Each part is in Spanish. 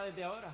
desde ahora.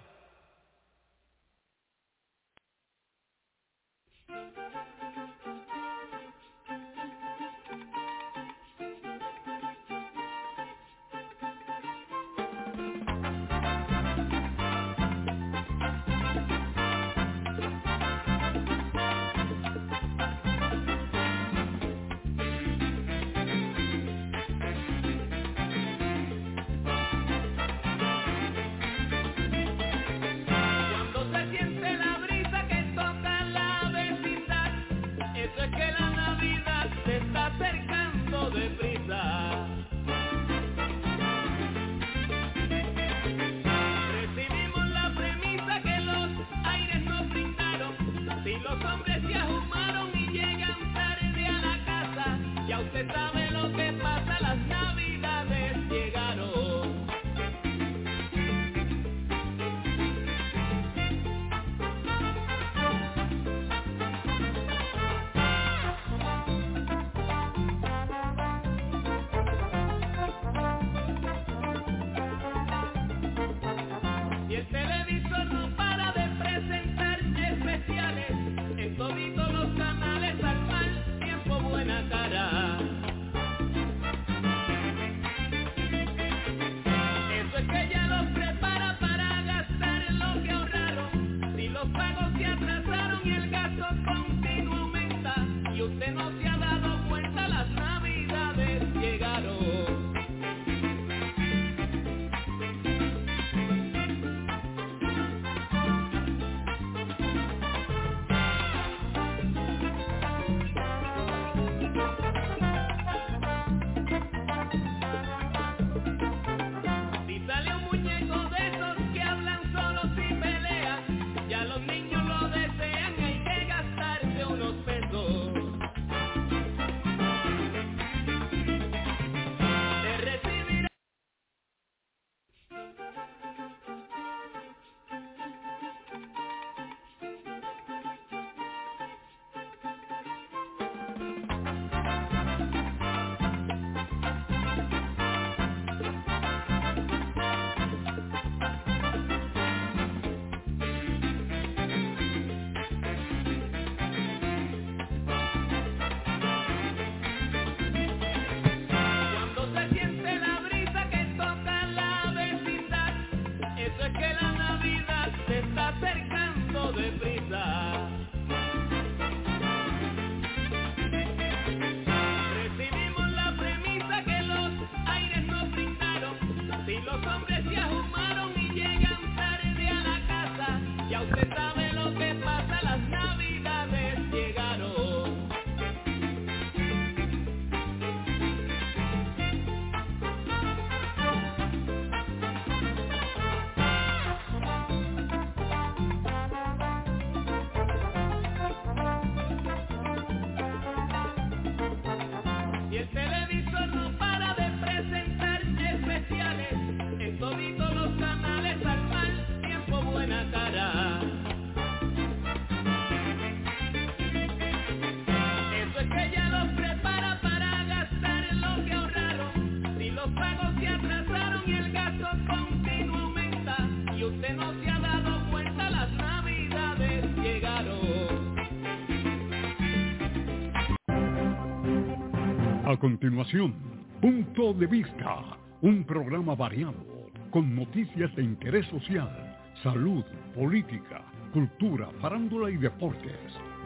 A continuación, Punto de Vista, un programa variado, con noticias de interés social, salud, política, cultura, farándula y deportes.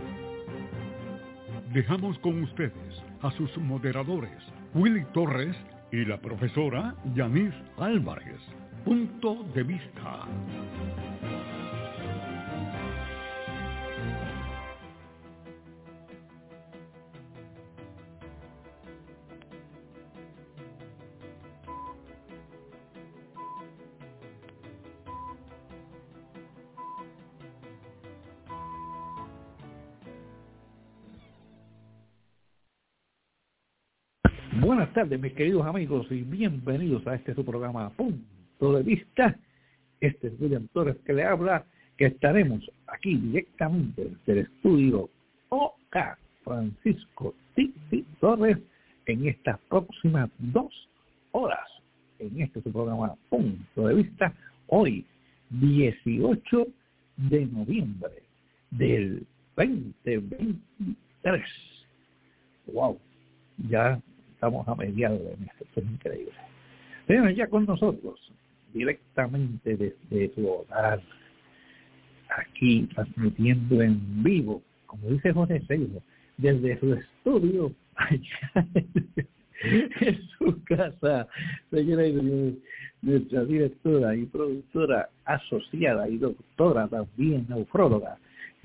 Dejamos con ustedes a sus moderadores, Willy Torres y la profesora Yanis Álvarez. Punto de Vista. Buenas tardes, mis queridos amigos, y bienvenidos a su programa Punto de Vista. Este es William Torres que le habla, que estaremos aquí directamente desde el estudio OK Francisco Titi Torres en estas próximas 2 horas en su programa Punto de Vista. Hoy, 18 de noviembre del 2023. ¡Wow! Ya estamos a mediados de mes, esto es increíble. Pero ya con nosotros, directamente desde su hogar, aquí transmitiendo en vivo, como dice José Seijo, desde su estudio allá en su casa, señora y señores, nuestra directora y productora asociada y doctora también, neufróloga,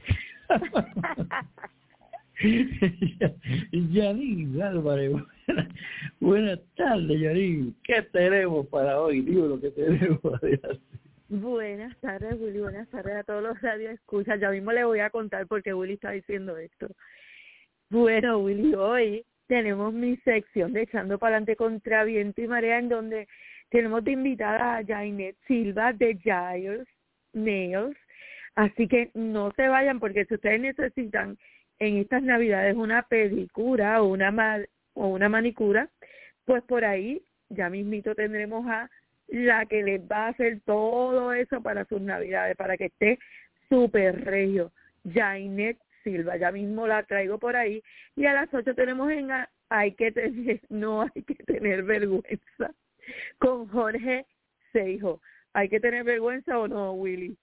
Yanin Álvarez. Buenas tardes, Yanin. ¿Qué tenemos para hoy? Digo lo que tenemos. Buenas tardes, Willy. Buenas tardes a todos los radioescuchas. Ya mismo le voy a contar por qué Willy está diciendo esto. Bueno, Willy, hoy tenemos mi sección de Echando para Adelante contra Viento y Marea, en donde tenemos de invitada a Jainet Silva de Giles Nails. Así que no se vayan, porque si ustedes necesitan en estas Navidades una pedicura o una manicura, pues por ahí ya mismito tendremos a la que les va a hacer todo eso para sus Navidades, para que esté súper regio. Jainet Silva, ya mismo la traigo por ahí. Y a las 8 tenemos en No hay que tener vergüenza, con Jorge Seijo. ¿Hay que tener vergüenza o no, Willy?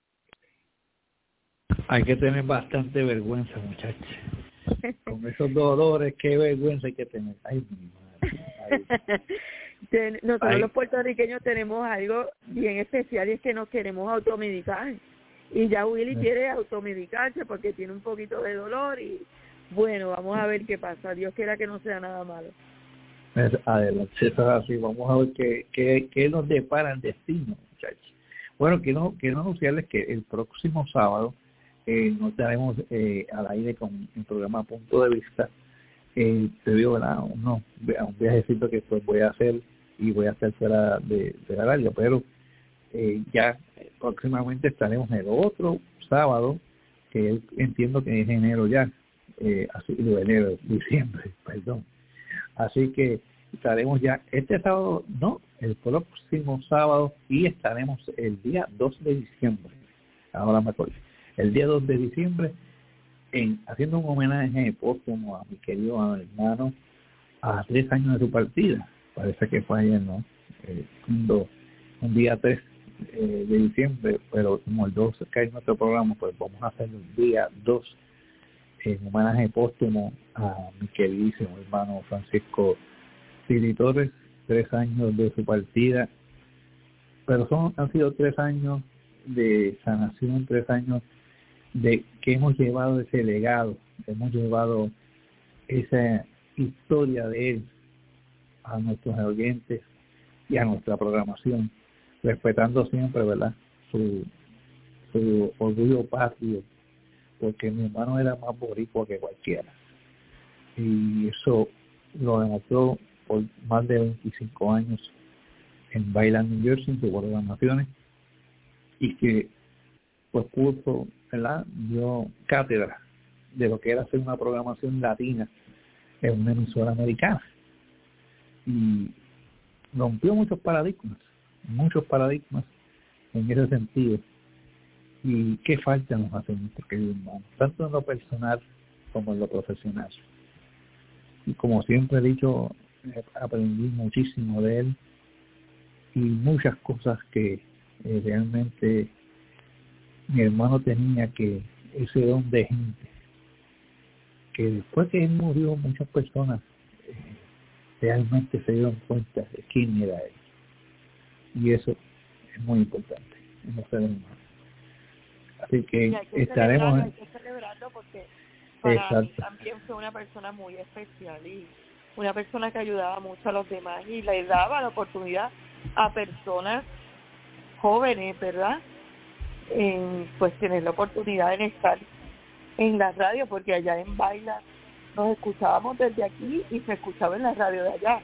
Hay que tener bastante vergüenza, muchachos. Con esos dolores, qué vergüenza hay que tener. Ay, mi madre. Nosotros los puertorriqueños tenemos algo bien especial, y es que nos queremos automedicar. Y ya Willy quiere automedicarse porque tiene un poquito de dolor y bueno, vamos a ver qué pasa. Dios quiera que no sea nada malo. Adelante, eso es así. Vamos a ver qué nos depara el destino, muchachos. Bueno, quiero anunciarles que el próximo sábado nos daremos al aire con el programa Punto de Vista. Te digo, ¿verdad? Un viajecito que pues voy a hacer y voy a hacer fuera de la radio, pero ya próximamente estaremos el otro sábado, que entiendo que es enero ya, diciembre, perdón. Así que estaremos ya este sábado, no, el próximo sábado, y estaremos el día 2 de diciembre, ahora me acuerdo, el día 2 de diciembre, haciendo un homenaje póstumo a mi querido hermano, a 3 años de su partida. Parece que fue ayer, ¿no? Un día 3 de diciembre, pero como el 2 cae en nuestro programa, pues vamos a hacer el día 2 en homenaje póstumo a mi queridísimo hermano Francisco Siri Torres, 3 años de su partida, pero han sido 3 años de sanación, 3 años de que hemos llevado ese legado, hemos llevado esa historia de él a nuestros oyentes y a nuestra programación, respetando siempre, ¿verdad?, su orgullo patrio, porque mi hermano era más boricua que cualquiera, y eso lo demostró por más de 25 años en Bailan, New Jersey, en sus programaciones, y que pues puso, ¿verdad?, dio cátedra de lo que era hacer una programación latina en una emisora americana, y rompió muchos paradigmas en ese sentido. Y qué falta nos hace nuestro querido hermano, tanto en lo personal como en lo profesional. Y como siempre he dicho, aprendí muchísimo de él y muchas cosas que realmente mi hermano tenía, que ese don de gente, que después que él murió muchas personas realmente se dieron cuenta de quién era él, y eso es muy importante en los seres humanos. Así que estaremos hay que celebrarlo porque para mí también fue una persona muy especial y una persona que ayudaba mucho a los demás y le daba la oportunidad a personas jóvenes, ¿verdad?, pues tener la oportunidad de estar en la radio, porque allá en Baila nos escuchábamos desde aquí y se escuchaba en la radio de allá.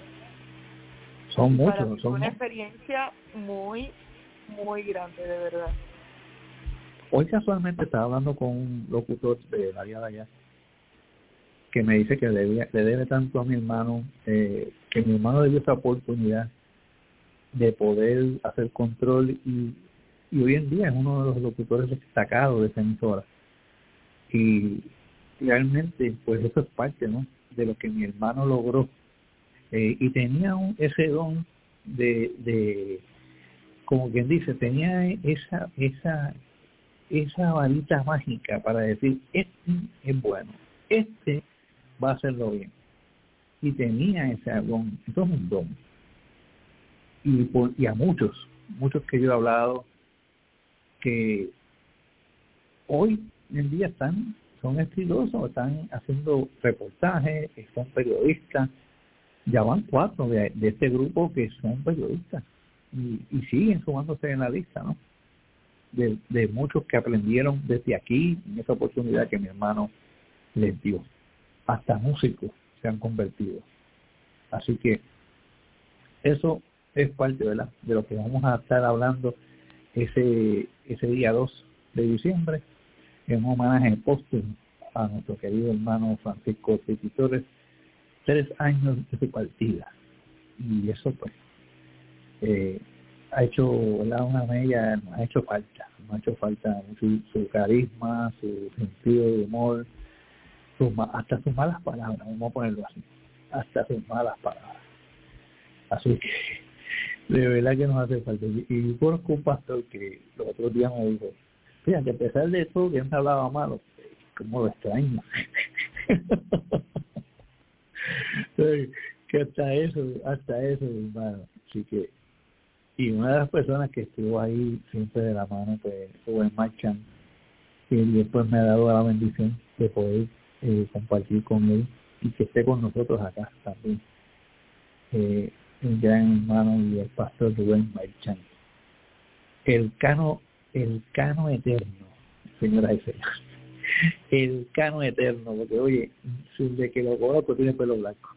Fue una experiencia muy, muy grande, de verdad. Hoy casualmente estaba hablando con un locutor de la área de allá que me dice que le debe tanto a mi hermano, que mi hermano le dio esa oportunidad de poder hacer control y y hoy en día es uno de los locutores destacados de esa emisora. Y realmente, pues eso es parte, ¿no?, de lo que mi hermano logró. Y tenía ese don de, como quien dice, tenía esa varita mágica para decir, este es bueno, este va a hacerlo bien. Y tenía ese don, eso es un don. Y a muchos que yo he hablado, que hoy en día son exitosos, están haciendo reportajes, son periodistas. Ya van 4 de este grupo que son periodistas y siguen sumándose en la lista, ¿no? De muchos que aprendieron desde aquí, en esa oportunidad que mi hermano les dio. Hasta músicos se han convertido. Así que eso es parte, ¿verdad?, de lo que vamos a estar hablando ese día 2 de diciembre, en un homenaje póstumo a nuestro querido hermano Francisco Titi Torres, 3 años de su partida. Y eso pues ha hecho, ¿verdad?, una mella, nos ha hecho falta su carisma, su sentido de humor, hasta sus malas palabras, vamos a ponerlo así, hasta sus malas palabras. Así que de verdad que nos hace falta. Y conozco un pastor que los otros días me dijo, fíjate, a pesar de todo que él me hablaba malo, como lo extraño. Que hasta eso, hermano. Así que, y una de las personas que estuvo ahí siempre de la mano, pues, fue Marchand, y después me ha dado la bendición de poder compartir con él y que esté con nosotros acá también. El gran hermano y el pastor Rubén Marchand. El cano eterno, señoras y señores. El cano eterno, porque oye, de que lo conozco tiene pelo blanco.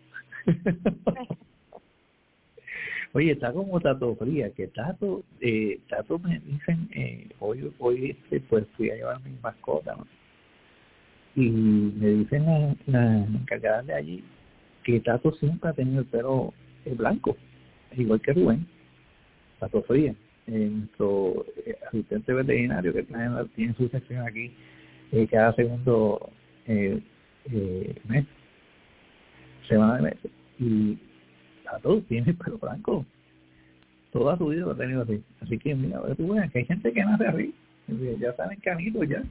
Oye, está como Tato Fría, que Tato me dicen, hoy pues fui a llevar mi mascota, ¿no? Y me dicen la encargada de allí que Tato siempre ha tenido el pelo blanco, igual que Rubén, Tato Fría, nuestro asistente veterinario que tiene su sección aquí cada segundo mes, semana de mes, y Tato tiene el pelo blanco, toda su vida lo ha tenido así. Así que mira, tú ves que hay gente que nace así, ya saben canitos ya.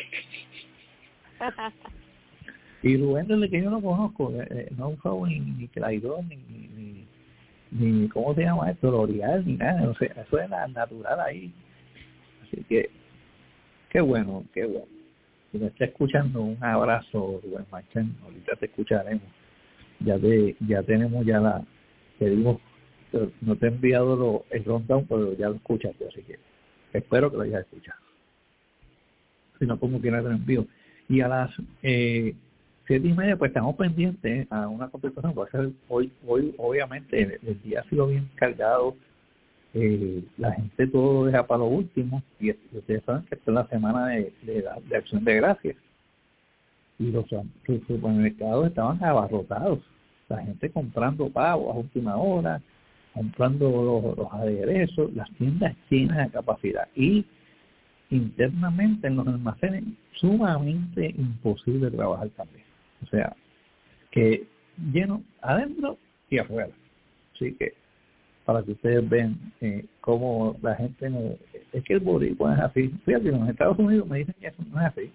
Y Rubén, desde que yo lo conozco, no ha usado ni Claydon, ni ¿cómo se llama esto? L'Oreal, ni nada, o sea, eso es natural ahí. Así que, qué bueno. Si me está escuchando, un abrazo, Rubén Marchand, ahorita te escucharemos. Ya tenemos te digo, no te he enviado el rundown, pero ya lo escuchaste, así que espero que lo hayas escuchado. Si no, como quiera te lo envío. Y a las 7:30, pues estamos pendientes a una contestación. Va a ser hoy obviamente, el día ha sido bien cargado. La gente todo lo deja para lo último. Y ustedes saben que esta es la semana de Acción de Gracias. Y los supermercados estaban abarrotados. La gente comprando pavos a última hora, comprando los aderezos, las tiendas llenas de capacidad. Y internamente en los almacenes sumamente imposible trabajar también. O sea, que lleno adentro y afuera. Así que para que ustedes vean cómo la gente es que el boricua es así. Fíjate, en los Estados Unidos me dicen que eso no es así.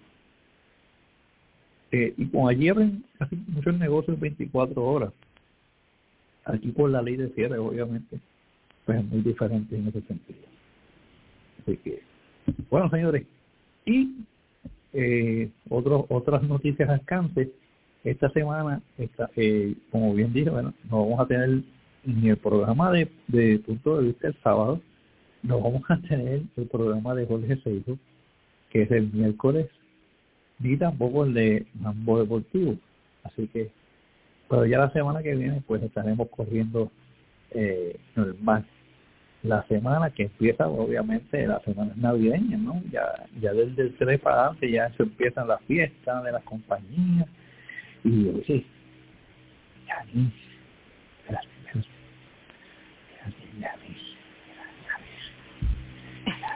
Y como allí abren casi muchos negocios 24 horas, aquí por la ley de cierre, obviamente, pues es muy diferente en ese sentido. Así que, bueno, señores, y otras noticias al alcance. Esta semana, como bien dije, bueno, no vamos a tener ni el programa de Punto de Vista el sábado, no vamos a tener el programa de Jorge Seijo, que es el miércoles, ni tampoco el de Mambo Deportivo. Así que, pero ya la semana que viene, pues estaremos corriendo normal. La semana que empieza, obviamente, la semana navideña, ¿no? Ya desde el 3 para adelante ya se empiezan las fiestas de las compañías. Y oye,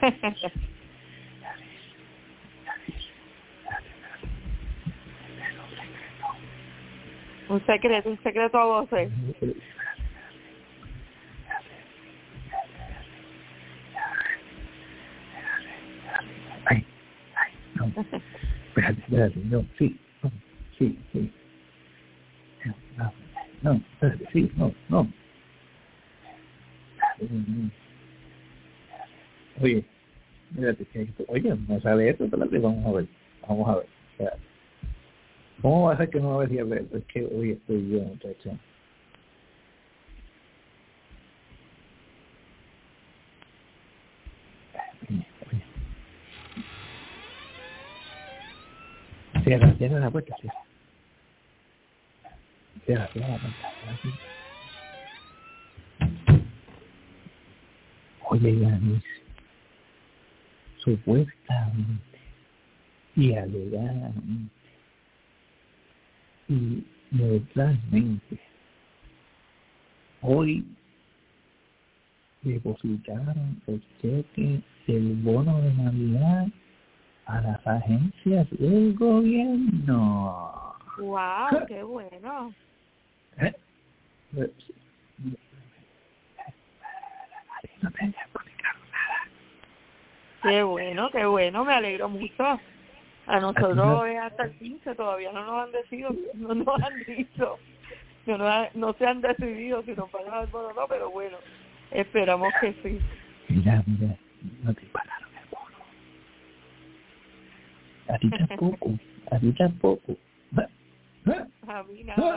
Un secreto a voces. Ay, no. Espérate, no, sí. No, espérate, sí, no. Oye, espérate, no sale esto, espérate, vamos a ver. Espérate. ¿Cómo va a ser que no va a ver si hablar? Es que hoy estoy yo, muchacho. Oye. Cierra la puerta, cierra la puerta. Oye, Yanis, supuestamente y alegadamente y neutralmente hoy depositaron el cheque del bono de Navidad a las agencias del gobierno. ¡Wow! ¡Qué bueno! No te haya publicado nada. Qué bueno, me alegro mucho. A nosotros es hasta el 15, todavía no nos han decidido, no nos han dicho, no se han decidido si nos van a dar bono o no, pero bueno, esperamos que sí. Mira, no te pagaron el bono. A ti tampoco. A mí nada.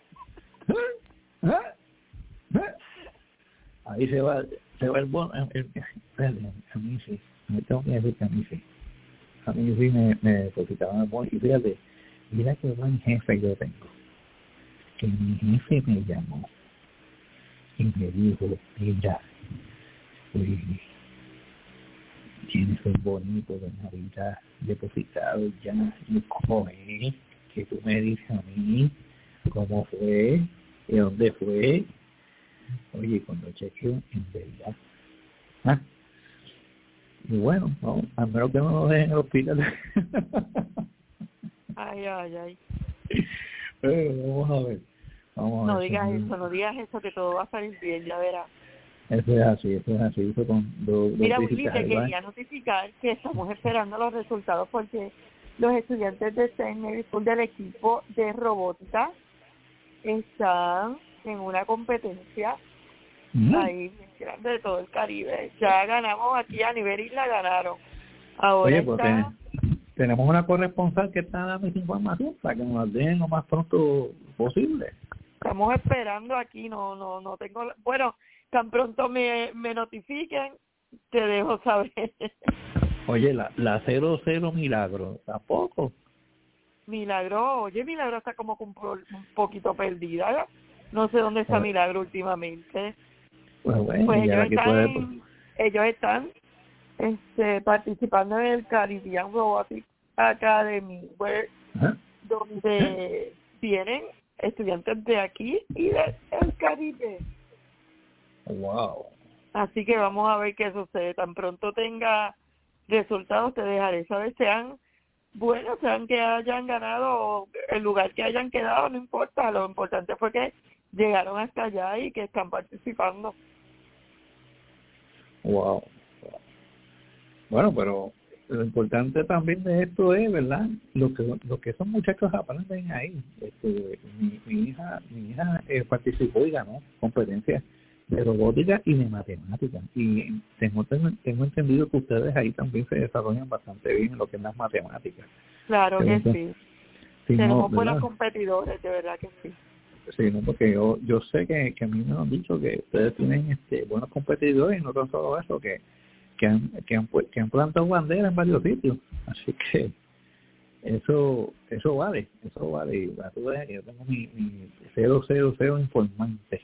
Ahí se va el bono. Espérate, a mí sí. Me tengo que decir que a mí sí. A mí sí me depositaban el bono. Y fíjate, mira qué buen jefe yo tengo. Que mi jefe me llamó y me dijo, mira, oye, tienes un bonito de Navidad depositado ya. Y cómo es que tú me dices a mí cómo fue, de dónde fue. Oye, cuando chequeo, en verdad. Y bueno, no, a menos que no nos dejen en el hospital. Ay. Pero vamos a ver. No digas eso, que todo va a salir bien, ya verás. Eso es así. Fue con dos Mira, Willy, visitas te al quería banco. notificar que estamos esperando los resultados porque los estudiantes de St. Mary's School del equipo de robótica están en una competencia ahí bien grande de todo el Caribe. Ya ganamos aquí a nivel isla, ganaron. Ahora Oye, pues tenemos una corresponsal que está dando esa información para que nos la den lo más pronto posible. Estamos esperando aquí, no tengo, bueno, tan pronto me notifiquen, te dejo saber. Oye, la 00 Milagro, tampoco. Milagro está como un poquito perdida, no sé dónde está Milagro últimamente. Pues ellos están participando en el Caribbean Robotics Academy, donde vienen estudiantes de aquí y del Caribe. Wow. Así que vamos a ver qué sucede. Tan pronto tenga resultados te dejaré saber, sean que hayan ganado o el lugar que hayan quedado, no importa, lo importante fue que llegaron hasta allá y que están participando. Wow. Bueno, pero lo importante también de esto es, ¿verdad? Lo que esos muchachos aprenden ahí. Mi hija participó y ganó competencias de robótica y de matemáticas. Y tengo entendido que ustedes ahí también se desarrollan bastante bien en lo que es las matemáticas. Claro que sí. Tenemos buenos competidores, de verdad que sí. Sí, no, porque yo sé que a mí me han dicho que ustedes tienen buenos competidores y no tan solo eso, que han plantado bandera en varios sitios. Así que eso vale. Y tú ves que yo tengo mi 000 informante.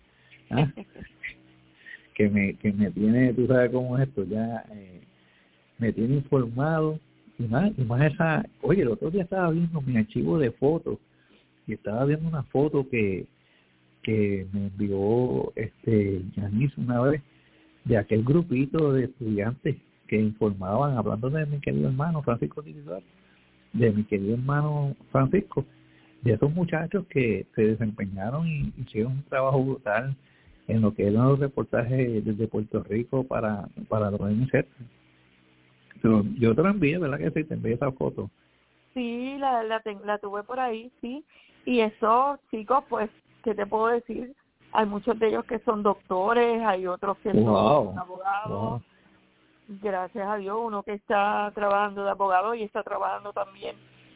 Que me tiene, tú sabes cómo es esto, ya me tiene informado y más esa. Oye, el otro día estaba viendo mi archivo de fotos y estaba viendo una foto que me envió Yanis una vez de aquel grupito de estudiantes que informaban, hablando de mi querido hermano Francisco Titidor, de mi querido hermano Francisco, de esos muchachos que se desempeñaron y hicieron un trabajo brutal en lo que eran los reportajes desde Puerto Rico para los UNICEF. Yo te lo envié, ¿verdad que sí? Te envié esa foto. Sí, la tuve por ahí, sí. Y esos chicos, pues, ¿qué te puedo decir? Hay muchos de ellos que son doctores, hay otros que son abogados. Wow. Gracias a Dios, uno que está trabajando de abogado y está trabajando también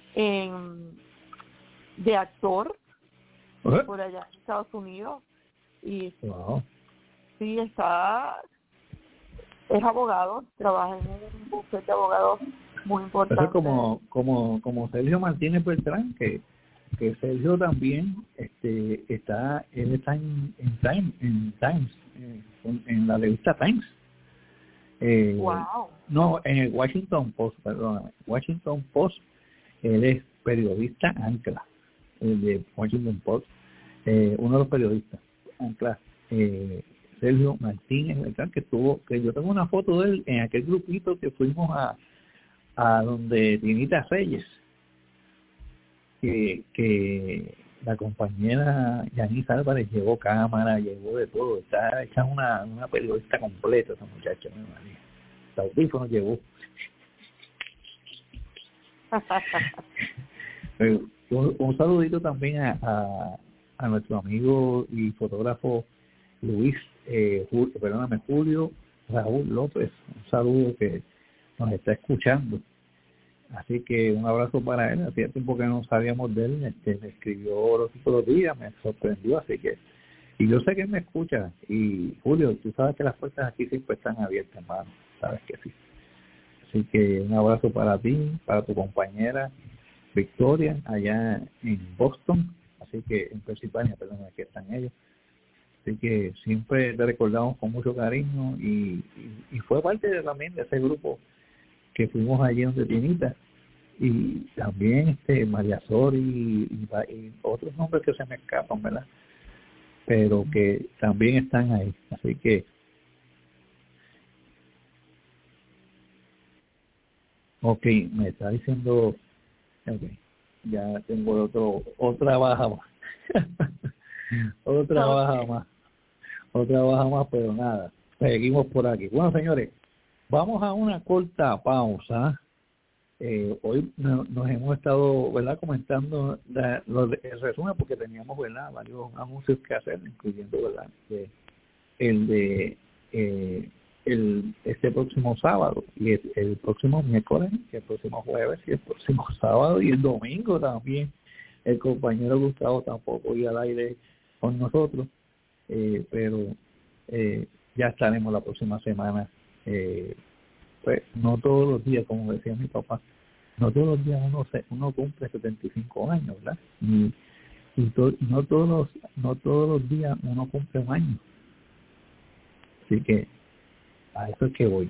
de actor por allá en Estados Unidos. Y sí, es abogado, trabaja en un bufete de abogados muy importante. Eso es como Sergio Martínez Beltrán, que Sergio también él está en Times, en la revista Times. Wow. No, en el Washington Post, perdóname. Washington Post, él es periodista ancla, el de Washington Post, uno de los periodistas ancla, Sergio Martínez Beltrán, que yo tengo una foto de él en aquel grupito que fuimos a donde Tinita Reyes, que la compañera Yanis Álvarez llevó cámara, llevó de todo, está hecha una periodista completa esa muchacha, mi María. Los audífonos llevó. Un saludito también a nuestro amigo y fotógrafo Julio Raúl López, un saludo que nos está escuchando. Así que un abrazo para él. Hacía tiempo que no sabíamos de él. Me escribió los otros días, me sorprendió, así que, y yo sé que él me escucha. Y Julio, tú sabes que las puertas aquí siempre están abiertas, hermano, sabes que sí. Así que un abrazo para ti, para tu compañera Victoria, allá en Boston, así que en Pensilvania, perdón, aquí están ellos. Así que siempre te recordamos con mucho cariño y fue parte también de ese grupo que fuimos allí donde Tinita, y también María Sori y otros nombres que se me escapan, ¿verdad? Pero que también están ahí. Así que me está diciendo, ya tengo otra baja más. otra baja más, pero nada, seguimos por aquí. Bueno, señores, vamos a una corta pausa. Hoy nos hemos estado, ¿verdad?, comentando el resumen, porque teníamos, ¿verdad?, varios anuncios que hacer, incluyendo, ¿verdad?, este próximo sábado y el próximo miércoles, el próximo jueves y el próximo sábado y el domingo también. El compañero Gustavo tampoco iba al aire con nosotros, pero ya estaremos la próxima semana. Pues no todos los días, como decía mi papá, no todos los días uno cumple 75 años, ¿verdad? Y no todos los días uno cumple un año. Así que a eso es que voy.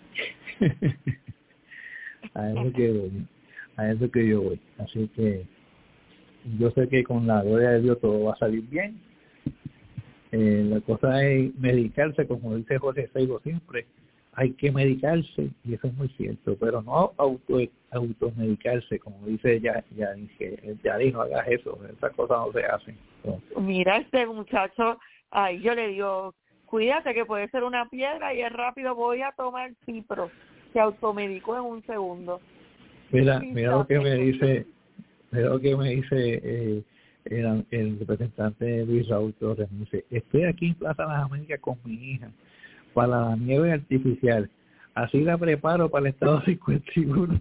a eso que yo voy. Así que yo sé que con la gloria de Dios todo va a salir bien. La cosa es medicarse, como dice Jorge Seibo siempre. Hay que medicarse, y eso es muy cierto, pero no automedicarse, como dice ya no hagas eso, esas cosas no se hacen. Mira, este muchacho, ahí yo le digo, cuídate que puede ser una piedra y es rápido, voy a tomar cipro. Se automedicó en un segundo. Mira lo que me dice, el representante Luis Raúl Torres. Me dice, estoy aquí en Plaza Las Américas con mi hija para la nieve artificial, así la preparo para el estado 51.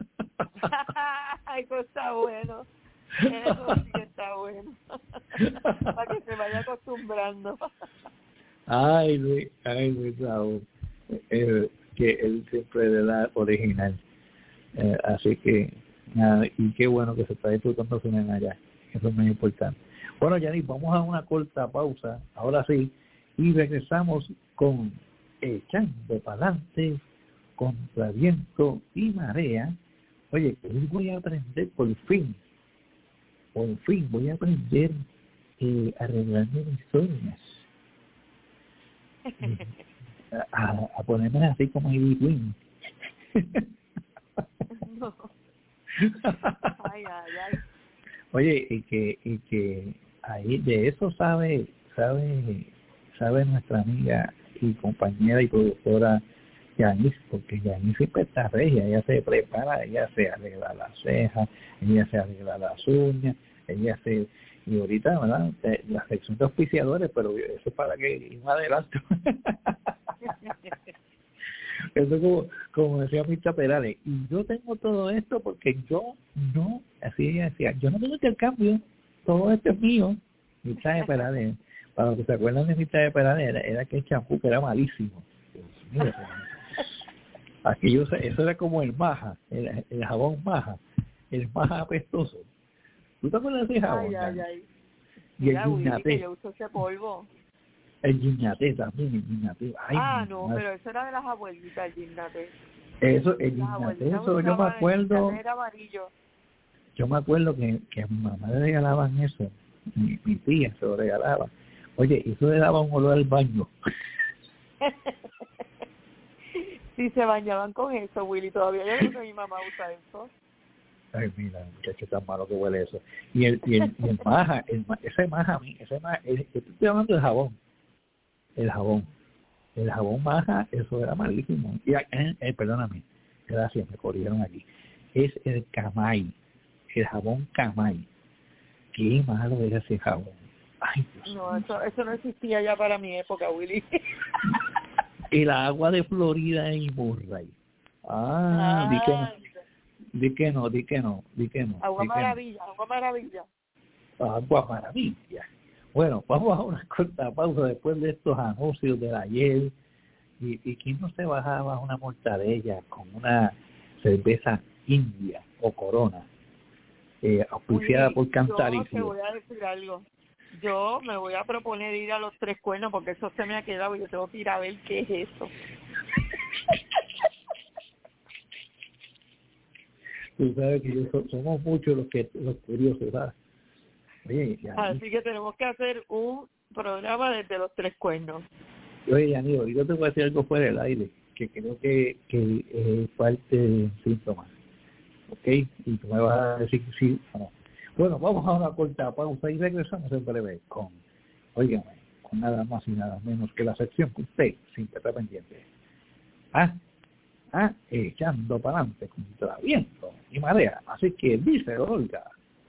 Eso está bueno. Eso sí que está bueno. Para que se vaya acostumbrando. Ay, Luis Raúl, que él siempre le da original. Así que nada, y qué bueno que se está disfrutando su nena allá. Eso es muy importante. Bueno, Yanis, vamos a una corta pausa, ahora sí, y regresamos con Echando Pa'lante, Contra Viento y Marea. Oye, que hoy voy a aprender por fin voy a aprender a arreglarme mis uñas. A ponerme así como Ivy Queen. No. Ay. Oye, y que ahí de eso sabe nuestra amiga y compañera y productora Yanis, porque Yanis siempre está regia, ella se prepara, ella se arregla las cejas, ella se arregla las uñas, y ahorita, ¿verdad? La sección de auspiciadores, pero eso es para que ir más adelante. Eso como decía Mirta Perales, y yo tengo todo esto porque yo no, así ella decía, yo no tengo intercambio, todo esto es mío. Mirta Perales, para los que se acuerdan de Mirta Perales, era que el champú que era malísimo. Dios mío, aquello, eso era como el maja, el jabón maja, el maja apestoso. ¿Tú te acuerdas de ese jabón? Ay. Y el Giñaté. Yo uso ese polvo. El Giñaté también, el Giñaté. No, pero eso era de las abuelitas, el Giñaté. Eso, el Giñaté, eso yo me acuerdo. Era amarillo. Yo me acuerdo que a mi mamá le regalaban eso, mi tía se lo regalaba. Oye, eso le daba un olor al baño. Sí, se bañaban con eso, Willy. Todavía yo creo que mi mamá usa eso. Ay, mira, muchacho, tan malo que huele eso. Y el maja, ese maja, estoy hablando del jabón. El jabón maja, eso era malísimo. Y perdóname, gracias, me corrigieron aquí. Es el Camay, el jabón Camay. Qué malo era ese jabón. Ay, Dios mío. Eso no existía ya para mi época, Willy. El agua de Florida y Murray. Di que no. Agua maravilla. Agua maravilla. Bueno, vamos a una corta pausa después de estos anuncios del ayer. ¿Y quién no se bajaba una mortadella con una cerveza india o Corona auspiciada por Cantaricio? Yo te voy a decir algo. Yo me voy a proponer ir a los Tres Cuernos porque eso se me ha quedado y yo tengo que ir a ver qué es eso. Tú sabes que somos muchos los curiosos, ¿sabes? Oye, así que tenemos que hacer un programa desde los Tres Cuernos. Oye, Yanni, ahorita te voy a decir algo fuera del aire, que creo que es parte de síntomas. ¿Ok? Y tú me vas a decir que sí o no. Bueno, vamos a una corta pausa y regresamos en breve con nada más y nada menos que la sección que usted siempre está pendiente. Echando para adelante contra viento y marea. Así que dice Olga.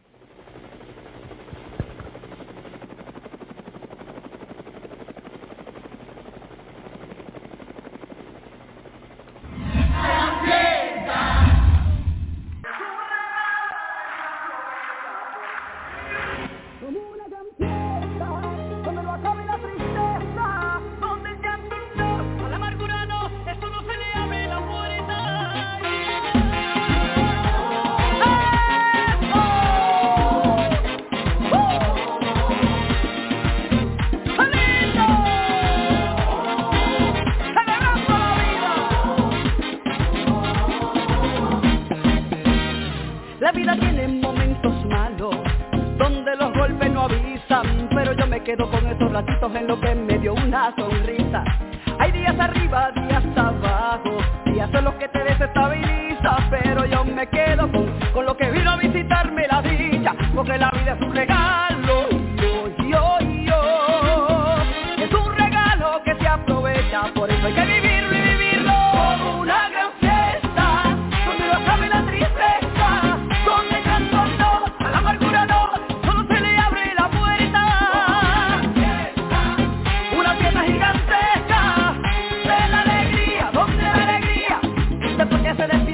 La vida tiene momentos malos, donde los golpes no avisan, pero yo me quedo con esos ratitos en lo que me dio una sonrisa. Hay días arriba, días abajo, días en los que te desestabiliza, pero yo me quedo con lo que vino a visitarme la dicha, porque la vida es un regalo, es un regalo que se aprovecha, por eso hay que vivirlo y vivirlo como una gran fiesta, donde no cabe la tristeza, donde canto no, a la amargura no, solo se le abre la puerta, una fiesta gigantesca de la alegría, donde la alegría después que se despierta.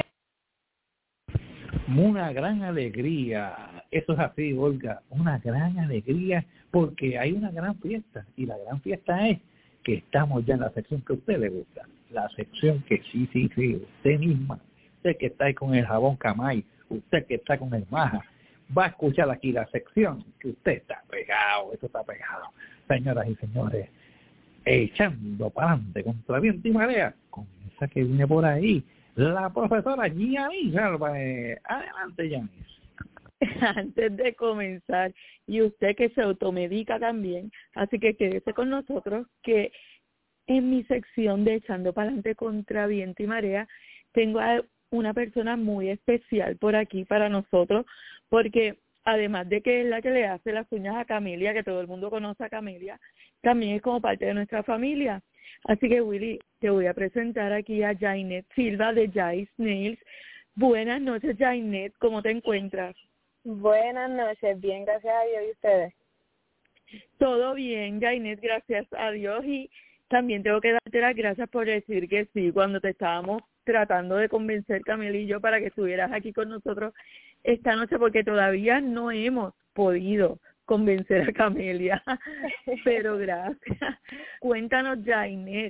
Una gran alegría, eso es así, Olga, una gran alegría porque hay una gran fiesta y la gran fiesta es que estamos ya en la sección que a usted le gusta, la sección que sí, usted misma, usted que está ahí con el jabón Camay, usted que está con el maja, va a escuchar aquí la sección que usted está pegado, esto está pegado, señoras y señores, echando para adelante contra viento y marea, con esa que viene por ahí, la profesora Yanis Álvarez. Adelante, Yanis. Antes de comenzar, y usted que se automedica también, así que quédese con nosotros que en mi sección de Echando para adelante contra viento y marea tengo a una persona muy especial por aquí para nosotros, porque además de que es la que le hace las uñas a Camelia, que todo el mundo conoce a Camelia, también es como parte de nuestra familia. Así que, Willy, te voy a presentar aquí a Jainet Silva de Jai's Nails. Buenas noches, Jainet, ¿cómo te encuentras? Buenas noches, bien, gracias a Dios. ¿Y ustedes? Todo bien, Jainet, gracias a Dios. Y también tengo que darte las gracias por decir que sí, cuando te estábamos tratando de convencer, Camelia y yo, para que estuvieras aquí con nosotros esta noche, porque todavía no hemos podido convencer a Camelia, pero gracias. Cuéntanos, Jainet,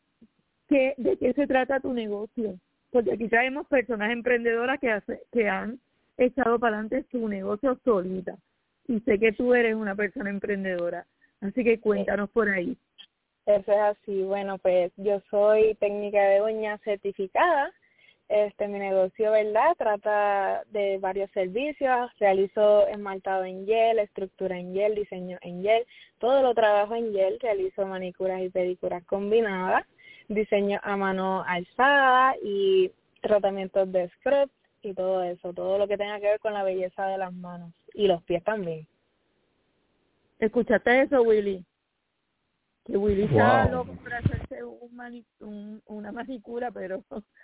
¿de qué se trata tu negocio? Porque aquí traemos personas emprendedoras que han echado para adelante su negocio solita, y sé que tú eres una persona emprendedora, así que cuéntanos por ahí. Eso es así. Bueno, pues yo soy técnica de uñas certificada. Mi negocio, ¿verdad?, trata de varios servicios. Realizo esmaltado en gel, estructura en gel, diseño en gel. Todo lo trabajo en gel. Realizo manicuras y pedicuras combinadas, diseño a mano alzada y tratamientos de scrub y todo eso. Todo lo que tenga que ver con la belleza de las manos y los pies también. ¿Escuchaste eso, Willy? Que Willy está loco por hacerse una manicura, pero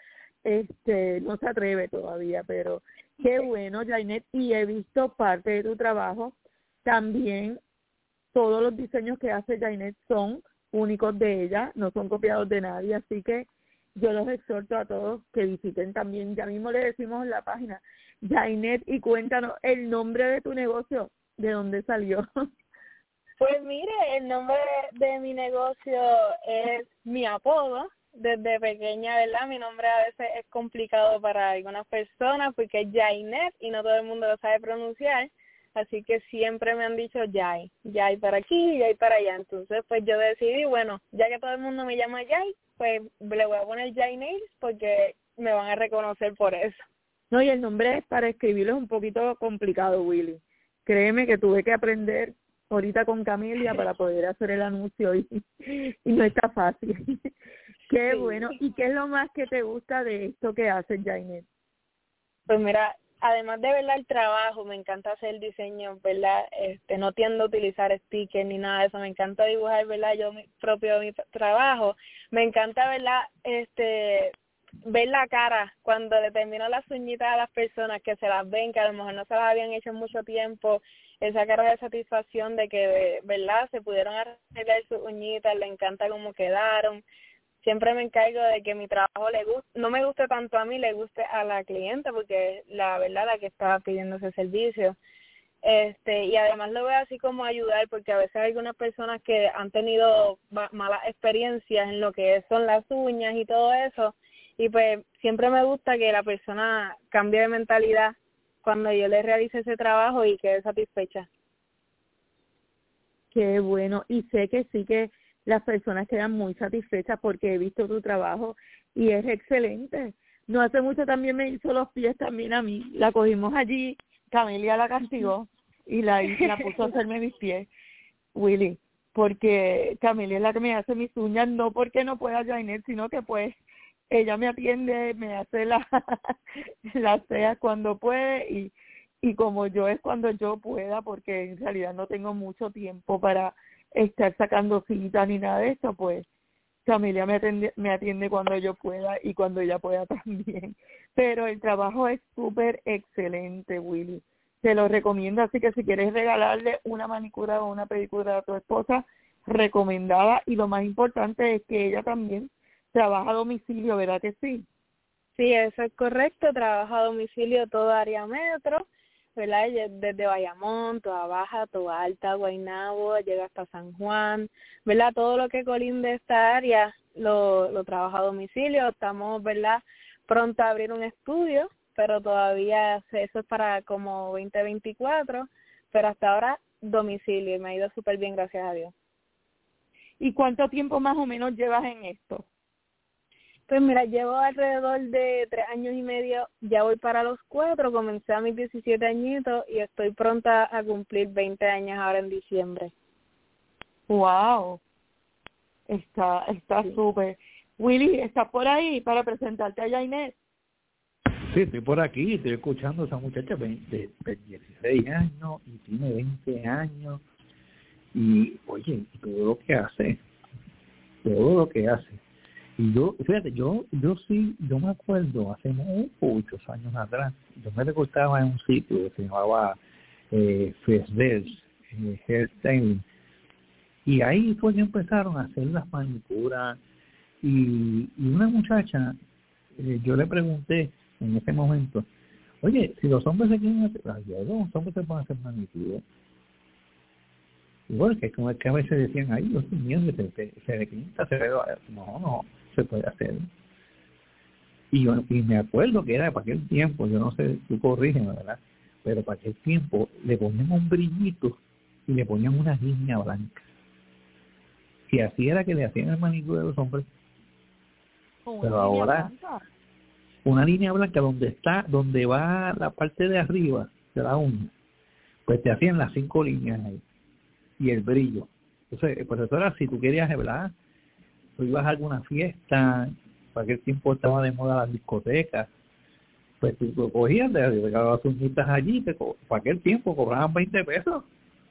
no se atreve todavía. Pero qué bueno, Jainet, y he visto parte de tu trabajo. También todos los diseños que hace Jainet son únicos de ella, no son copiados de nadie, así que yo los exhorto a todos que visiten también. Ya mismo le decimos en la página, Jainet, y cuéntanos el nombre de tu negocio, ¿de dónde salió? Pues mire, el nombre de mi negocio es mi apodo. Desde pequeña, ¿verdad? Mi nombre a veces es complicado para algunas personas porque es Jainet y no todo el mundo lo sabe pronunciar. Así que siempre me han dicho Jai para aquí, Jai para allá. Entonces, pues yo decidí, bueno, ya que todo el mundo me llama Jai, pues le voy a poner Jai Nails porque me van a reconocer por eso. No, y el nombre para escribirlo es un poquito complicado, Willy. Créeme que tuve que aprender ahorita con Camelia para poder hacer el anuncio y no está fácil. Qué bueno. ¿Y qué es lo más que te gusta de esto que haces, Jainet? Pues mira, además de verdad el trabajo, me encanta hacer diseño, ¿verdad? No tiendo a utilizar stickers ni nada de eso, me encanta dibujar, ¿verdad? Yo mi trabajo, me encanta, ¿verdad? Ver la cara cuando le termino las uñitas a las personas que se las ven, que a lo mejor no se las habían hecho en mucho tiempo, esa cara de satisfacción de que, ¿verdad?, se pudieron arreglar sus uñitas, le encanta cómo quedaron. Siempre me encargo de que mi trabajo no me guste tanto a mí, le guste a la cliente, porque la verdad la que estaba pidiendo ese servicio. Y además lo veo así como ayudar, porque a veces hay algunas personas que han tenido malas experiencias en lo que son las uñas y todo eso, y pues siempre me gusta que la persona cambie de mentalidad cuando yo le realice ese trabajo y quede satisfecha. Qué bueno, y sé que sí que las personas quedan muy satisfechas porque he visto tu trabajo y es excelente. No hace mucho también me hizo los pies también a mí. La cogimos allí, Camelia la castigó y la puso a hacerme mis pies, Willy, porque Camelia es la que me hace mis uñas, no porque no pueda Jainet, sino que pues ella me atiende, me hace las cejas cuando puede y como yo es cuando yo pueda, porque en realidad no tengo mucho tiempo para estar sacando citas ni nada de eso, pues Camelia me atiende cuando yo pueda y cuando ella pueda también. Pero el trabajo es súper excelente, Willy. Te lo recomiendo, así que si quieres regalarle una manicura o una pedicura a tu esposa, recomendada. Y lo más importante es que ella también trabaja a domicilio, ¿verdad que sí? Sí, eso es correcto. Trabaja a domicilio todo área metro, ¿verdad? Desde Bayamón, Toa Baja, Toa Alta, Guaynabo, llega hasta San Juan, ¿verdad? Todo lo que colinde esta área lo trabaja a domicilio. Estamos, ¿verdad?, pronto a abrir un estudio, pero todavía eso es para como 2024, pero hasta ahora domicilio y me ha ido súper bien, gracias a Dios. ¿Y cuánto tiempo más o menos llevas en esto? Pues mira, llevo alrededor de 3 años y medio, ya voy para los 4, comencé a mis 17 añitos y estoy pronta a cumplir 20 años ahora en diciembre. ¡Wow! Está súper. Willy, ¿estás por ahí para presentarte a Jainet? Sí, estoy por aquí, estoy escuchando a esa muchacha de 16 años y tiene 20 años. Y, oye, todo lo que hace. Y yo, fíjate, yo me acuerdo hace muchos años atrás, yo me recordaba en un sitio que se llamaba Fesdels, Hairstyling, y ahí fue que empezaron a hacer las manicuras, y una muchacha, yo le pregunté en ese momento, oye, si los hombres se quieren hacer, los hombres se pueden hacer manicuras. Igual que como es que a veces decían, ay, yo estoy miedo que se le quinta, no, se puede hacer. Y me acuerdo que era para aquel tiempo, yo no sé, tú corrígeme, ¿verdad? Pero para aquel tiempo le ponían un brillito y le ponían una línea blanca. Y así era que le hacían el manicure de los hombres. Pero ahora, una línea blanca donde va la parte de arriba de la uña, pues te hacían las 5 líneas ahí. Y el brillo. Entonces, pues eso era si tú querías, ¿verdad? Tú ibas a alguna fiesta, para aquel tiempo estaba de moda las discotecas, pues tú cogías, te regalabas tus uñitas allí, para aquel tiempo cobraban 20 pesos.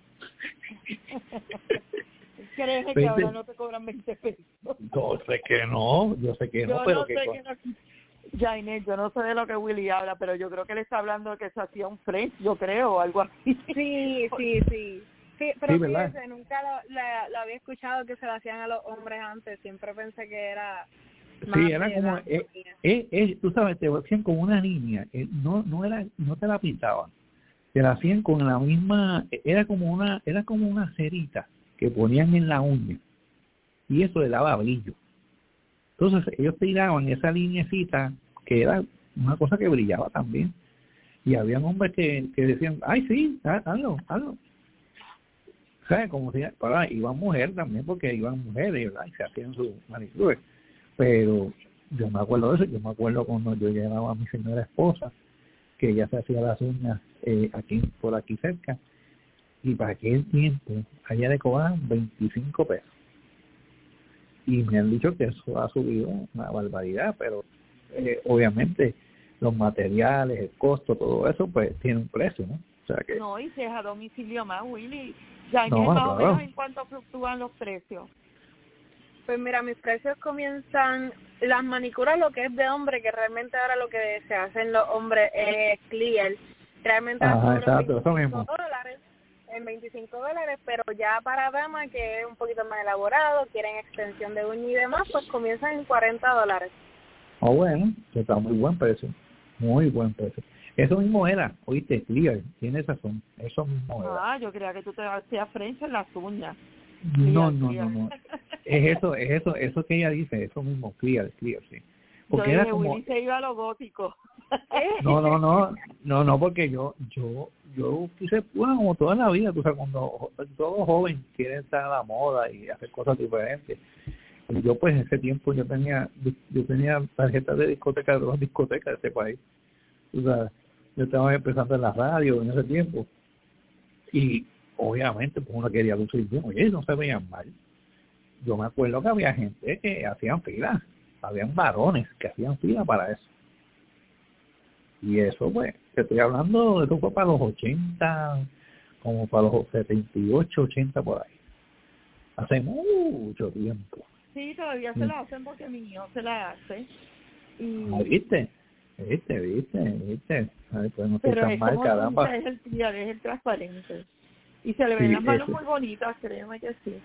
¿Crees que ahora no te cobran 20 pesos? Yo sé que no, pero Jainet, yo no sé de lo que Willy habla, pero yo creo que él está hablando de que se hacía un French, yo creo, o algo así. Sí, pero sí, ¿verdad? fíjese, nunca lo había escuchado que se lo hacían a los hombres antes. Siempre pensé que era más sí, era como tú sabes, te hacían con una línea, no te la pintaban, te la hacían con la misma, era como una cerita que ponían en la uña y eso le daba brillo. Entonces ellos tiraban esa lineecita que era una cosa que brillaba también, y habían hombres que decían, ay sí, hazlo. ¿Sabes? Como si iban mujeres también, porque iban mujeres, ¿verdad? Y se hacían su manicure. Pero yo me acuerdo de eso, yo me acuerdo cuando yo llegaba a mi señora esposa, que ella se hacía las uñas por aquí cerca, y para aquel tiempo, a ella le cobraban 25 pesos. Y me han dicho que eso ha subido una barbaridad, pero obviamente los materiales, el costo, todo eso, pues tiene un precio, ¿no? O sea que... No, y si es a domicilio más, Willy. Ya no, más o menos en cuánto fluctúan los precios. Pues mira, mis precios comienzan, las manicuras, lo que es de hombre, que realmente ahora lo que se hacen los hombres es clear. Realmente exacto, eso mismo. En $25, pero ya para dama, que es un poquito más elaborado, quieren extensión de uña y demás, pues comienzan en $40. Bueno, está muy buen precio. Eso mismo era, oíste, clear, tienes razón, eso mismo era. Yo creía que tú te hacías French en las uñas. No. Es eso que ella dice, eso mismo, clear, sí. Porque yo era dije, como... Willy se iba a lo gótico. No, porque yo quise, bueno, como toda la vida, tú sabes, cuando todo joven quiere estar a la moda y hacer cosas diferentes. Y yo pues en ese tiempo yo tenía tarjetas de discoteca de todas las discotecas de este país. O sea, yo estaba empezando en la radio en ese tiempo y obviamente pues uno quería lucir bien, oye, no se veían mal. Yo me acuerdo que había gente que hacían fila, habían varones que hacían fila para eso. Y eso pues, te estoy hablando, eso fue para los 80, como para los 78, 80 por ahí. Hace mucho tiempo. Sí, todavía se la hacen porque mi hijo se la hace. Y... ¿Viste? Ay, pues no estoy pero tan es mal, como caramba. es el clear, es el transparente. Y se le ven las manos muy bonitas, créeme que sí.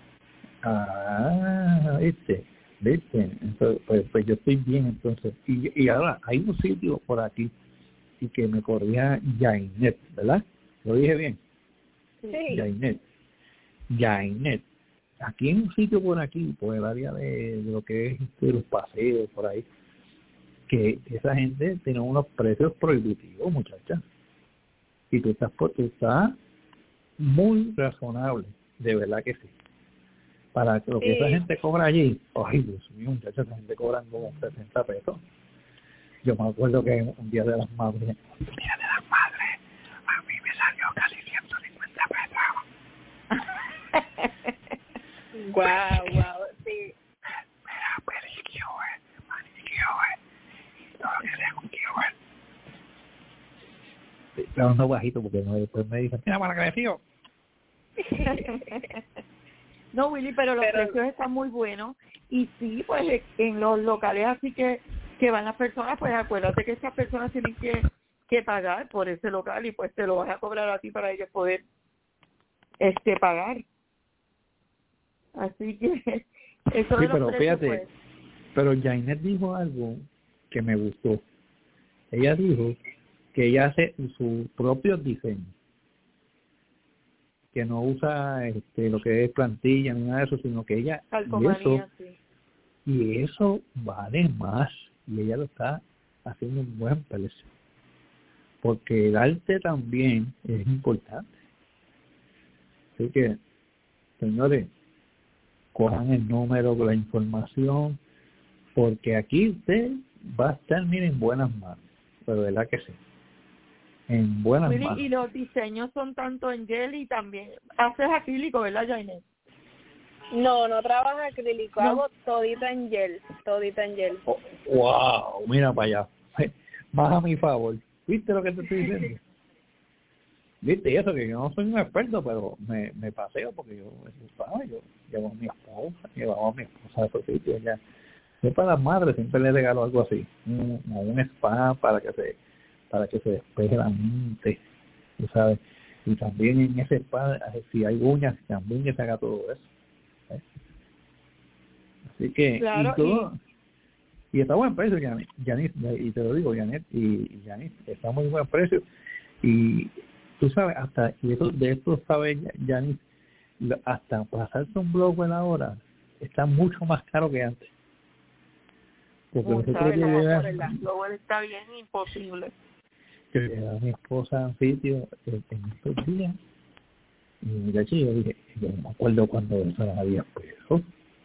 ¿Viste? Entonces, pues yo estoy bien entonces. Y ahora, hay un sitio por aquí y que me corría Jainet, ¿verdad? ¿Lo dije bien? Sí. Jainet. Aquí en un sitio por aquí, por el área de lo que es los paseos, por ahí, que esa gente tiene unos precios prohibitivos, muchacha. Y tú estás muy razonable, de verdad que sí. Para lo que esa gente cobra allí, ay Dios mío, muchachos, esa gente cobran como 60 pesos. Yo me acuerdo que un día de las madres, a mí me salió casi 150 pesos. Wow, sí. Mira, pedicure, manicure, y todo lo que sea con cure. hablando bajito porque después me dicen, mira, para que tío. No, Willy, pero los precios están muy buenos. Y sí, pues en los locales así que van las personas, pues acuérdate que esas personas tienen que pagar por ese local y pues te lo vas a cobrar a ti para ellos poder pagar. Así que eso sí, de los pero precios, fíjate, pues, pero Jainet dijo algo que me gustó. Ella dijo que ella hace su propio diseño, que no usa lo que es plantilla ni nada de eso, sino que ella y eso vale más, y ella lo está haciendo un buen precio, porque el arte también es importante. Así que, señores, cojan el número, la información, porque aquí usted va a estar, miren, en buenas manos, pero de verdad que sí, en buenas manos. Y los diseños son tanto en gel y también haces acrílico, ¿verdad, Jainet? No trabajo acrílico, hago todito en gel. Oh, wow, mira para allá, más a mi favor. ¿Viste lo que te estoy diciendo? ¿Viste? Y eso que yo no soy un experto, pero me paseo porque yo llevo a mi esposa a esos sitios ya. Yo para las madres siempre le regalo algo así, un spa para que se despeje la mente, tú sabes. Y también en ese spa, si hay uñas, también que se haga todo eso. Así que, claro, y está a buen precio, Yanis, y te lo digo, Janet, y Yanis, está a muy buen precio. Y tú sabes, hasta, y de esto sabe Yanis, hasta pasarse un blog ahora está mucho más caro que antes. Porque nosotros luego está bien imposible. Que le da a mi esposa un sitio en estos días, y mira, yo dije, yo no me acuerdo cuando eso era 10 pesos.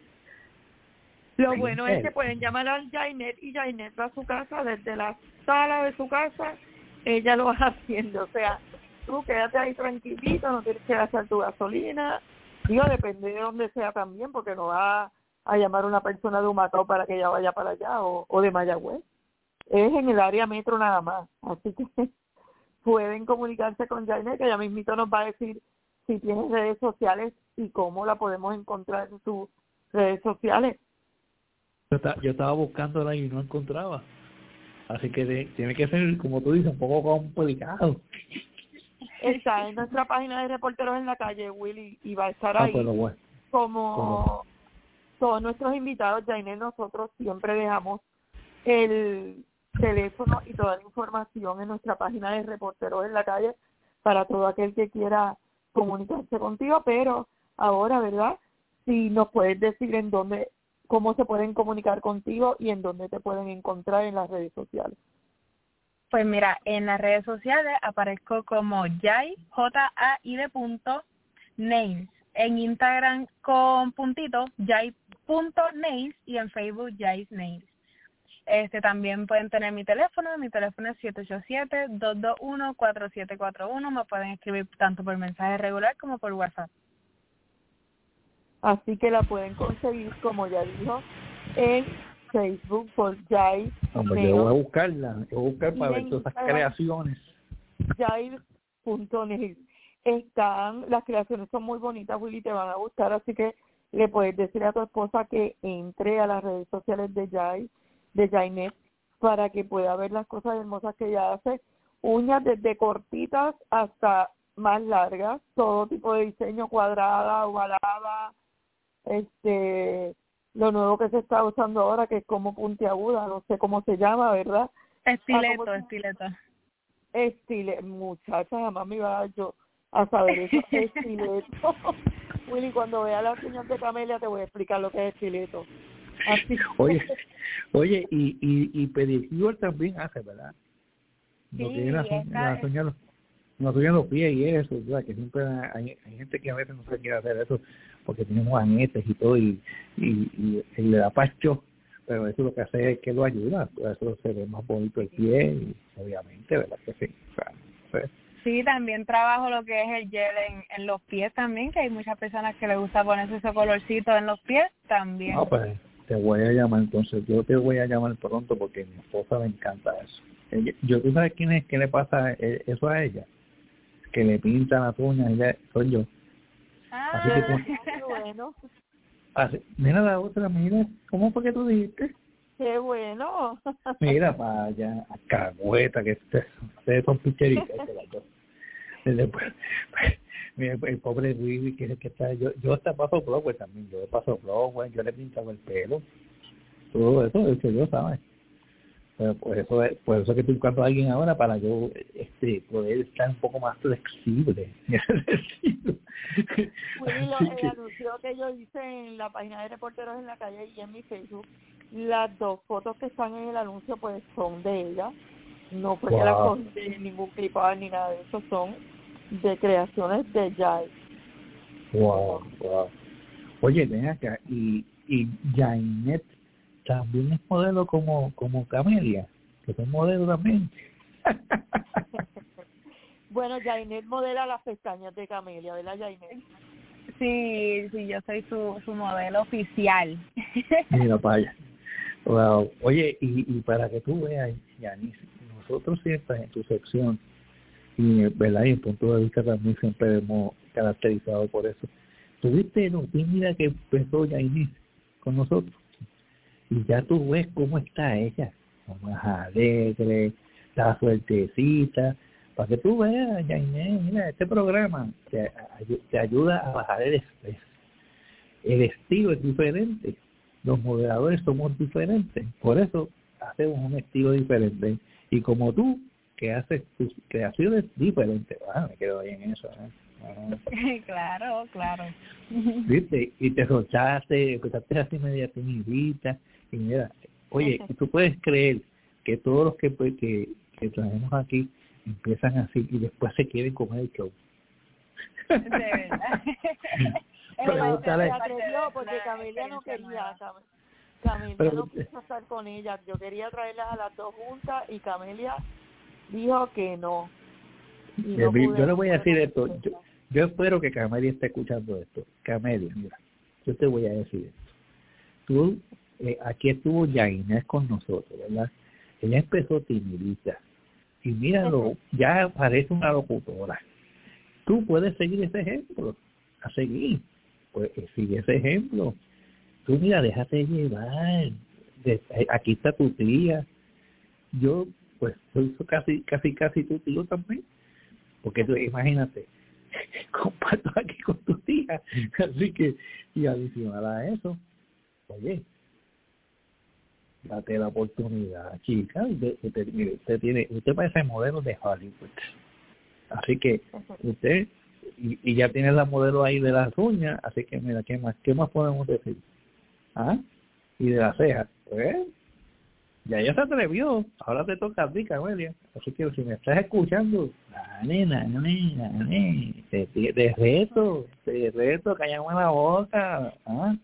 Lo bueno es que pueden llamar a Jainet y Jainet va a su casa, desde la sala de su casa, ella lo va haciendo. O sea, tú quédate ahí tranquilito, no tienes que gastar tu gasolina. Digo, depende de dónde sea también, porque no va a llamar a una persona de Humacao para que ella vaya para allá o de Mayagüez. Es en el área metro nada más. Así que pueden comunicarse con Jainet, que ella mismito nos va a decir si tiene redes sociales y cómo la podemos encontrar en sus redes sociales. Yo estaba buscándola y no encontraba. Así que tiene que ser, como tú dices, un poco complicado. Está en nuestra página de Reporteros en la Calle, Willy, y va a estar ahí. Pero bueno. Como todos nuestros invitados, Jainet, nosotros siempre dejamos el teléfono y toda la información en nuestra página de Reporteros en la Calle para todo aquel que quiera comunicarse contigo, pero ahora, ¿verdad? Si nos puedes decir en dónde, cómo se pueden comunicar contigo y en dónde te pueden encontrar en las redes sociales. Pues mira, en las redes sociales aparezco como Jai, J-A-I-D.Nails, en Instagram con puntito, Jai.nails, y en Facebook Jai's Nails. También pueden tener mi teléfono es 787-221-4741, me pueden escribir tanto por mensaje regular como por WhatsApp. Así que la pueden conseguir, como ya dijo, en Facebook por Jai. Hombre, yo voy a buscarla, para ver todas esas creaciones. Jai.nails. Las creaciones son muy bonitas, Willy, te van a gustar, así que le puedes decir a tu esposa que entre a las redes sociales de Jainet, para que pueda ver las cosas hermosas que ella hace, uñas desde cortitas hasta más largas, todo tipo de diseño, cuadrada, ovalada, lo nuevo que se está usando ahora, que es como puntiaguda, no sé cómo se llama, ¿verdad? Estileto. Muchacha, jamás me iba yo a saber eso, estileto. Willy, cuando vea las uñas de Camelia te voy a explicar lo que es estileto. Así. Oye, y pedicure también hace, ¿verdad? Sí, lo que es las uñas en los pies y eso, ¿verdad? Que siempre hay gente que a veces no se quiere hacer eso porque tiene juanetes y todo y le da pacho, pero eso lo que hace es que lo ayuda, pues eso se ve más bonito el pie y obviamente, ¿verdad? Que sí, o sea, pues. Sí, también trabajo lo que es el gel en los pies también, que hay muchas personas que les gusta ponerse ese colorcito en los pies también. No, pues te voy a llamar entonces, yo te voy a llamar pronto porque a mi esposa le encanta eso. ¿Tú sabes quién es que le pasa eso a ella? Que le pinta las uñas, soy yo. Así que qué bueno. Mira la otra, mira, ¿cómo fue que tú dijiste? Qué bueno. Mira para allá, cagüeta, que ustedes son picheritas. Después, mira, el pobre Luis, que es el que está, yo hasta paso Broadway también, yo paso Broadway, yo le pintaba el pelo, todo eso, el que yo sabe. Pero por eso que estoy buscando a alguien ahora para yo poder estar un poco más flexible en ese sentido. El anuncio que yo hice en la página de Reporteros en la Calle y en mi Facebook, las 2 fotos que están en el anuncio pues son de ella, no fue que las cogí de ningún clip ni nada de eso, son de creaciones de Jai. Wow. Oye, ven acá, y Jainet también es modelo como Camelia, que es modelo también. Bueno, Jainet modela las pestañas de Camelia, ¿verdad, Jainet? Sí, yo soy su modelo oficial. Mira para allá. Wow. Oye, y para que tú veas, Yanis, nosotros siempre en tu sección, y verdad, y en punto de vista también siempre hemos caracterizado por eso. Tuviste lo tímida que empezó Yanis con nosotros, y ya tú ves cómo está ella, más alegre, está suertecita, para que tú veas, Yanis, mira, este programa te ayuda a bajar el estrés. El estilo es diferente. Los moderadores somos diferentes, por eso hacemos un estilo diferente. Y como tú, que haces tus creaciones diferentes, me quedo bien en eso. Claro. ¿Viste? Y te soltaste, empezaste así media timidita. Y mira, oye, tú puedes creer que todos los que traemos aquí empiezan así y después se quieren comer el show. De verdad. Pregúntale. Se atrevió porque Camelia no quería, Camelia no quiso estar con ella. Yo quería traerlas a las 2 juntas y Camelia dijo que no. Yo le voy a decir esto. Yo espero que Camelia esté escuchando esto. Camelia, mira, yo te voy a decir esto. Tú, aquí estuvo Yainés con nosotros, ¿verdad? Ella empezó timidita. Y míralo, ya parece una locutora. Tú puedes seguir ese ejemplo, a seguir. Pues sigue ese ejemplo. Tú mira, déjate llevar. Aquí está tu tía. Yo, pues, soy casi tu tío también. Porque tú, imagínate, comparto aquí con tu tía. Así que, y adicional a eso, oye, date la oportunidad, chica. Usted parece modelo de Hollywood. Así que usted y ya tiene la modelo ahí de las uñas, así que mira, ¿qué más podemos decir? Y de las cejas, pues ya ella se atrevió, ahora te toca a ti, Camelia. Así que si me estás escuchando, dale, te reto, cállame la boca.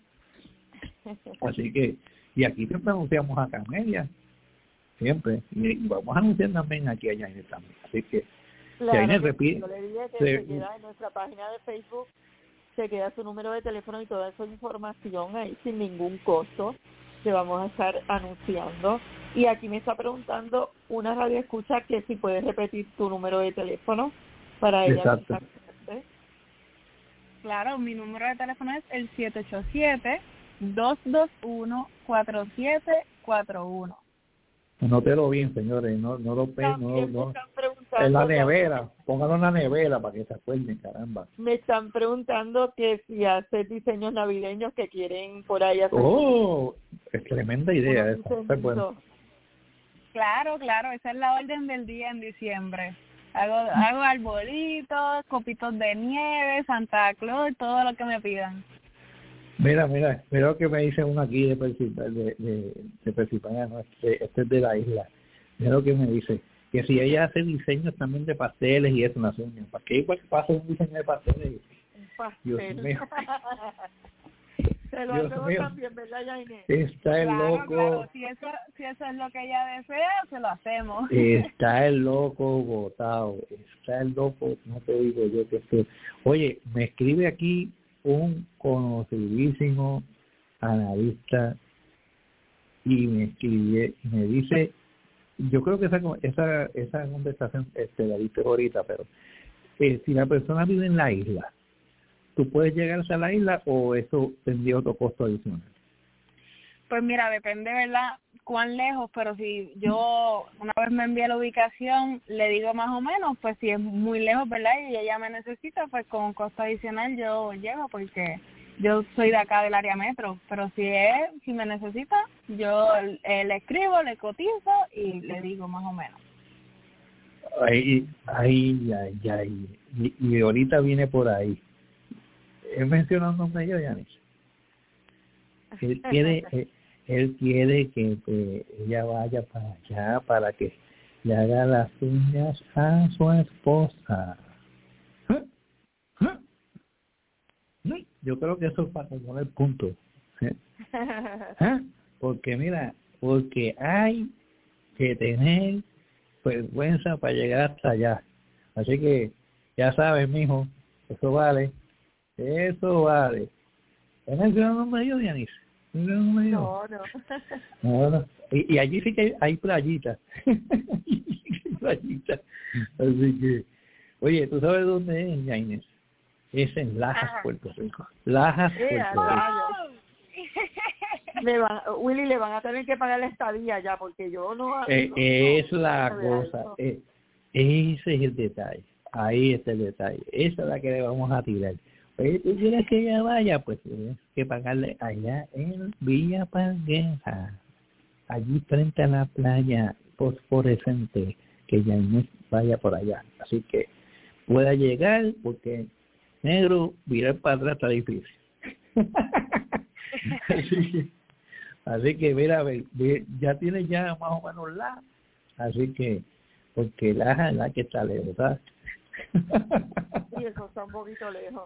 Así que, y aquí siempre anunciamos a Camelia, siempre, y vamos a anunciar también aquí a Yainés también, así que claro, yo le dije que se queda en nuestra página de Facebook, se queda su número de teléfono y toda esa información ahí sin ningún costo que vamos a estar anunciando. Y aquí me está preguntando una radio escucha que si puedes repetir tu número de teléfono para ella. Exacto. Claro, mi número de teléfono es el 787-221-4741. Anótelo bien, señores, no lo no. En la nevera, póngalo en la nevera para que se acuerden, caramba. Me están preguntando que si haces diseños navideños que quieren por ahí hacer. Es tremenda idea esa. Bueno. Claro, esa es la orden del día en diciembre. Hago arbolitos, copitos de nieve, Santa Claus, todo lo que me pidan. Mira lo que me dice uno aquí de Pensilvania, no, este es de la isla. Mira lo que me dice, que si ella hace diseños también de pasteles y eso en las uñas, ¿para qué igual pasa un diseño de pasteles? Dios mío. Se lo hacemos también, ¿verdad, Yainés? Está el loco. Claro. Si eso es lo que ella desea, se lo hacemos. Está el loco botado. Está el loco, no te digo yo que estoy. Oye, me escribe aquí un conocidísimo analista y me escribe y me dice yo creo que esa conversación la diste ahorita, pero si la persona vive en la isla, ¿tú puedes llegar a la isla o eso tendría otro costo adicional? Pues mira, depende, ¿verdad?, cuán lejos, pero si yo una vez me envía la ubicación, le digo más o menos, pues si es muy lejos, ¿verdad?, y ella me necesita, pues con un costo adicional yo llego, porque yo soy de acá del área metro, pero si me necesita, yo le escribo, le cotizo y le digo más o menos. Ahí. Y ahorita viene por ahí. Él mencionó un nombre yo, Yanis. Él quiere que ella vaya para allá para que le haga las uñas a su esposa. Yo creo que eso es para poner el punto. Porque mira, porque hay que tener vergüenza para llegar hasta allá. Así que ya sabes, mijo, eso vale. ¿Te mencionó el nombre de yo, Dianis? No. Y allí sí que hay playitas. Así que, oye, ¿tú sabes dónde es, Yaines? Es en Lajas, Puerto Rico. Lajas, Puerto Rico. Willy, le van a tener que pagar la estadía ya, porque yo no... es la cosa. Ese es el detalle. Ahí está el detalle. Esa es la que le vamos a tirar. Oye, ¿tú quieres que ella vaya? Pues tienes que pagarle allá en Villa Parguera, allí frente a la playa fosforescente, que ya no vaya por allá. Así que pueda llegar, porque negro, virar para atrás está difícil. así que mira, ya tiene ya más o menos así que, porque la que está lejos, ¿sabes? Y eso está un poquito lejos.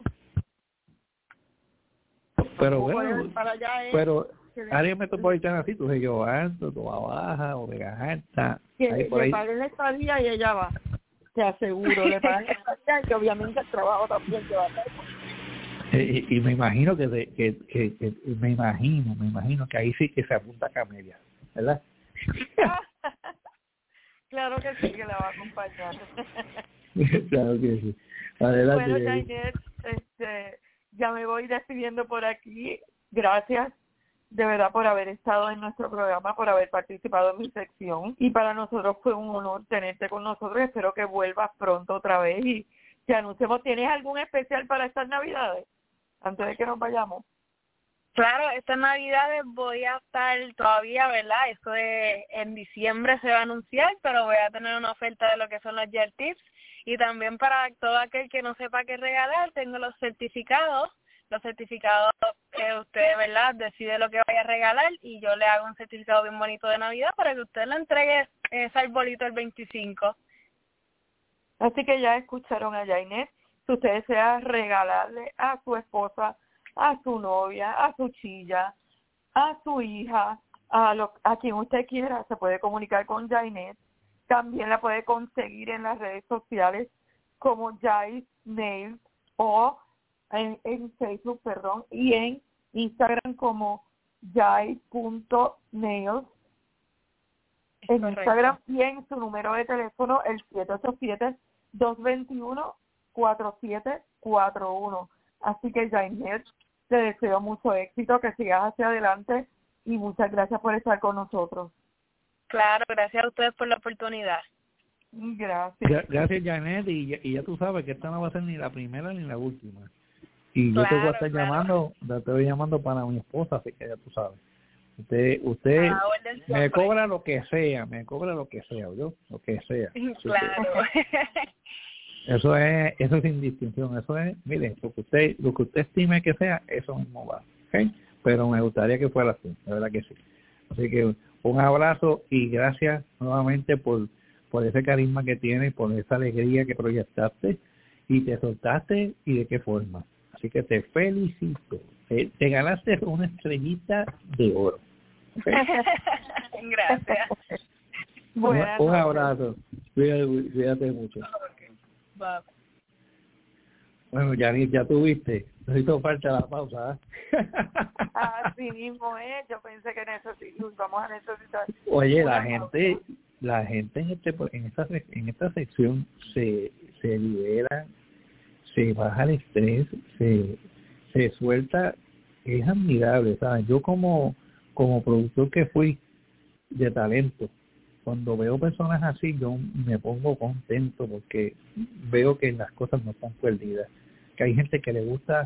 Pero bueno, pero área metropolitana así, tú sé yo alto, tú baja o Vega Alta. Que le paguen la estadía y ella va. Te aseguro, le pagan la estadía y obviamente el trabajo también que va a hacer. Y me imagino que me imagino que ahí sí que se apunta Camelia, ¿verdad? Claro que sí, que la va a acompañar. Claro que sí. Adelante. Bueno, Janet, ya me voy despidiendo por aquí. Gracias de verdad por haber estado en nuestro programa, por haber participado en mi sección. Y para nosotros fue un honor tenerte con nosotros. Espero que vuelvas pronto otra vez y te anunciemos. ¿Tienes algún especial para estas Navidades? Antes de que nos vayamos. Claro, estas Navidades voy a estar todavía, ¿verdad? Eso en diciembre se va a anunciar, pero voy a tener una oferta de lo que son los Jar Tips. Y también para todo aquel que no sepa qué regalar, tengo los certificados que usted, ¿verdad?, decide lo que vaya a regalar y yo le hago un certificado bien bonito de Navidad para que usted le entregue ese arbolito el 25. Así que ya escucharon a Janet. Si usted desea regalarle a su esposa, a su novia, a su chilla, a su hija, a quien usted quiera, se puede comunicar con Janet. También la puede conseguir en las redes sociales como Jais Nails o en Facebook, y en Instagram como jais.nails. En Instagram y en su número de teléfono el 787-221-4741. Así que Janet, te deseo mucho éxito, que sigas hacia adelante y muchas gracias por estar con nosotros. Claro, gracias a ustedes por la oportunidad. Gracias. Gracias, Janet, y ya tú sabes que esta no va a ser ni la primera ni la última. Y claro, yo te voy a estar llamando, te estoy llamando para mi esposa, así que ya tú sabes. Usted me cobra lo que sea, yo, lo que sea. Claro. Eso es sin distinción, eso es, mire, lo que usted estime que sea, eso mismo va, ¿okay? Pero me gustaría que fuera así, la verdad que sí. Así que un abrazo y gracias nuevamente por ese carisma que tienes, por esa alegría que proyectaste y te soltaste y de qué forma. Así que te felicito. Te ganaste una estrellita de oro. ¿Okay? Gracias. Un abrazo. Cuídate mucho. Bye. Bueno, ya tuviste. Necesito falta la pausa. Así mismo es. Yo pensé que vamos a necesitar. Oye, la gente la gente en esta sección se libera, se baja el estrés, se suelta, es admirable, ¿sabes? Yo como productor que fui de talento, cuando veo personas así, yo me pongo contento porque veo que las cosas no están perdidas, que hay gente que le gusta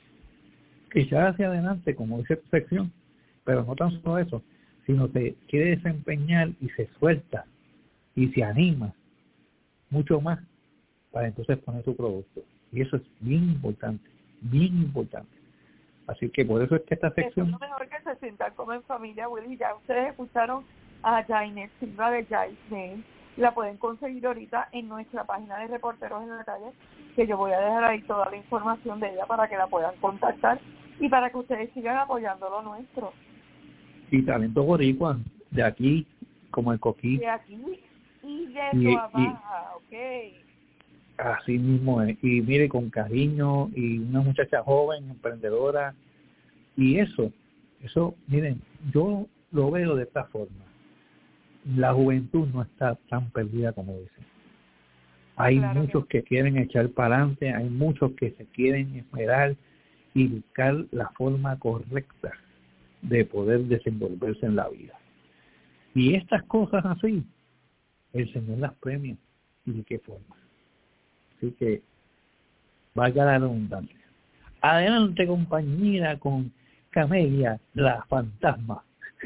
echar hacia adelante, como dice tu sección, pero no tan solo eso, sino se quiere desempeñar y se suelta y se anima mucho más para entonces poner su producto. Y eso es bien importante, bien importante. Así que por eso es que esta sección... Es lo mejor que se sientan como en familia, Willy. Ya ustedes escucharon a Jainet Silva de Jainet. La pueden conseguir ahorita en nuestra página de Reporteros en la Calle, que yo voy a dejar ahí toda la información de ella para que la puedan contactar y para que ustedes sigan apoyando lo nuestro. Y talento boricua, de aquí, como el Coquí. De aquí y de Toa Baja, ok. Así mismo es. Y mire, con cariño, y una muchacha joven, emprendedora, y eso, miren, yo lo veo de esta forma. La juventud no está tan perdida como dicen. Hay claro muchos que quieren echar para adelante, hay muchos que se quieren esmerar y buscar la forma correcta de poder desenvolverse en la vida. Y estas cosas así, el Señor las premia. ¿Y de qué forma? Así que valga la redundancia. Adelante, compañera, con Camelia, la fantasma.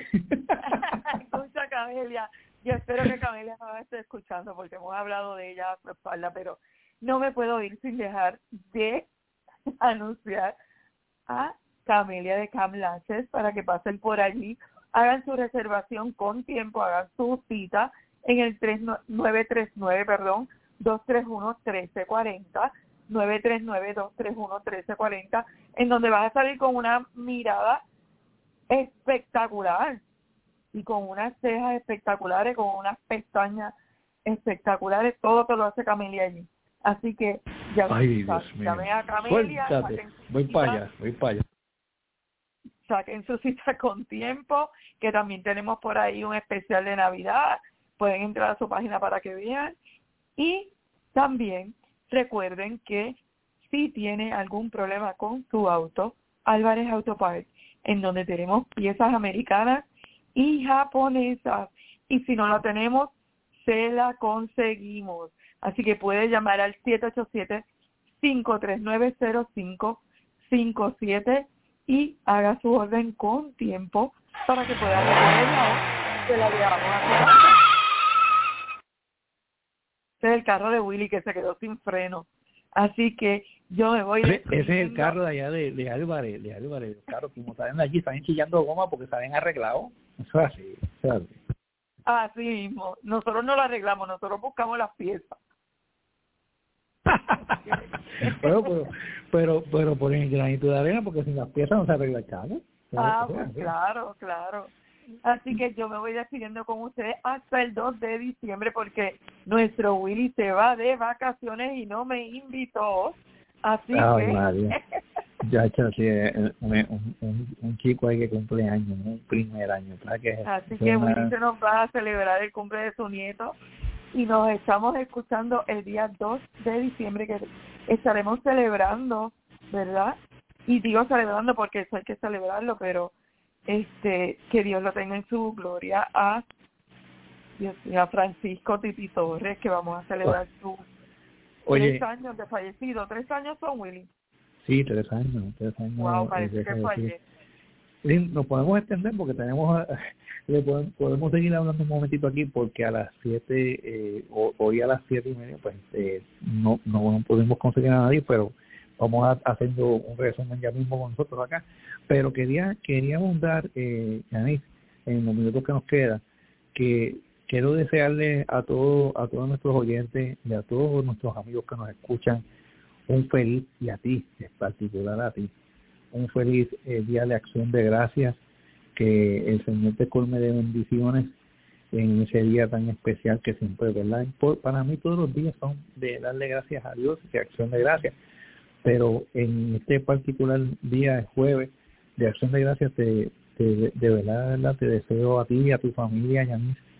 Escucha, Camelia. Yo espero que Camelia no me esté escuchando porque hemos hablado de ella a su espalda, pero no me puedo ir sin dejar de anunciar a Camelia de Cam Lashes para que pasen por allí, hagan su reservación con tiempo, hagan su cita en el 231-1340, 939-231-1340, en donde vas a salir con una mirada espectacular y con unas cejas espectaculares, con unas pestañas espectaculares, todo te lo hace Camelia allí. Así que ya llame a Camelia. Voy para allá. Saquen su cita con tiempo, que también tenemos por ahí un especial de Navidad. Pueden entrar a su página para que vean. Y también recuerden que si tiene algún problema con su auto, Álvarez Auto Parts, en donde tenemos piezas americanas y japonesas. Y si no la tenemos, se la conseguimos. Así que puede llamar al 787-539-0557 y haga su orden con tiempo para que pueda recogerla. Se la llevamos a su casa. Este es el carro de Willy que se quedó sin freno. Así que yo me voy... Ese es el carro de allá de Álvarez. Los carros, como salen allí, están chillando goma porque salen arreglados. Eso es así. Así mismo. Nosotros no lo arreglamos, nosotros buscamos las piezas. pero por el granito de arena, porque sin las piezas no se arregla el carro. Pues claro. Así que yo me voy despidiendo con ustedes hasta el 2 de diciembre porque nuestro Willy se va de vacaciones y no me invitó. Así que... María. Ya, sí, un chico ahí que cumple años, un primer año. Así que Willy se nos va a celebrar el cumple de su nieto y nos estamos escuchando el día 2 de diciembre que estaremos celebrando, ¿verdad? Y digo celebrando porque eso hay que celebrarlo, pero que Dios lo tenga en su gloria a Francisco Titi Torres, que vamos a celebrar sus 3 años de fallecido. 3 años son, Willy. Sí, 3 años. Wow, parece que fue ayer. Nos podemos extender porque podemos seguir hablando un momentito aquí porque a las 7, hoy a las 7:30, pues no podemos conseguir a nadie, pero vamos haciendo un resumen ya mismo con nosotros acá. Pero queríamos dar, Yanis, en los minutos que nos queda, que quiero desearle a todos nuestros oyentes y a todos nuestros amigos que nos escuchan un feliz, y a ti, en particular a ti, un feliz Día de Acción de Gracias, que el Señor te colme de bendiciones en ese día tan especial que siempre, ¿verdad? Para mí todos los días son de darle gracias a Dios y de Acción de Gracias, pero en este particular día, el jueves, de Acción de Gracias, de verdad te deseo a ti y a tu familia, Yanis,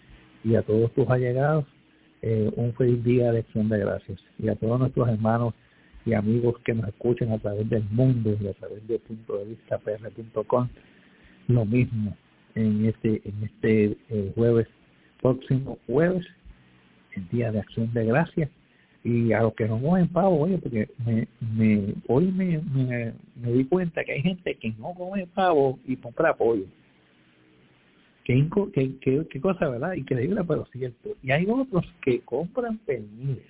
y a todos tus allegados un feliz día de Acción de Gracias, y a todos nuestros hermanos y amigos que nos escuchen a través del mundo y a través de puntodevistapr.com, lo mismo en este jueves, próximo jueves, el día de Acción de Gracias. Y a los que no comen pavo, oye, porque hoy me di cuenta que hay gente que no come pavo y compra pollo. Qué cosa, ¿verdad? Increíble, pero cierto. Y hay otros que compran perniles.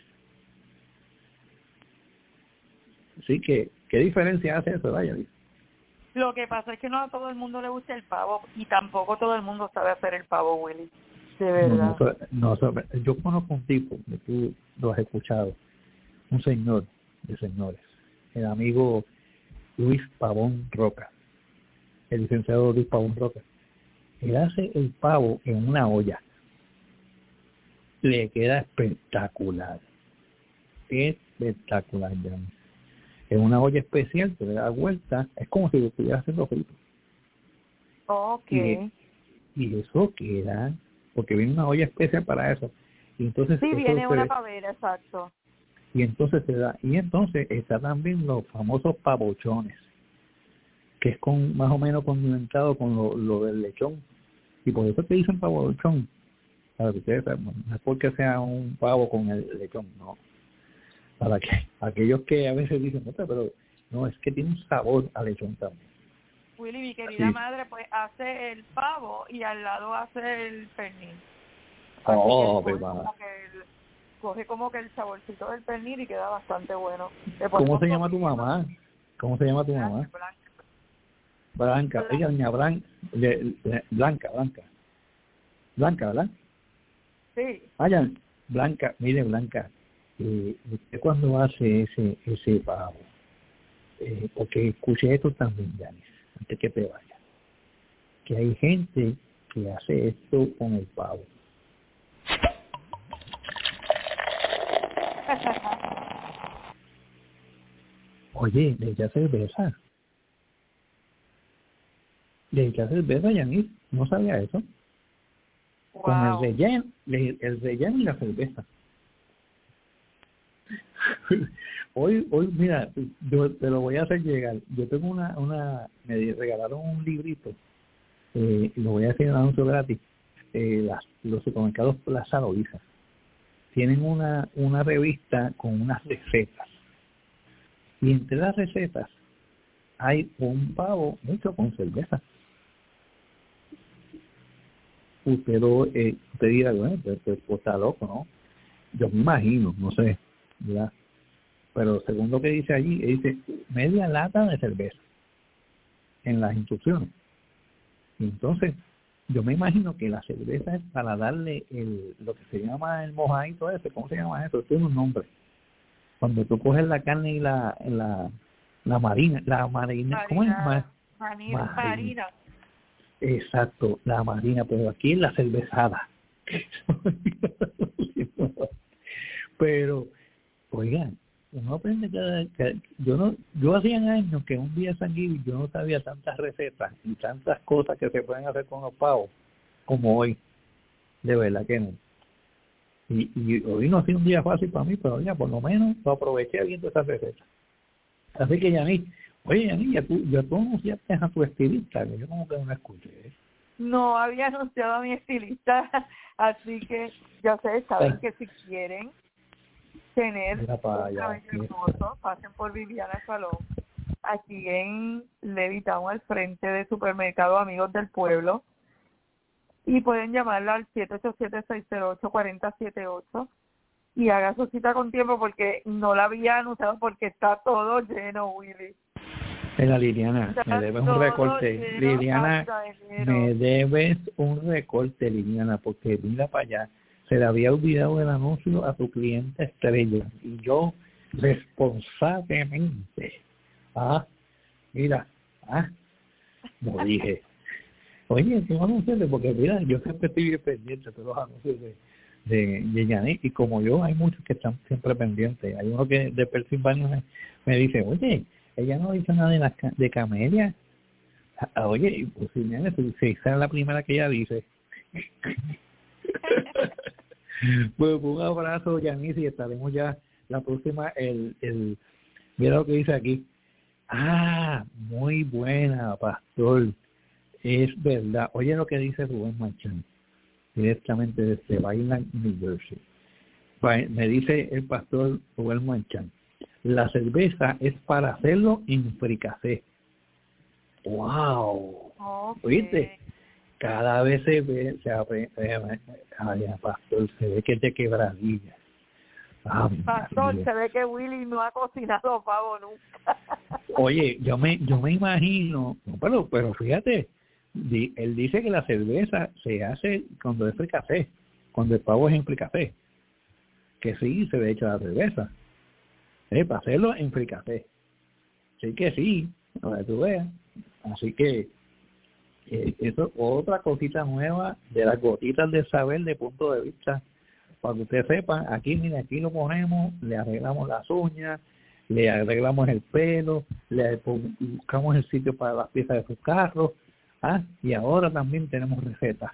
Así que, ¿qué diferencia hace eso, verdad? Lo que pasa es que no a todo el mundo le gusta el pavo y tampoco todo el mundo sabe hacer el pavo, Willy. De verdad. Yo conozco un tipo, que tú lo has escuchado, un señor de señores, el amigo Luis Pavón Roca, el licenciado Luis Pavón Roca. Él hace el pavo en una olla. Le queda espectacular. Espectacular, ya. En una olla especial, que le da vuelta, es como si lo estuviera haciendo frito. Okay. Y eso queda, porque viene una olla especial para eso. Y entonces sí, viene una pavera, exacto. Y entonces se da, y entonces está también los famosos pavochones, que es con más o menos condimentado con lo del lechón. Y por eso te dicen pavochón. Para que ustedes sepan, no es porque sea un pavo con el lechón, no. Para que aquellos que a veces dicen, pero no, es que tiene un sabor a lechón también. Willy, mi querida madre, pues hace el pavo y al lado hace el pernil. Coge como que el saborcito del pernil y queda bastante bueno. ¿Cómo se llama tu mamá? Blanca. Ella, doña Blanca, Blanca, ¿verdad? Sí. Vaya, Blanca, mire, Blanca, usted cuando hace ese pavo, porque escuché esto también, Yanis, antes que te vaya, que hay gente que hace esto con el pavo. Oye, le echa cerveza. Yanis, no sabía eso. Wow. Con el relleno y la cerveza. Hoy, mira, yo te lo voy a hacer llegar. Yo tengo me regalaron un librito, lo voy a hacer en anuncio gratis. Los supermercados Plaza Loíza tienen una revista con unas recetas. Y entre las recetas hay un pavo hecho con cerveza. Usted dirá, bueno, pues está loco, ¿no? Yo me imagino, no sé, ¿verdad? Pero según lo que dice allí, dice media lata de cerveza en las instrucciones. Y entonces, yo me imagino que la cerveza es para darle lo que se llama el mojadito ese. ¿Cómo se llama eso? Tiene un nombre. Cuando tú coges la carne y la marina, ¿cómo es? Marina. Exacto, la marina, pero aquí es la cervezada. Pero, oigan, uno aprende que yo hacía años que un día San Gil yo no sabía tantas recetas y tantas cosas que se pueden hacer con los pavos como hoy. De verdad que no. Y hoy no ha sido un día fácil para mí, pero ya por lo menos lo aproveché viendo esas recetas. Así que Yanis, ya tú anunciaste a tu estilista, que yo como que no la escuché. No había anunciado a mi estilista, así que ya ustedes saben que si quieren tener un cabello hermoso, pasen por Viviana Salón, aquí en Levitown, al frente del supermercado Amigos del Pueblo, y pueden llamarla al 787-608-4078 y haga su cita con tiempo porque no la había anunciado porque está todo lleno, Willy. Liliana, me debes un recorte. Liliana, me debes un recorte, Liliana, porque mira para allá, se le había olvidado el anuncio a tu cliente estrella y yo responsablemente, lo dije. Oye, tú anunciaste, porque mira, yo siempre estoy bien pendiente de los anuncios de Yanis, y como yo, hay muchos que están siempre pendientes. Hay uno que de Pensilvania me dice, oye, ella no dice nada de Camelia. Oye, pues si esa es la primera que ella dice. Pues un abrazo, Yanis, y estaremos ya la próxima. Mira lo que dice aquí. Muy buena, pastor. Es verdad. Oye lo que dice Rubén Marchán, directamente desde Bayland, New Jersey. Me dice el pastor Rubén Marchán, la cerveza es para hacerlo en fricasé. ¡Wow! Okay. ¿Oíste? Cada vez se ve, pastor, se ve que es de quebradilla. Pastor, se ve que Willy no ha cocinado pavo nunca. Oye, yo me imagino, pero fíjate, él dice que la cerveza se hace cuando es fricasé, cuando el pavo es en fricasé, que sí se le echa la cerveza, para hacerlo en fricasé. Así que sí, para que tú veas. Así que eso, otra cosita nueva de las gotitas de saber de punto de vista, para que ustedes sepan. Aquí, mira, aquí lo ponemos, le arreglamos las uñas, le arreglamos el pelo, le buscamos el sitio para las piezas de sus carros, y ahora también tenemos recetas.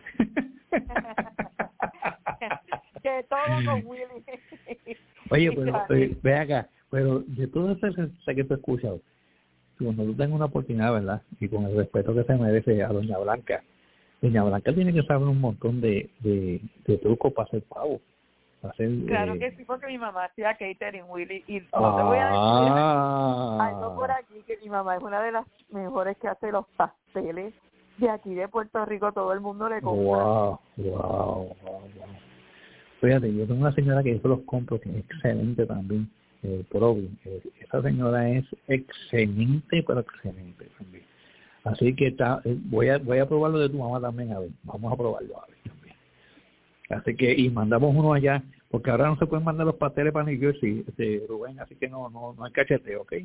Que todo con Willy. Oye, pero ve acá, pero de todo eso que tú has escuchado, cuando tú tengas una oportunidad, ¿verdad? Y con el respeto que se merece a Doña Blanca tiene que saber un montón de trucos para hacer pavo. Claro que sí, porque mi mamá hacía catering, Willy, y no te voy a decir algo por aquí, que mi mamá es una de las mejores que hace los pasteles de aquí de Puerto Rico. Todo el mundo le compra. Wow. Fíjate, yo tengo una señora que yo los compro, que es excelente también, Provi. Esa señora es excelente, pero excelente también. Así que voy a probarlo de tu mamá también, a ver. Vamos a probarlo, a ver también. Así que, y mandamos uno allá, porque ahora no se pueden mandar los pasteles para New Jersey, Rubén, así que no hay cacheteo, ¿ok?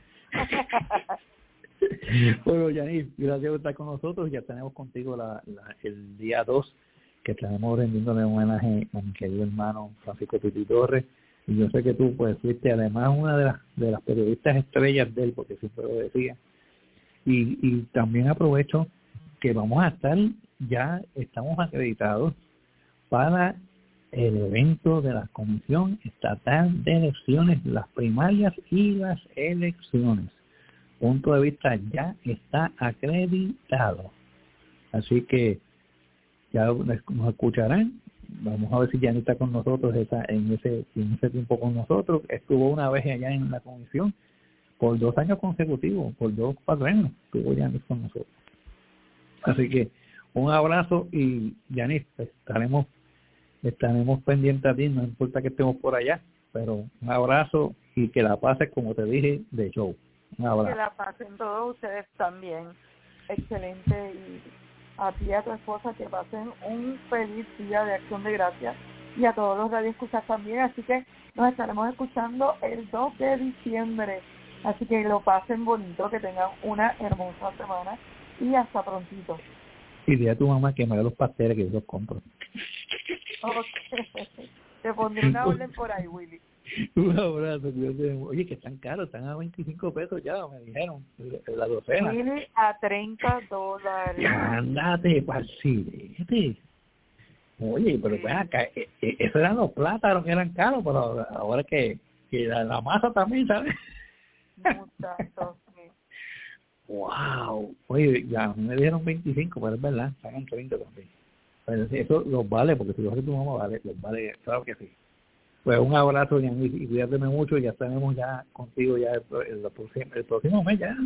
Bueno, Yanis, gracias por estar con nosotros. Ya tenemos contigo el día 2, que estaremos rendiéndole un homenaje a mi querido hermano Francisco Titi Torres. Y yo sé que tú pues fuiste además una de las periodistas estrellas de él, porque siempre lo decía. Y también aprovecho que ya estamos acreditados para el evento de la Comisión Estatal de Elecciones, las primarias y las elecciones. Punto de vista ya está acreditado. Así que ya nos escucharán. Vamos a ver si Yanni está con nosotros en ese tiempo con nosotros. Estuvo una vez allá en la comisión por 2 años consecutivos, por 2 cuatrienios estuvo Yanni con nosotros. Así que un abrazo, y Yanni, estaremos pendientes a ti, no importa que estemos por allá, pero un abrazo y que la pases, como te dije, de show. Un abrazo. Que la pasen todos ustedes también. Excelente. Y a ti y a tu esposa que pasen un feliz día de Acción de Gracias, y a todos los radioescuchas también. Así que nos estaremos escuchando el 2 de diciembre. Así que lo pasen bonito, que tengan una hermosa semana y hasta prontito. Y dile a tu mamá que me haga los pasteles, que yo los compro. Okay. Te pondré una orden por ahí, Willy. Un abrazo. Oye, que están caros, están a $25 ya, me dijeron, la docena. Willy, a $30. Ándate, parcilete. Oye, pero ven acá, esos eran los plátanos que eran caros, pero ahora que la masa también, ¿sabes? Muchachos, sí. Wow. Oye, ya me dieron 25, pero es verdad, están en 30 también. Pero eso los vale, porque si lo hace tu mamá, los vale, claro que sí. Pues un abrazo, y cuídate mucho. Ya estaremos ya contigo ya el próximo mes, ya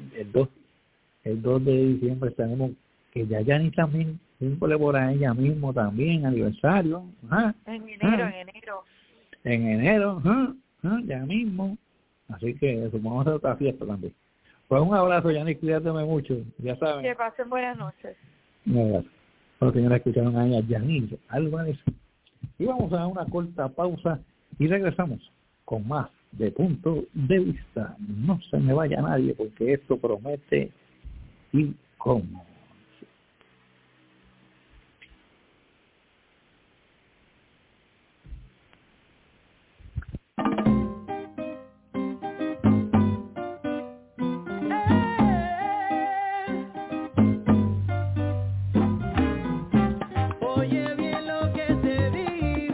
el 2 de diciembre estaremos, que ya ni también cumple por a ella mismo también aniversario. En enero, ya mismo. Así que eso, vamos a hacer otra fiesta también. Pues un abrazo, Yanis, cuídate mucho, ya saben. Que pasen buenas noches. Bueno, señores, escucharon a ella, Yanis Álvarez. Y vamos a dar una corta pausa y regresamos con más de Punto de Vista. No se me vaya nadie, porque esto promete y cómo. Oye bien lo que te digo.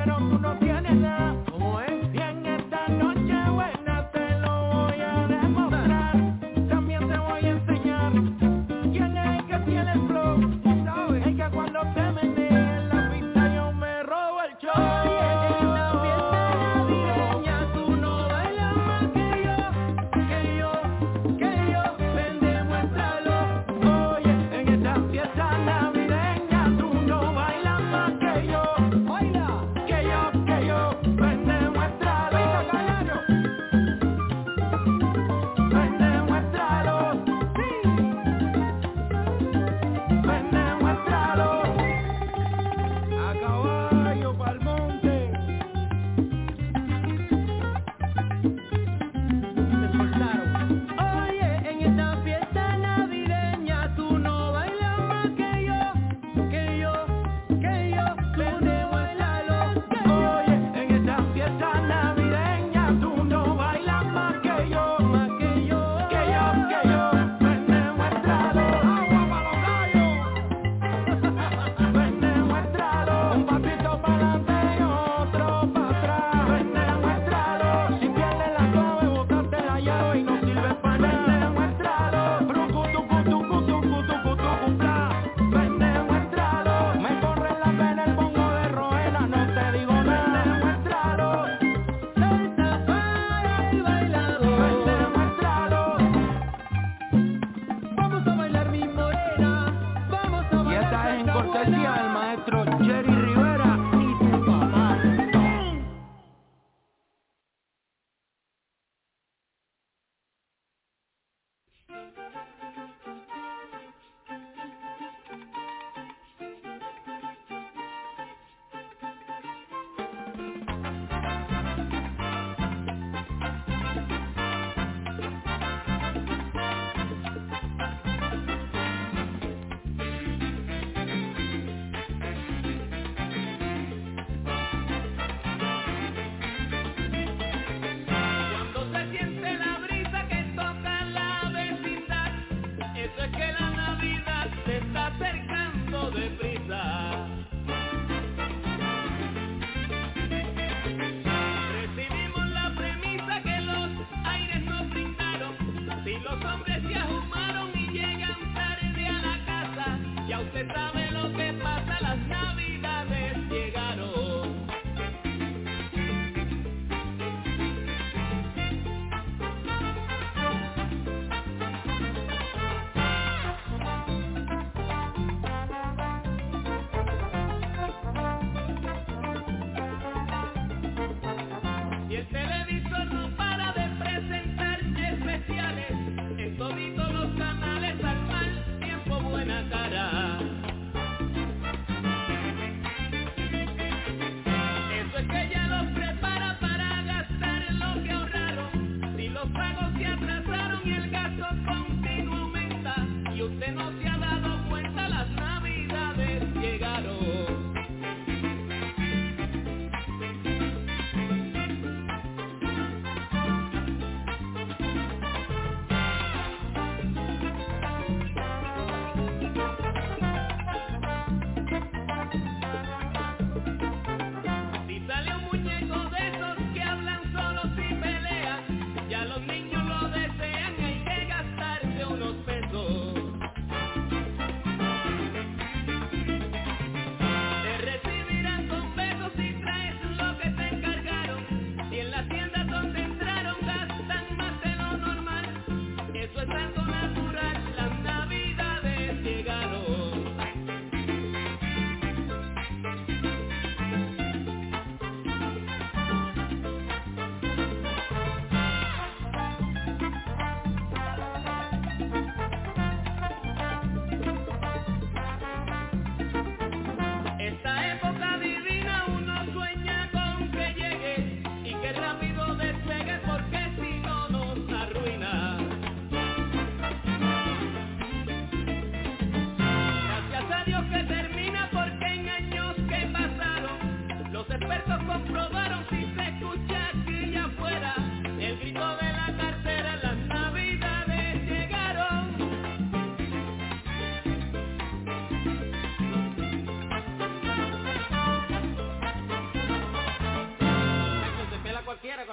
pero tú no tienes nada. ¿Cómo es? Y en esta noche buena te lo voy a demostrar. También te voy a enseñar quién es el que tiene el flow. ¿Sabes? Es que cuando te menea en la pista yo me robo el show. Que yo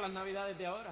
las Navidades de ahora.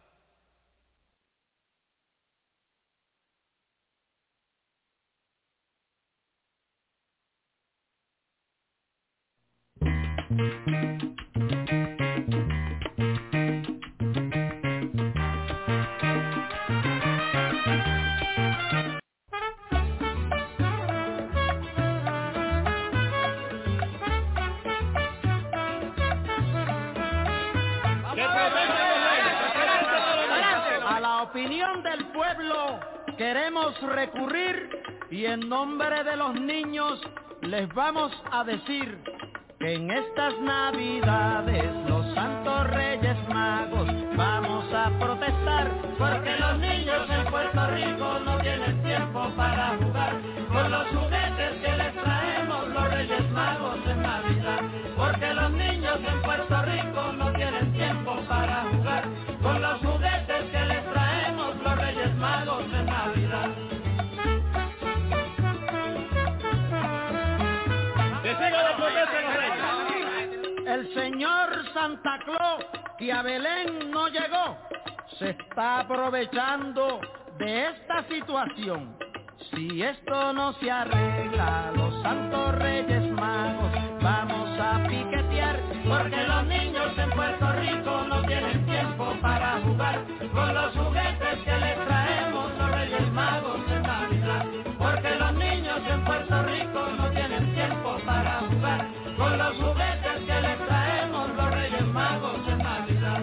A la opinión del pueblo queremos recurrir y en nombre de los niños les vamos a decir que en estas Navidades los Santos Reyes Magos vamos a protestar porque los niños en Puerto Rico no tienen tiempo para jugar con los juguetes que les traemos los Reyes Magos en Navidad, porque los niños en Puerto Rico no tienen tiempo para jugar con los juguetes que les traemos los Reyes Magos en Navidad. El señor Santa Claus que a Belén no llegó se está aprovechando de esta situación. Si esto no se arregla, los Santos Reyes Magos vamos a piquetear, porque los niños en Puerto Rico no tienen tiempo para jugar con los juguetes que les traemos los Reyes Magos en Navidad, porque los niños en Puerto Rico no tienen tiempo para jugar con los juguetes que les traemos los Reyes Magos en Navidad.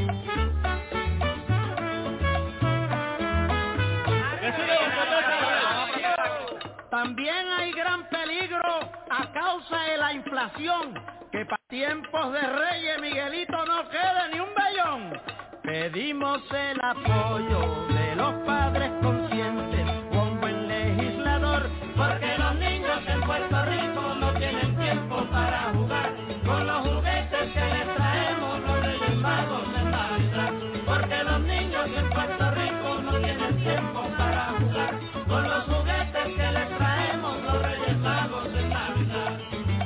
También hay gran peligro a causa de la inflación, que para tiempos de Reyes Miguelito no quede ni un vellón. Pedimos el apoyo de los padres conscientes o un buen legislador, porque los niños en Puerto Rico no tienen tiempo para jugar con los juguetes que les traemos los Reyes Magos en Navidad, porque los niños en Puerto Rico no tienen tiempo para jugar con los juguetes que les traemos los Reyes Magos en Navidad.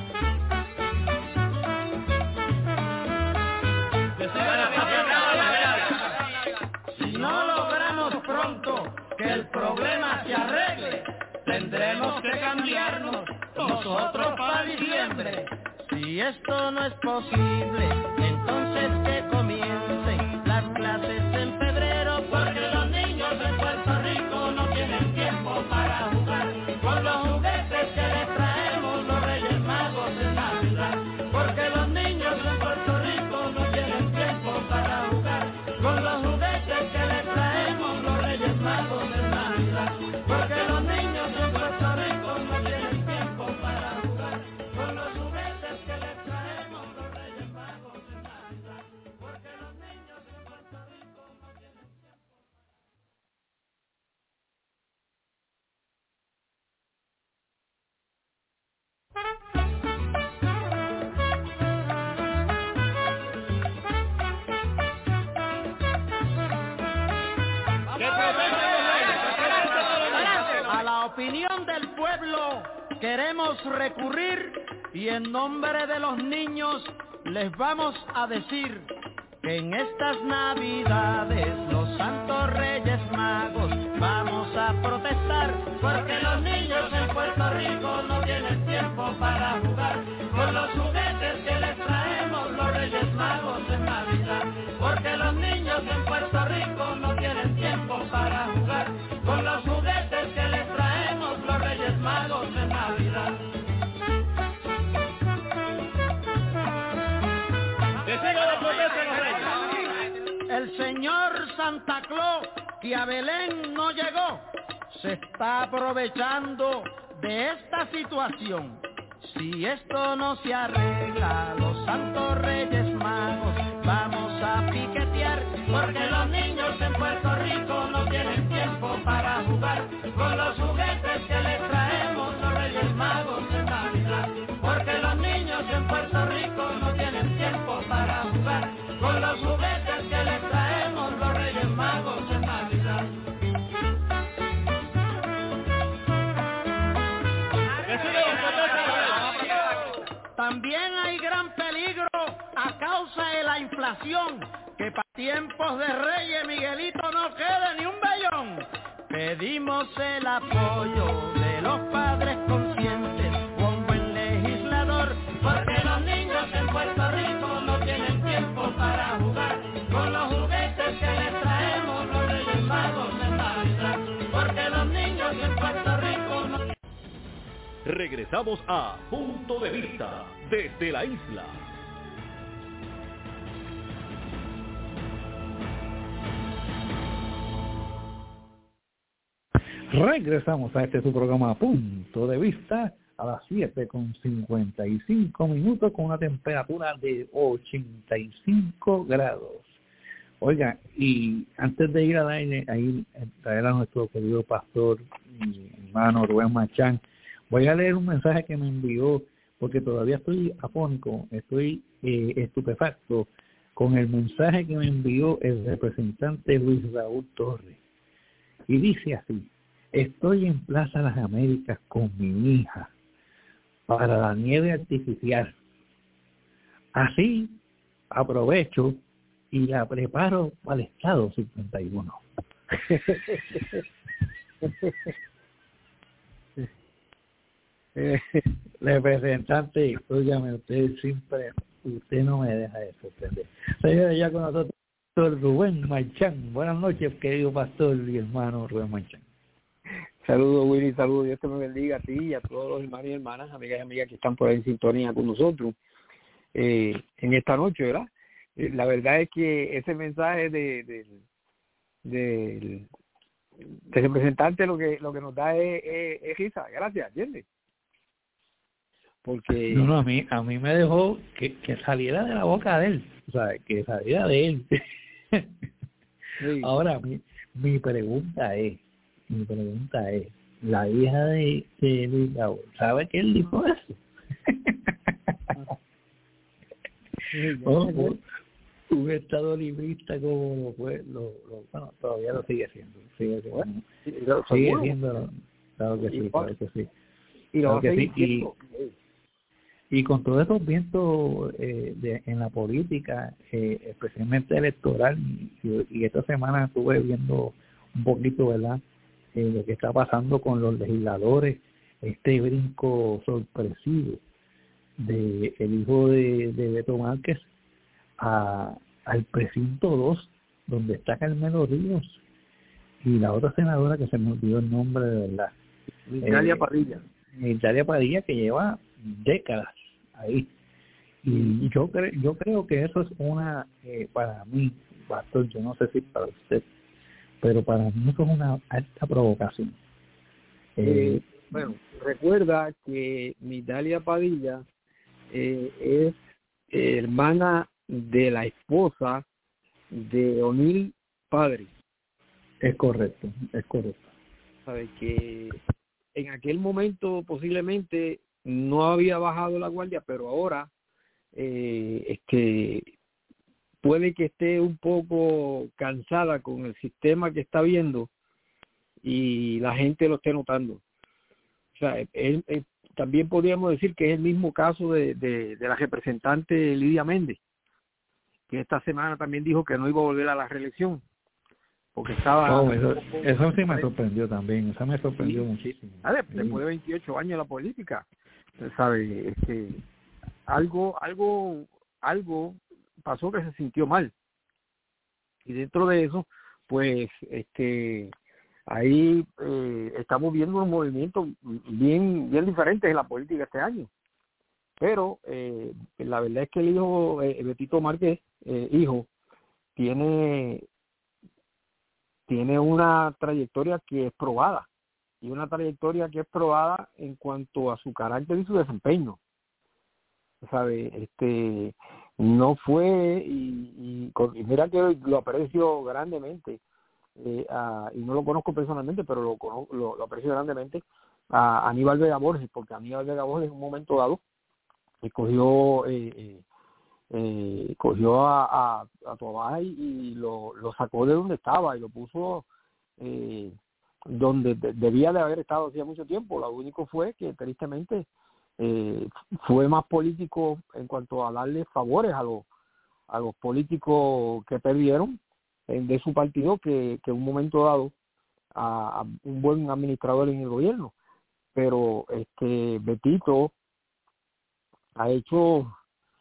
Si no logramos pronto que el problema se arregle, tendremos que cambiarnos nosotros para diciembre. Si esto no es posible, entonces que comiencen las clases en febrero, porque los niños en Puerto Rico no tienen tiempo para jugar con los juguetes que les traemos los Reyes Magos en Navidad, porque los niños en Puerto Rico no tienen tiempo para jugar con los juguetes que les traemos los Reyes Magos en Navidad, porque los niños en Puerto Rico no tienen tiempo para jugar con los juguetes que les traemos los Reyes Magos en Navidad, porque los niños en Puerto Rico no tienen tiempo. A la opinión del pueblo queremos recurrir y en nombre de los niños les vamos a decir que en estas Navidades los Santos Reyes Magos vamos a protestar, porque los niños en Puerto Rico no tienen tiempo para jugar con los juguetes que les traemos los Reyes Magos en Navidad, porque los niños en Puerto Rico no tienen tiempo para jugar con los juguetes que les traemos los Reyes Magos en Navidad. El señor Santa Claus que a Belén no llegó se está aprovechando de esta situación. Si esto no se arregla, los Santos Reyes Magos vamos a piquetear, porque los niños en Puerto Rico no tienen tiempo para jugar con los juguetes que les traemos los Reyes Magos en Navidad, porque los niños en Puerto Rico no tienen tiempo para jugar con los juguetes que les traemos los Reyes Magos en Navidad. También hay gran peligro a inflación, que para tiempos de Reyes Miguelito no quede ni un vellón. Pedimos el apoyo de los padres conscientes o un buen legislador, porque los niños en Puerto Rico no tienen tiempo para jugar con los juguetes que les traemos los Reyes Magos en Navidad, porque los niños en Puerto Rico no... Regresamos a Punto de Vista desde la isla. Regresamos a su programa Punto de Vista a las 7:55 con una temperatura de 85 grados. Oiga, y antes de ir al aire, ahí traer a nuestro querido pastor, mi hermano Rubén Machán, voy a leer un mensaje que me envió, porque todavía estoy afónico, estoy estupefacto con el mensaje que me envió el representante Luis Raúl Torres. Y dice así: estoy en Plaza Las Américas con mi hija para la nieve artificial. Así aprovecho y la preparo para el estado 51. Representante, óigame, usted no me deja de sorprender. Señores, ya con nosotros Rubén Machán. Buenas noches, querido pastor y hermano Rubén Machán. Saludos, Willy, saludos. Dios te me bendiga a ti y a todos los hermanos y hermanas, amigas y amigas que están por ahí en sintonía con nosotros en esta noche, ¿verdad? La verdad es que ese mensaje del representante lo que nos da es risa, gracias, ¿entiendes? Porque no, a mí me dejó que saliera de la boca de él, o sea, que saliera de él. Sí. Ahora, mi pregunta es, la hija de Luis Raúl, ¿sabe que él dijo eso? Un estado librista como lo fue, bueno, todavía lo sigue siendo, claro que sí. Y lo que sí, y con todos esos vientos en la política, especialmente electoral, y esta semana estuve viendo un poquito, ¿verdad?, lo que está pasando con los legisladores, este brinco sorpresivo de el hijo de Beto Márquez al precinto 2, donde está Carmelo Ríos, y la otra senadora que se me olvidó el nombre de verdad, Natalia Padilla, que lleva décadas ahí. Y yo creo que eso es una, para mí, pastor, yo no sé si para usted, pero para mí eso es una alta provocación. Bueno, recuerda que Natalia Padilla es hermana de la esposa de O'Neill padre. Es correcto. Sabe que en aquel momento posiblemente no había bajado la guardia, pero ahora puede que esté un poco cansada con el sistema que está viendo y la gente lo esté notando. O sea, también podríamos decir que es el mismo caso de la representante Lidia Méndez, que esta semana también dijo que no iba a volver a la reelección porque estaba... Eso sí me sorprendió también, eso me sorprendió muchísimo. Después de 28 años en la política, ¿sabe? Algo pasó que se sintió mal. Y dentro de eso, pues, ahí estamos viendo unos movimientos bien diferentes en la política este año. Pero la verdad es que el hijo, Betito Márquez, hijo, tiene una trayectoria que es probada, y una trayectoria que es probada en cuanto a su carácter y su desempeño. ¿Sabe? No fue, y mira que lo aprecio grandemente, y no lo conozco personalmente, pero lo aprecio grandemente, a Aníbal Vega Borges, porque Aníbal Vega Borges en un momento dado cogió a Tuabaj y lo sacó de donde estaba y lo puso donde debía de haber estado hacía mucho tiempo. Lo único fue que tristemente fue más político en cuanto a darle favores a a los políticos que perdieron de su partido que en un momento dado a un buen administrador en el gobierno. Pero Betito ha hecho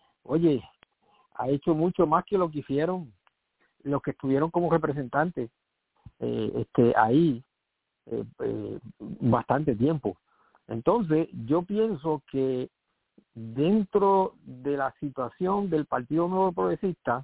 mucho más que lo que hicieron los que estuvieron como representantes ahí bastante tiempo. Entonces yo pienso que dentro de la situación del Partido Nuevo Progresista,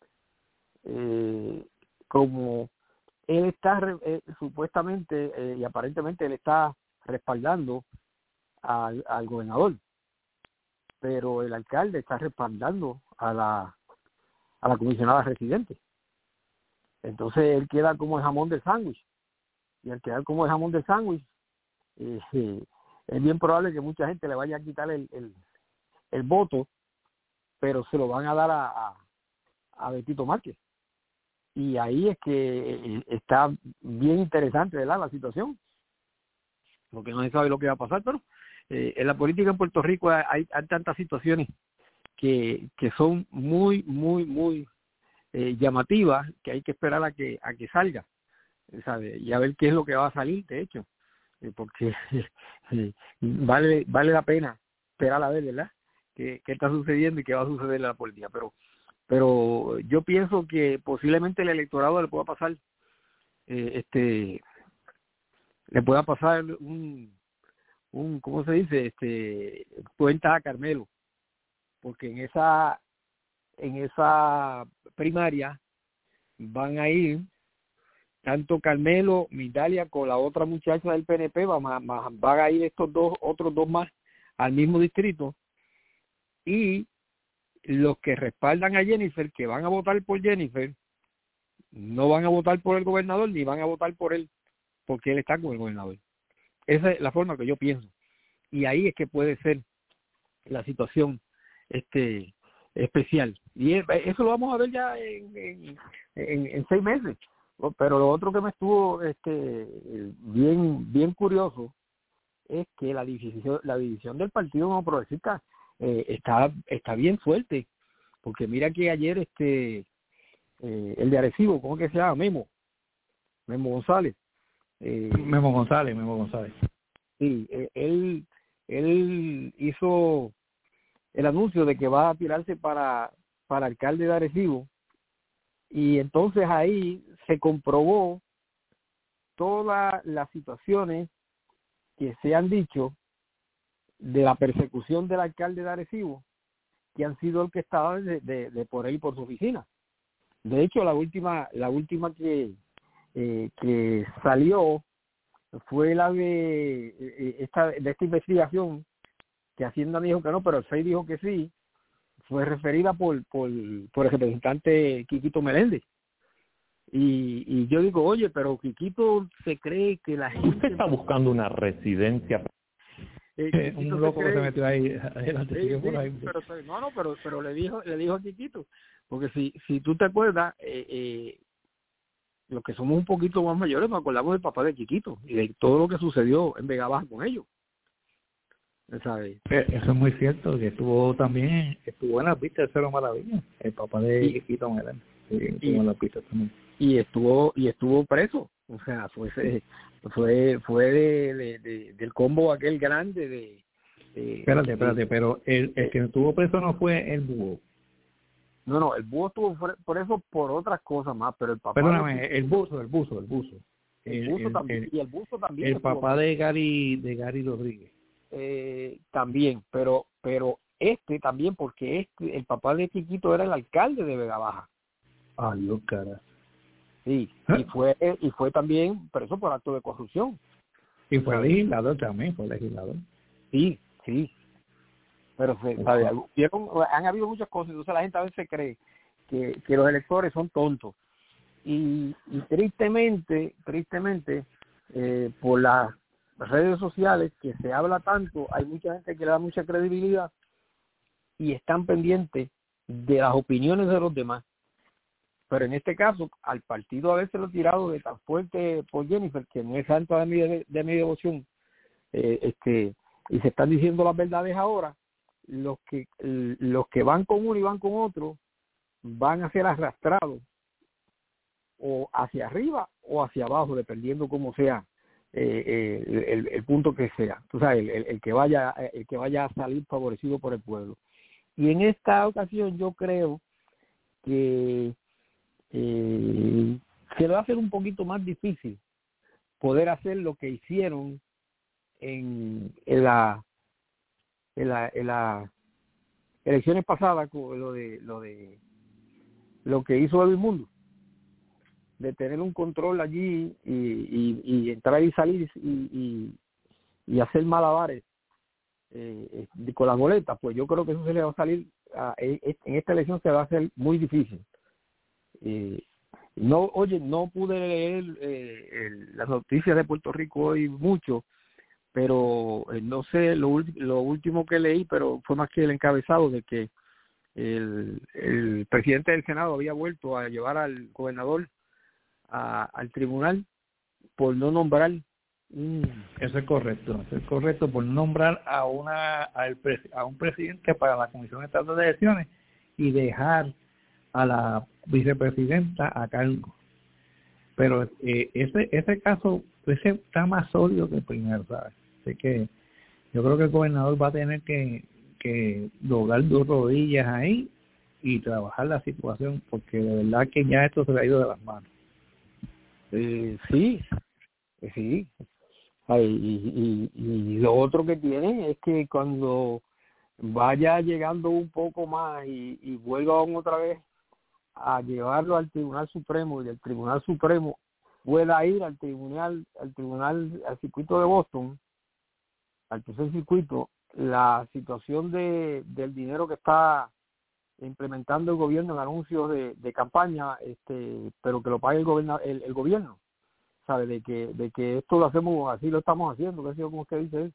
como él está supuestamente y aparentemente él está respaldando al gobernador, pero el alcalde está respaldando a la comisionada residente. Entonces él queda como el jamón del sándwich, y al quedar como el jamón del sándwich es bien probable que mucha gente le vaya a quitar el voto, pero se lo van a dar a Betito Márquez. Y ahí es que está bien interesante, ¿verdad?, la situación, porque no se sabe lo que va a pasar, pero en la política en Puerto Rico hay tantas situaciones que son muy, muy, muy llamativas, que hay que esperar a que salga, ¿sabe? Y a ver qué es lo que va a salir, de hecho, porque vale la pena esperar a ver, ¿verdad?, qué está sucediendo y qué va a suceder en la política. Pero yo pienso que posiblemente el electorado le pueda pasar un ¿cómo se dice? Cuenta a Carmelo, porque en esa primaria van a ir tanto Carmelo, Migdalia, con la otra muchacha del PNP, van a ir otros dos más al mismo distrito, y los que respaldan a Jennifer, que van a votar por Jennifer, no van a votar por el gobernador ni van a votar por él, porque él está con el gobernador. Esa es la forma que yo pienso, y ahí es que puede ser la situación especial, y eso lo vamos a ver ya en 6 meses. Pero lo otro que me estuvo bien curioso es que la división del Partido Nuevo Progresista está bien fuerte, porque mira que ayer el de Arecibo, ¿cómo que se llama? Memo González. Memo González. Sí, él hizo el anuncio de que va a tirarse para alcalde de Arecibo, y entonces ahí se comprobó todas las situaciones que se han dicho de la persecución del alcalde de Arecibo, que han sido orquestadas de por él y por su oficina. De hecho, la última que salió fue la de esta investigación, que Hacienda dijo que no, pero el FEI dijo que sí. Fue referida por el representante Quiquito Meléndez. Y yo digo, oye, pero Quiquito se cree que la gente... Usted está buscando una residencia. Un loco que se metió ahí adelante. Sí, pero le dijo a Quiquito, porque si tú te acuerdas, los que somos un poquito más mayores nos acordamos del papá de Quiquito y de todo lo que sucedió en Vega Baja con ellos. ¿Sabes? Eso es muy cierto, que estuvo en las pistas de Cero Maravilla, el papá de Quiquito Meléndez, estuvo en las pistas también. Y estuvo preso, o sea, fue del combo aquel grande de espérate, pero el que estuvo preso no fue el búho. No, el búho estuvo preso por otras cosas más, pero el papá... Perdóname, el buzo. El buzo también, y el buzo también. El papá de Gary Rodríguez. También, pero también, porque el papá de Quiquito era el alcalde de Vega Baja. Ay, Dios, cara. Sí, y fue también preso por acto de corrupción. Y fue legislador también, Sí. Pero han habido muchas cosas, entonces la gente a veces cree que los electores son tontos. Y tristemente, por las redes sociales que se habla tanto, hay mucha gente que le da mucha credibilidad y están pendientes de las opiniones de los demás. Pero en este caso, al partido haberse lo tirado de tan fuerte por Jennifer, que no es santa de mi devoción, y se están diciendo las verdades ahora, los que van con uno y van con otro, van a ser arrastrados o hacia arriba o hacia abajo, dependiendo cómo sea el punto que sea. Tú sabes, el que vaya a salir favorecido por el pueblo. Y en esta ocasión yo creo que se le va a hacer un poquito más difícil poder hacer lo que hicieron en las elecciones pasadas, con lo que hizo Edwin Mundo, de tener un control allí y entrar y salir y hacer malabares con las boletas. Pues yo creo que eso se le va a salir en esta elección, se va a hacer muy difícil. No pude leer las noticias de Puerto Rico hoy mucho, pero no sé lo último que leí, pero fue más que el encabezado de que el presidente del Senado había vuelto a llevar al gobernador al tribunal por no nombrar. Eso es correcto, por no nombrar a un presidente para la Comisión Estatal de Elecciones y dejar a la vicepresidenta a cargo. Pero ese caso ese está más sólido que el primero, ¿sabes? Así que yo creo que el gobernador va a tener que doblar 2 rodillas ahí y trabajar la situación, porque de verdad que ya esto se le ha ido de las manos. Sí. Y lo otro que tiene es que cuando vaya llegando un poco más y vuelvan otra vez a llevarlo al Tribunal Supremo, y del Tribunal Supremo pueda ir al circuito de Boston, al tercer circuito, la situación del dinero que está implementando el gobierno en anuncios de campaña, pero que lo pague el gobierno, sabe, de que esto lo hacemos así, lo estamos haciendo, que ha sido como usted dice,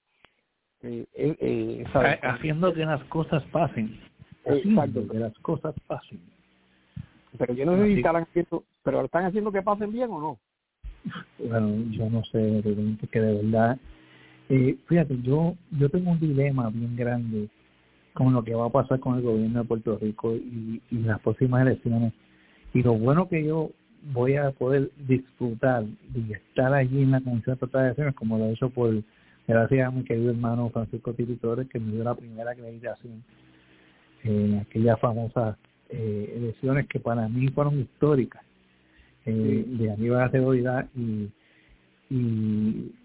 haciendo que las cosas pasen. Exacto, que las cosas pasen. Pero yo no sé si están haciendo que pasen bien o no. Bueno, yo no sé, que de verdad, fíjate, yo tengo un dilema bien grande con lo que va a pasar con el gobierno de Puerto Rico y las próximas elecciones. Y lo bueno que yo voy a poder disfrutar de estar allí en la Comisión Estatal de Elecciones, como lo he hecho gracias a mi querido hermano Francisco Titi Torres, que me dio la primera acreditación en aquellas famosas elecciones que para mí fueron históricas, de Aníbal Acevedo y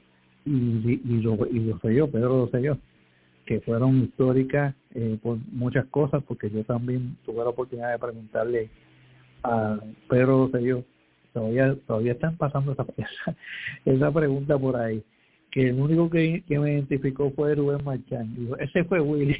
Pedro Rosselló, que fueron históricas por muchas cosas, porque yo también tuve la oportunidad de preguntarle a Pedro Rosselló, todavía están pasando esa pregunta por ahí, que el único que me identificó fue Rubén Marchán. Digo, ese fue Willy.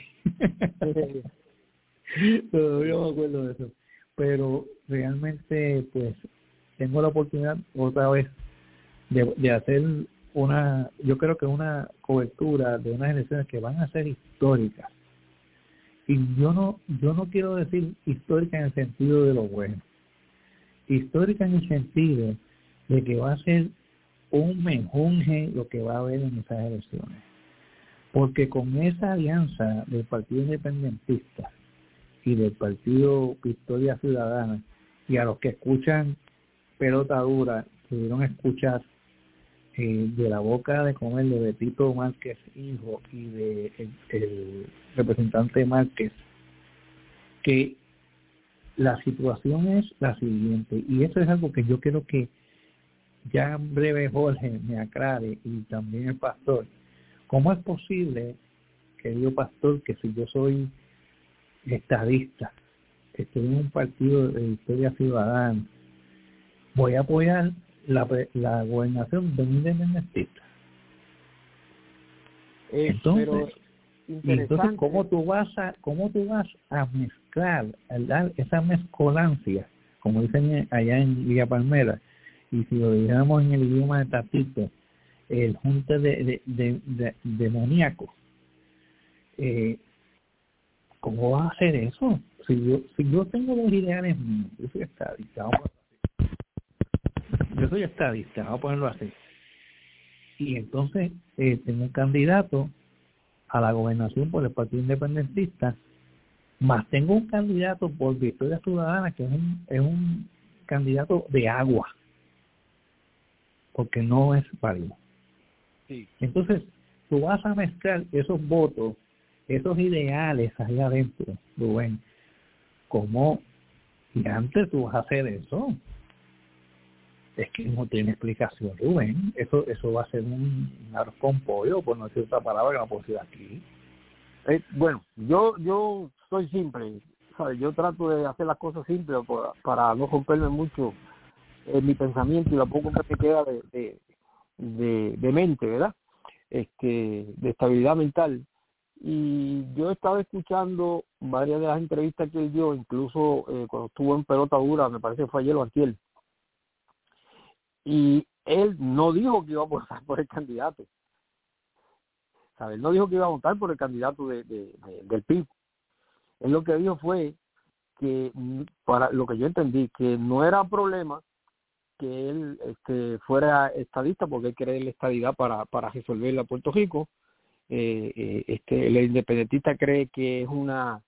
Todavía me acuerdo de eso. Pero realmente, pues, tengo la oportunidad otra vez de hacer yo creo que una cobertura de unas elecciones que van a ser históricas. Y yo no quiero decir histórica en el sentido de lo bueno. Histórica en el sentido de que va a ser un menjunje lo que va a haber en esas elecciones. Porque con esa alianza del Partido Independentista y del Partido Victoria Ciudadana, y a los que escuchan Pelota Dura, pudieron escuchar de la boca de comer de Tito Márquez hijo y de el representante Márquez, que la situación es la siguiente, y eso es algo que yo quiero que ya en breve Jorge me aclare, y también el pastor. ¿Cómo es posible, querido pastor, que si yo soy estadista, estoy en un partido de Victoria Ciudadana, voy a apoyar la gobernación de un independentista? Entonces, ¿cómo tú vas a mezclar, a dar esa mezcolancia, como dicen allá en Villa Palmera, y si lo dijéramos en el idioma de Tatito, el junte de demoníacos? ¿Cómo vas a hacer eso? Si yo tengo los ideales míos, yo soy estadista, vamos a ponerlo así. Y entonces tengo un candidato a la gobernación por el Partido Independentista más tengo un candidato por Victoria Ciudadana que es un candidato de agua, porque no es válido. Sí. Entonces, tú vas a mezclar esos votos, esos ideales ahí adentro, Rubén, ¿cómo y antes tú vas a hacer eso? Es que no tiene explicación, Rubén. Eso va a ser un arroz con pollo, por no decir otra palabra que no puedo decir aquí. Bueno, yo soy simple, ¿sabes? Yo trato de hacer las cosas simples para no romperme mucho mi pensamiento y lo poco que me queda de mente, ¿verdad? De estabilidad mental. Y yo he estado escuchando varias de las entrevistas que él dio, incluso cuando estuvo en Pelota Dura, me parece que fue ayer o antier. Y él no dijo que iba a votar por el candidato. ¿Sabes? Él no dijo que iba a votar por el candidato del PIB. Él lo que dijo fue que, para lo que yo entendí, que no era problema que él fuera estadista, porque él cree en la estadidad para resolver a Puerto Rico. El independentista cree que es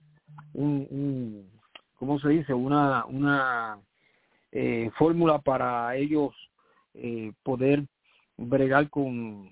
¿cómo se dice? Una fórmula para ellos poder bregar con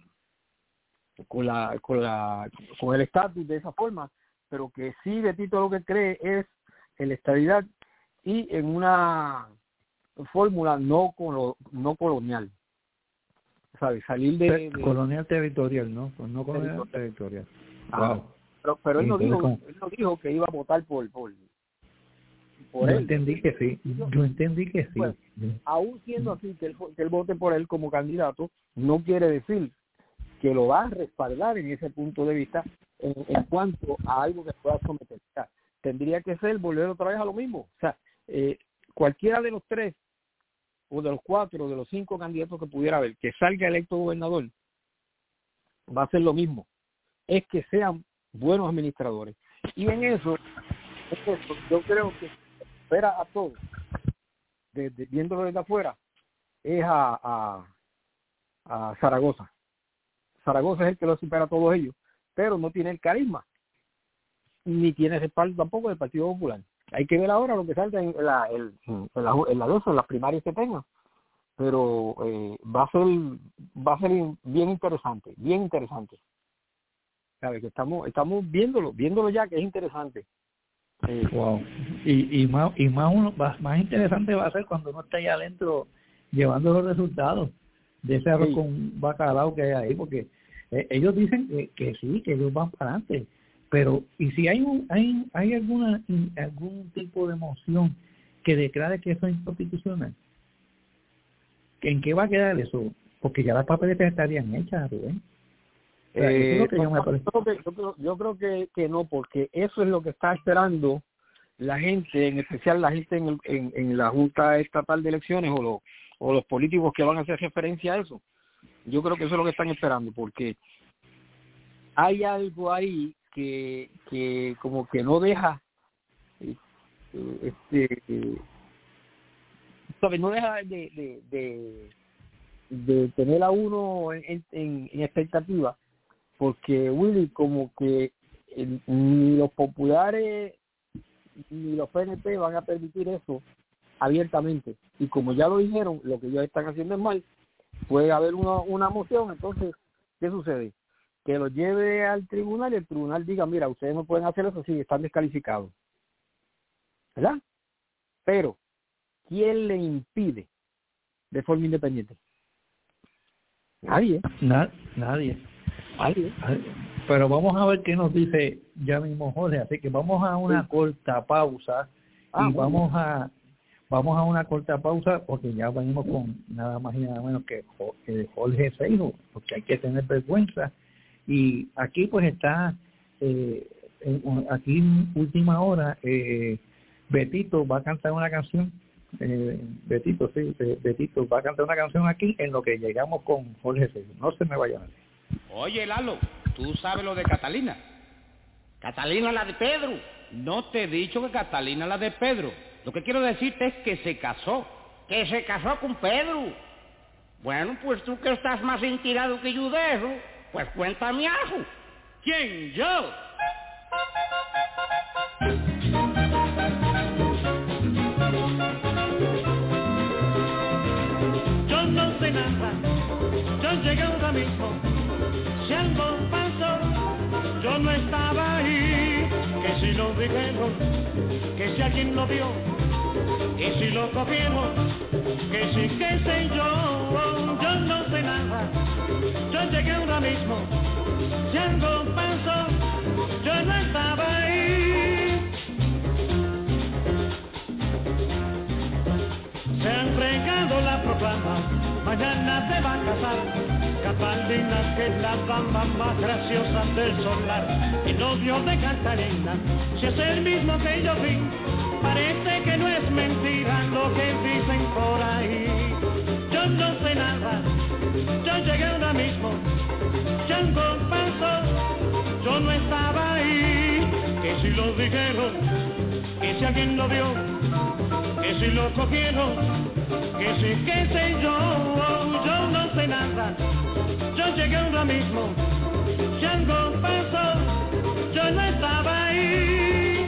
el estatus de esa forma, pero que sí, Betito lo que cree es en la estabilidad y en una fórmula no colonial, ¿sabes? Salir de colonial territorial, ¿no? No colonial territorial. Wow. Pero él no dijo que iba a votar por yo él. Entendí que sí. Yo entendí que sí. Pues, aún siendo así, que él vote por él como candidato, no quiere decir que lo va a respaldar en ese punto de vista en cuanto a algo que pueda someter. O sea, tendría que ser volver otra vez a lo mismo. O sea, cualquiera de los 3 o de los 4 o de los 5 candidatos que pudiera haber, que salga electo gobernador, va a ser lo mismo. Es que sean buenos administradores. Y en eso yo creo que espera a todos, viéndolo desde afuera, es a Zaragoza. Zaragoza es el que lo supera a todos ellos, pero no tiene el carisma, ni tiene respaldo tampoco del Partido Popular. Hay que ver ahora lo que salga en las primarias que tenga, pero va a ser bien interesante. ¿Sabes? Que estamos viéndolo ya, que es interesante. Wow. Y más interesante va a ser cuando uno esté allá adentro llevando los resultados de ese arroz con bacalao que hay ahí, porque ellos dicen que sí, que ellos van para adelante, pero y si hay algún tipo de moción que declare que eso es inconstitucional, ¿en qué va a quedar eso? Porque ya las papeletas estarían hechas, Rubén. O sea, yo creo que no, porque eso es lo que está esperando la gente, en especial la gente en la Junta Estatal de Elecciones o los políticos que van a hacer referencia a eso. Yo creo que eso es lo que están esperando, porque hay algo ahí que como que no deja no deja de tener a uno en expectativa, porque Willy, como que ni los populares ni los PNP van a permitir eso abiertamente, y como ya lo dijeron, lo que ellos están haciendo es mal. Puede haber una moción, entonces, ¿qué sucede? Que lo lleve al tribunal y el tribunal diga, mira, ustedes no pueden hacer eso, sí, están descalificados, ¿verdad? Pero, ¿quién le impide de forma independiente? Nadie. Nadie. Pero vamos a ver qué nos dice ya mismo Jorge, así que vamos a una corta pausa y vamos a una corta pausa porque ya venimos con nada más y nada menos que Jorge Seijo, porque hay que tener vergüenza. Y aquí pues está aquí en última hora Betito va a cantar una canción. Betito va a cantar una canción aquí en lo que llegamos con Jorge Seijo. No se me vayan. Oye, Lalo, ¿tú sabes lo de Catalina? Catalina, la de Pedro. No te he dicho que Catalina, la de Pedro. Lo que quiero decirte es que se casó. ¿Que se casó con Pedro? Bueno, pues tú que estás más enterado que yo de eso, pues cuéntame algo. ¿Quién? ¿Yo? Yo no sé nada, yo llegué ahora mismo. Si algo pasó, yo no estaba ahí. Que si lo dijeron, que si alguien lo vio, que si lo cogieron, que si qué sé yo no sé nada. Yo llegué ahora mismo. Si algo pasó, yo no estaba ahí. Se han regado la proclama, mañana se va a casar. Catalina, que es la dama más graciosa del solar. El novio de Catalina, si es el mismo que yo vi, parece que no es mentira lo que dicen por ahí. Yo no sé nada, yo llegué ahora mismo. Si algo pasó, yo no estaba ahí. Que si lo dijeron, que si alguien lo vio, que si lo cogieron, que si qué sé yo no sé nada. Yo llegué ahora mismo. Si algo pasó, yo no estaba ahí.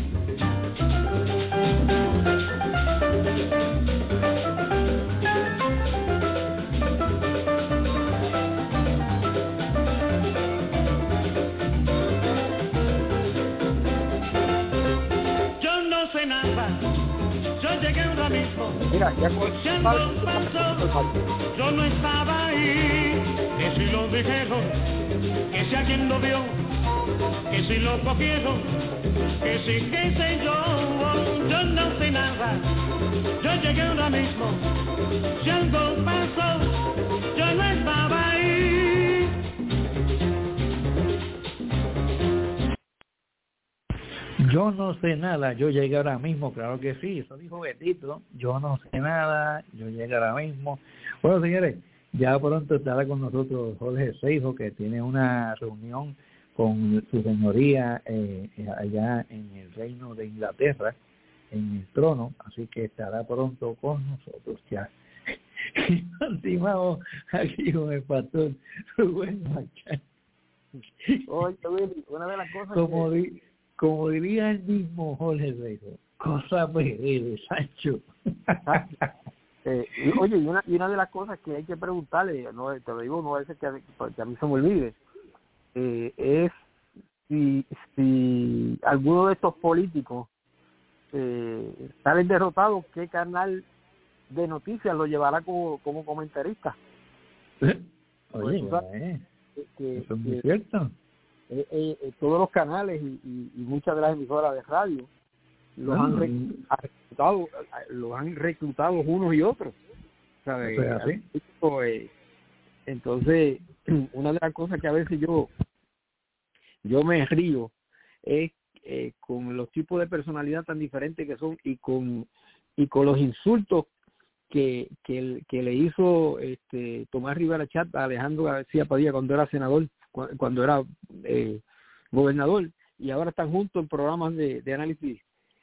Yo no sé nada. Yo llegué ahora mismo. Mira, ya Si algo pasó, yo no estaba ahí. Que si lo dijeron, que si alguien lo vio, que si lo cogieron, que si qué sé yo no sé nada. Yo llegué ahora mismo. Si algo pasó, yo no estaba ahí. Yo no sé nada, yo llegué ahora mismo, claro que sí, eso dijo Betito, yo no sé nada, yo llegué ahora mismo. Bueno, señores, ya pronto estará con nosotros Jorge Seijo, que tiene una reunión con su señoría allá en el Reino de Inglaterra, en el trono, así que estará pronto con nosotros ya. Y continuamos aquí con el pastor Rubén Machado. Oye, Willy, una de las cosas como diría el mismo Jorge Seijo, cosa de Sancho. Oye, y una de las cosas que hay que preguntarle, no te lo digo, no a veces que a mí se me olvide, es si alguno de estos políticos salen derrotados, ¿qué canal de noticias lo llevará como comentarista? Oye, eso es muy cierto. Todos los canales y muchas de las emisoras de radio los han reclutado unos y otros, ¿sabes? Entonces, una de las cosas que a veces yo me río es con los tipos de personalidad tan diferentes que son y con los insultos que le hizo Tomás Rivera Chat a Alejandro García Padilla cuando era senador, cuando era gobernador, y ahora están juntos en programas de análisis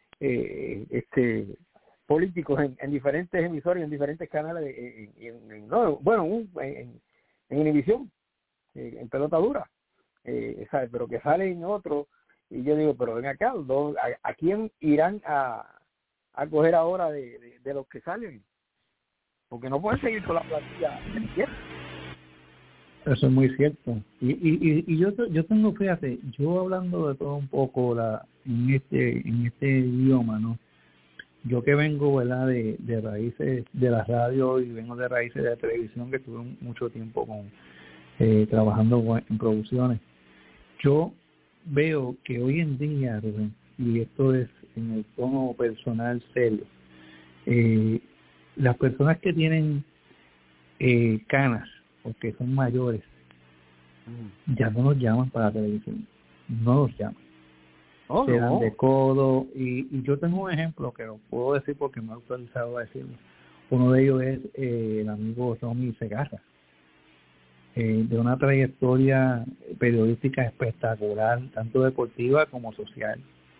políticos en diferentes emisoras, en diferentes canales, en Univisión, en pelota dura, ¿sabes? Pero que salen otros, y yo digo, pero ven acá, ¿a quién irán a coger ahora de los que salen? Porque no pueden seguir con la plantilla. Eso es muy cierto. Y yo tengo, fíjate, yo hablando de todo un poco en este idioma, ¿no? Yo que vengo, ¿verdad?, de raíces de la radio y vengo de raíces de la televisión, que estuve mucho tiempo trabajando en producciones. Yo veo que hoy en día, Rubén, y esto es en el tono personal serio, las personas que tienen canas o que son mayores ya no nos llaman para la televisión, no nos llaman, se dan de codo, y yo tengo un ejemplo que lo puedo decir porque me he autorizado a decirlo. Uno de ellos es el amigo Tommy Segarra, de una trayectoria periodística espectacular, tanto deportiva como social.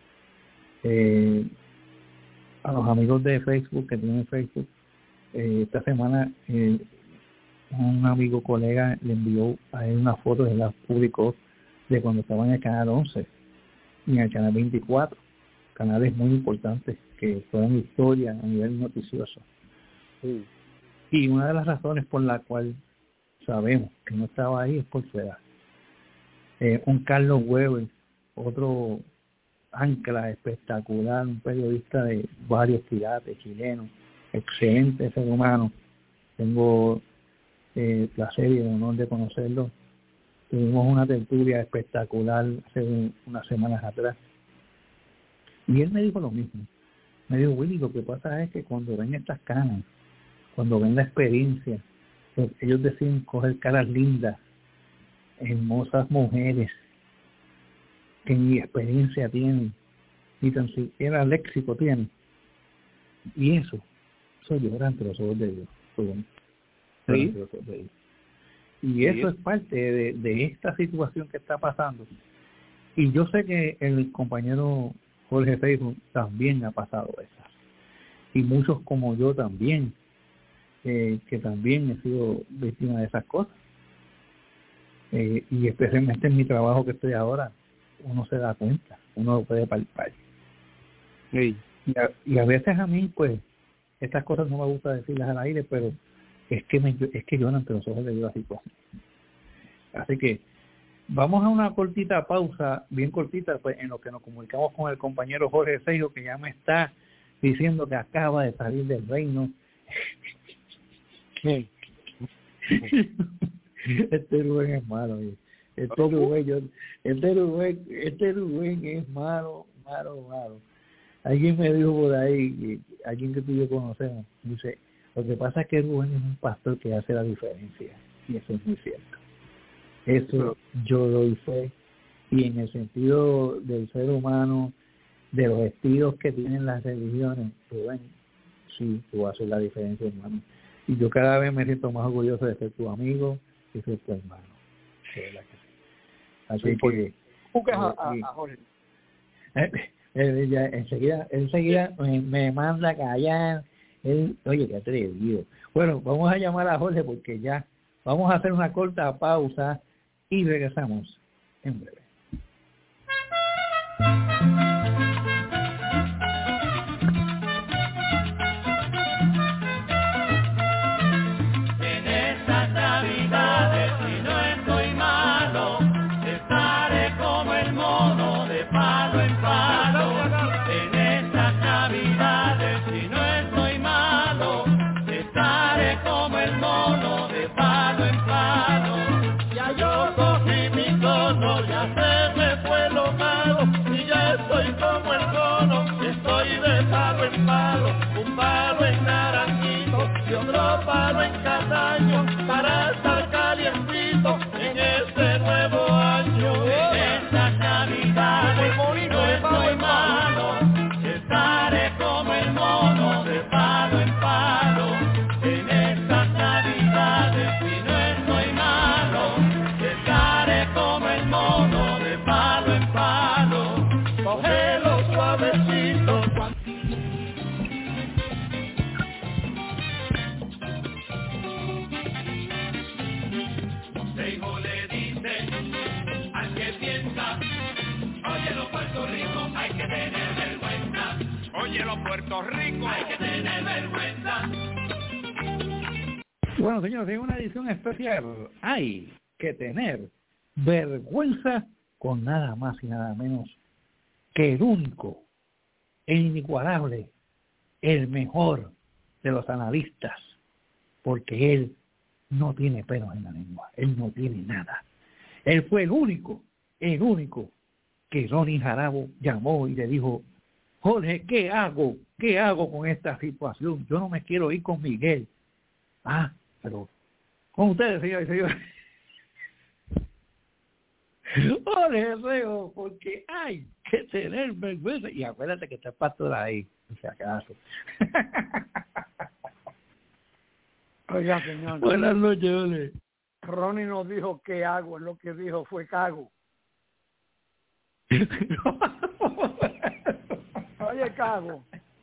A los amigos de Facebook que tienen Facebook, esta semana un amigo colega le envió a él una foto, de las publicó, de cuando estaba en el canal 11 y en el canal 24, canales muy importantes que fueron historia a nivel noticioso. Sí. Y una de las razones por la cual sabemos que no estaba ahí es por su edad. Un Carlos Weber, otro ancla espectacular, un periodista de varios quilates chilenos, excelente ser humano. Tengo placer y el honor de conocerlo. Tuvimos una tertulia espectacular hace unas semanas atrás. Y él me dijo lo mismo. Me dijo, Willy, lo que pasa es que cuando ven estas canas, cuando ven la experiencia, pues ellos deciden coger caras lindas, hermosas mujeres, que ni experiencia tienen, ni tan siquiera léxico tienen. Y eso llora ante los ojos de Dios. Sí. Y eso es parte de esta situación que está pasando. Y yo sé que el compañero Jorge Facebook también ha pasado eso. Y muchos como yo también, que también he sido víctima de esas cosas. Y especialmente en mi trabajo que estoy ahora, uno se da cuenta, uno lo puede palpar. Sí. Y a veces a mí, pues, estas cosas no me gusta decirlas al aire, pero es que lloran ante los ojos de Dios así pues. Así que vamos a una cortita pausa, bien cortita, pues, en lo que nos comunicamos con el compañero Jorge Seijo, que ya me está diciendo que acaba de salir del reino. Sí. Este Rubén es malo. Este Rubén es malo. Alguien me dijo por ahí, alguien que tú y yo conocemos, dice, lo que pasa es que Rubén es un pastor que hace la diferencia. Y eso es muy cierto. Eso yo lo hice. Y en el sentido del ser humano, de los estilos que tienen las religiones, Rubén, sí, tú haces la diferencia, hermano. Y yo cada vez me siento más orgulloso de ser tu amigo y ser tu hermano. De verdad que sí. Así sí, que... Buscas a Jorge. Enseguida me manda a callar. Oye, qué atrevido. Bueno, vamos a llamar a Jorge porque ya vamos a hacer una corta pausa y regresamos en breve. En estas navidades, si no estoy malo, estaré como el mono de palo en palo. En estas navidades, si no estoy malo, estaré como el mono de palo en palo. Ya yo cogí mi cono, ya se me fue lo malo, y ya estoy como el cono, estoy de palo en palo, un palo en naranjito y otro palo en castaño, para estar calientito en este nuevo año. En estas navidades, si no estoy malo, estaré como el mono de palo en palo. En estas navidades, si no estoy malo, estaré como el mono de palo en palo. Cógelo suavecito. Seijo le dice al que piensa, oye los Puerto Rico, hay que tener vergüenza. Oye los Puerto Rico, hay que tener vergüenza. Bueno, señores, en una edición especial hay que tener vergüenza con nada más y nada menos que el único, el inigualable, el mejor de los analistas, porque él no tiene pelos en la lengua, él no tiene nada. Él fue el único que Ronnie Jarabo llamó y le dijo, Jorge, ¿qué hago? ¿Qué hago con esta situación? Yo no me quiero ir con Miguel. Ah, pero con ustedes, señores y señores. Jorge Seijo, porque hay que tener vergüenza. Y acuérdate que está el pastor ahí, si acaso. Oiga, señor. Buenas noches, Ole. Ronnie no dijo qué hago, lo que dijo fue cago. Oye, cago.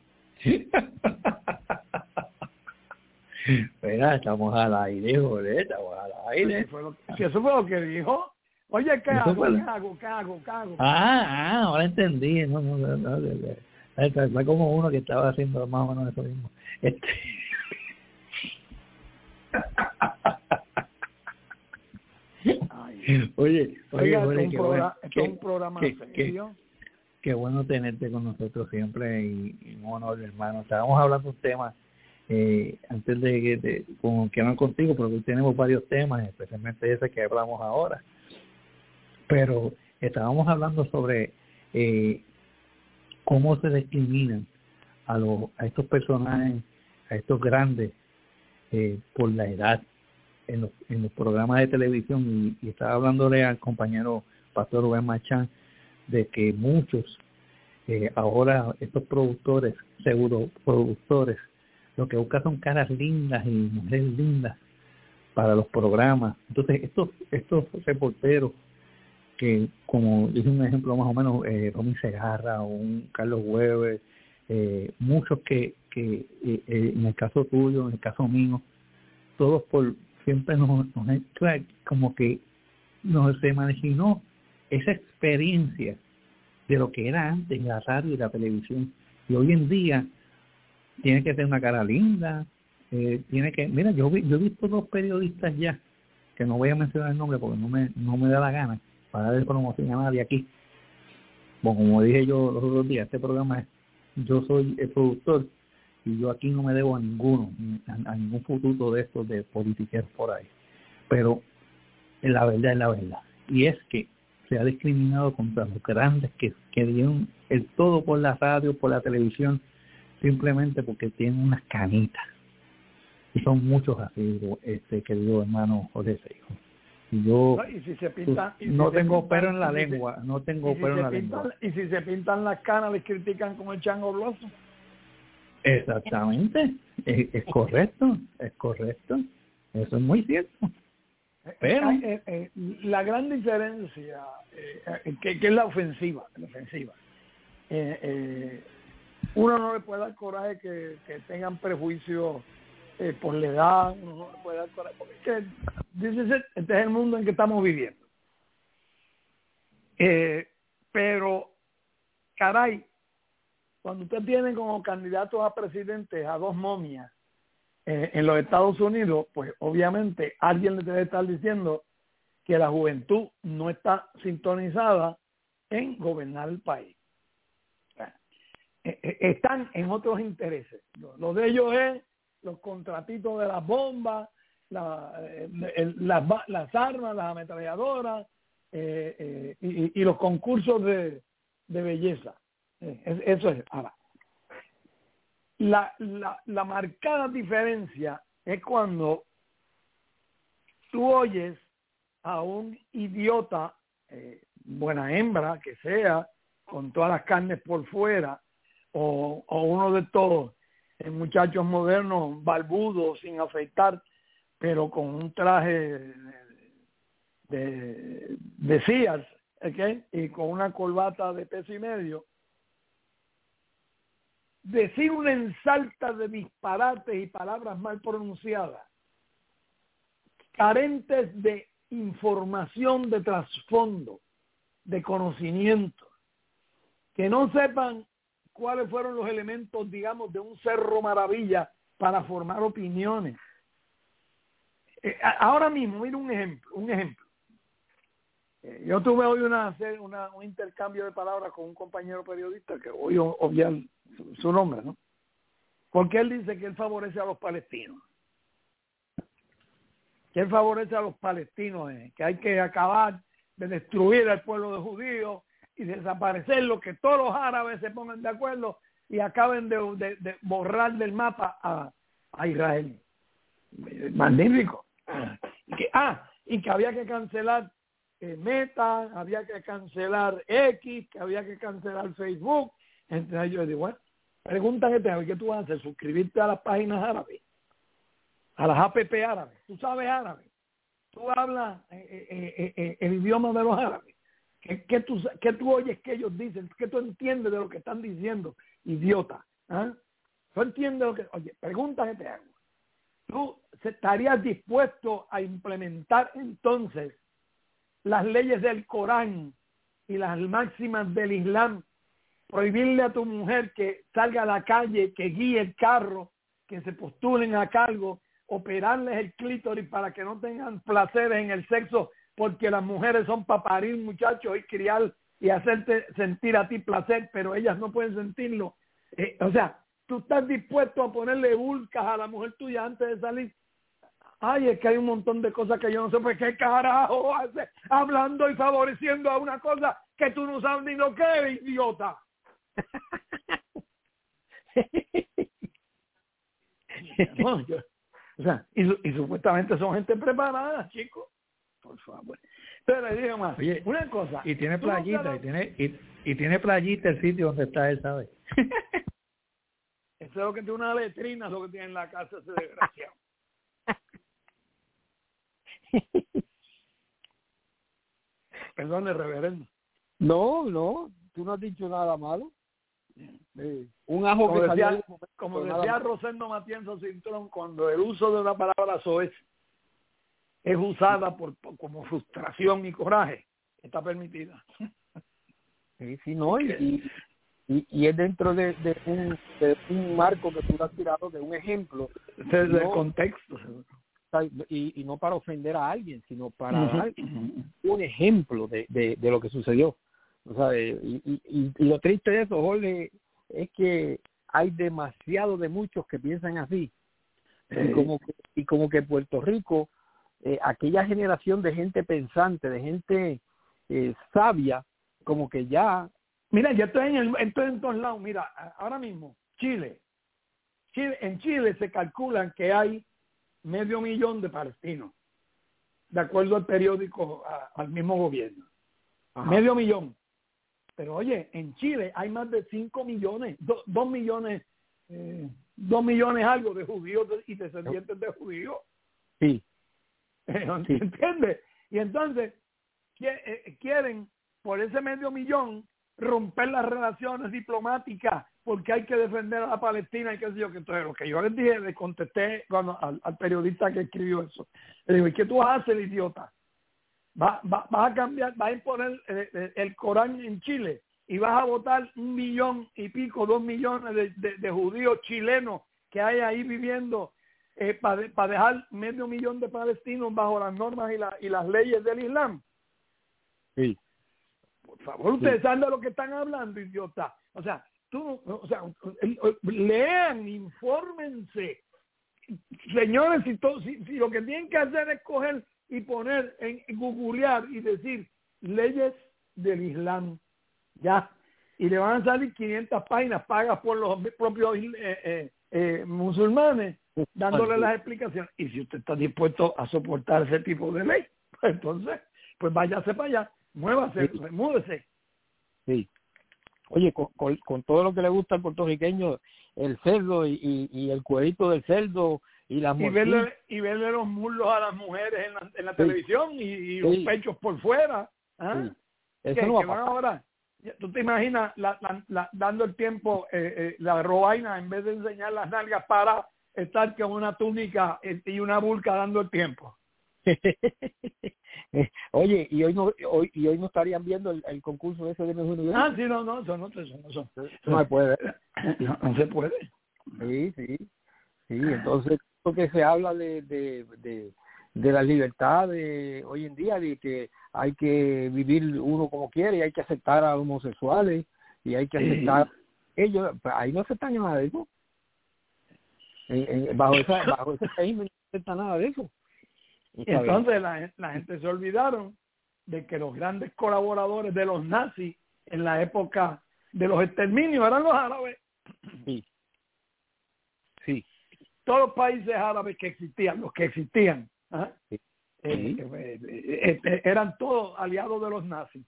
Espera, estamos al aire, Ole, estamos al aire. Eso fue lo que dijo. Oye, ¿qué hago? ¿Qué hago? Ah, ahora entendí. No, Fue como uno que estaba haciendo más o menos eso mismo. Oye, esto es un programa serio. Qué bueno tenerte con nosotros siempre y un honor, hermano. Estábamos hablando de un tema antes de que hablar contigo, porque hoy tenemos varios temas, especialmente ese que hablamos ahora. Pero estábamos hablando sobre cómo se discriminan a estos personajes, a estos grandes, por la edad en los programas de televisión, y estaba hablándole al compañero Pastor Rubén Machán de que muchos ahora estos productores, seguro productores, lo que buscan son caras lindas y mujeres lindas para los programas. Entonces estos reporteros que, como dije un ejemplo más o menos, Romy Segarra o un Carlos Weber, muchos que en el caso tuyo, en el caso mío, todos siempre nos como que se imaginó esa experiencia de lo que era antes la radio y la televisión, y hoy en día tiene que tener una cara linda, mira, yo he visto dos periodistas ya, que no voy a mencionar el nombre porque no me da la gana para darle promoción a nadie aquí. Bueno, como dije yo los otros días, este programa yo soy el productor y yo aquí no me debo a ninguno, a ningún futuro de estos de politiqueros por ahí, pero la verdad es la verdad, y es que se ha discriminado contra los grandes que dieron el todo por la radio, por la televisión, simplemente porque tienen unas canitas. Y son muchos así, querido hermano Jorge Seijo. Y yo no tengo pelo en la lengua, no tengo pelo en la lengua. Y si se pintan las canas, les critican como el chango bloso. Exactamente, es correcto, eso es muy cierto. Pero la gran diferencia que es la ofensiva, uno no le puede dar coraje que tengan prejuicios por la edad, uno no le puede dar coraje porque este es el mundo en que estamos viviendo, pero caray, cuando usted tiene como candidatos a presidentes a dos momias en los Estados Unidos, pues obviamente alguien le debe estar diciendo que la juventud no está sintonizada en gobernar el país. Están en otros intereses. Lo de ellos es los contratitos de las bombas, las armas, las ametralladoras y los concursos de belleza. Eso es. Ahora, la marcada diferencia es cuando tú oyes a un idiota, buena hembra que sea, con todas las carnes por fuera, o uno de estos muchachos modernos, barbudos, sin afeitar, pero con un traje de Sears, ¿okay? Y con una corbata de $1.50, decir una ensalta de disparates y palabras mal pronunciadas, carentes de información de trasfondo, de conocimiento, que no sepan cuáles fueron los elementos, digamos, de un cerro maravilla para formar opiniones. Ahora mismo, mira un ejemplo. Yo tuve hoy un intercambio de palabras con un compañero periodista que voy a obviar su nombre, ¿no? Porque él dice que él favorece a los palestinos. Que él favorece a los palestinos, que hay que acabar de destruir al pueblo de judíos y desaparecerlo, que todos los árabes se pongan de acuerdo y acaben de borrar del mapa a Israel. Magnífico. Y que había que cancelar Meta, había que cancelar X, que había que cancelar Facebook. Entonces yo digo, bueno, pregunta que te hago, ¿qué tú vas a hacer? ¿Suscribirte a las páginas árabes? A las app árabes. ¿Tú sabes árabe? ¿Tú hablas el idioma de los árabes? ¿Qué tú oyes que ellos dicen? ¿Qué tú entiendes de lo que están diciendo? Idiota. ¿Tú entiendes lo que...? Oye, pregunta que te hago. ¿Tú estarías dispuesto a implementar entonces las leyes del Corán y las máximas del Islam prohibirle a tu mujer que salga a la calle, que guíe el carro, que se postulen a cargo, operarles el clítoris para que no tengan placeres en el sexo, porque las mujeres son para parir muchachos y criar y hacerte sentir a ti placer, pero ellas no pueden sentirlo. O sea, tú estás dispuesto a ponerle vulcas a la mujer tuya antes de salir. Ay, es que hay un montón de cosas que yo no sé por qué carajo hace, hablando y favoreciendo a una cosa que tú no sabes ni lo que es, idiota. No, o sea, y supuestamente son gente preparada, chicos. Por favor. Pero le digo más, oye, una cosa. Y tiene playita, y tiene playita el sitio donde está él, ¿sabes? Eso es lo que tiene una letrina, es lo que tiene en la casa ese desgraciado. Perdón, reverendo. No, tú no has dicho nada malo. Un ajo Como que decía, salió como pues decía nada. Rosendo Matienzo Cintrón, cuando el uso de una palabra soez es usada como frustración y coraje, está permitida. Sí, no, y es dentro de un marco que tú has tirado, de un ejemplo. Desde el contexto. Y no para ofender a alguien, sino para dar un ejemplo de lo que sucedió. O sea, y lo triste de eso, Jorge, es que hay demasiado de muchos que piensan así. Y como que Puerto Rico, aquella generación de gente pensante, de gente sabia, como que ya... Mira, yo estoy en todos lados. Mira, ahora mismo, en Chile se calculan que hay 500,000 de palestinos, de acuerdo al periódico, al mismo gobierno. Ajá. 500,000. Pero oye, en Chile hay más de 5 millones, 2 millones, 2 millones algo de judíos y descendientes de judíos. Sí. ¿Entiendes? Y entonces quieren por ese 500,000 romper las relaciones diplomáticas porque hay que defender a la Palestina y qué sé yo. Que entonces lo que yo les dije, le contesté al periodista que escribió eso. Le digo, ¿y qué tú vas a hacer, idiota? ¿Vas a cambiar, vas a imponer el Corán en Chile y vas a votar 1 millón y pico, 2 millones de judíos chilenos que hay ahí viviendo para dejar 500,000 de palestinos bajo las normas y las leyes del Islam? Sí. Por favor, ustedes saben de lo que están hablando, idiota. O sea, lean, infórmense. Señores, si lo que tienen que hacer es coger y poner en googlear y decir leyes del Islam, ya, y le van a salir 500 páginas pagas por los propios musulmanes dándole las explicaciones. Y si usted está dispuesto a soportar ese tipo de ley, pues entonces, pues váyase para allá, muévase, múdese. Sí. Oye, con todo lo que le gusta al puertorriqueño, el cerdo y el cuerito del cerdo y las morcillas. Y verle los muslos a las mujeres en la televisión y los pechos por fuera. ¿Ah? Sí. Eso no va a pasar. Ahora, ¿tú te imaginas dando el tiempo, la robaina, en vez de enseñar las nalgas, para estar con una túnica y una burka dando el tiempo? Oye, y hoy no estarían viendo el concurso ese de mejor nivel. Sí, no, eso no se puede. No se puede. Sí, entonces porque se habla de las libertades hoy en día, de que hay que vivir uno como quiere y hay que aceptar a homosexuales y hay que aceptar ellos, pues ahí no aceptan nada de eso. Bajo ese régimen no acepta nada de eso. Entonces la gente se olvidaron de que los grandes colaboradores de los nazis en la época de los exterminios eran los árabes. Sí. Todos los países árabes que existían, los que existían, eran todos aliados de los nazis.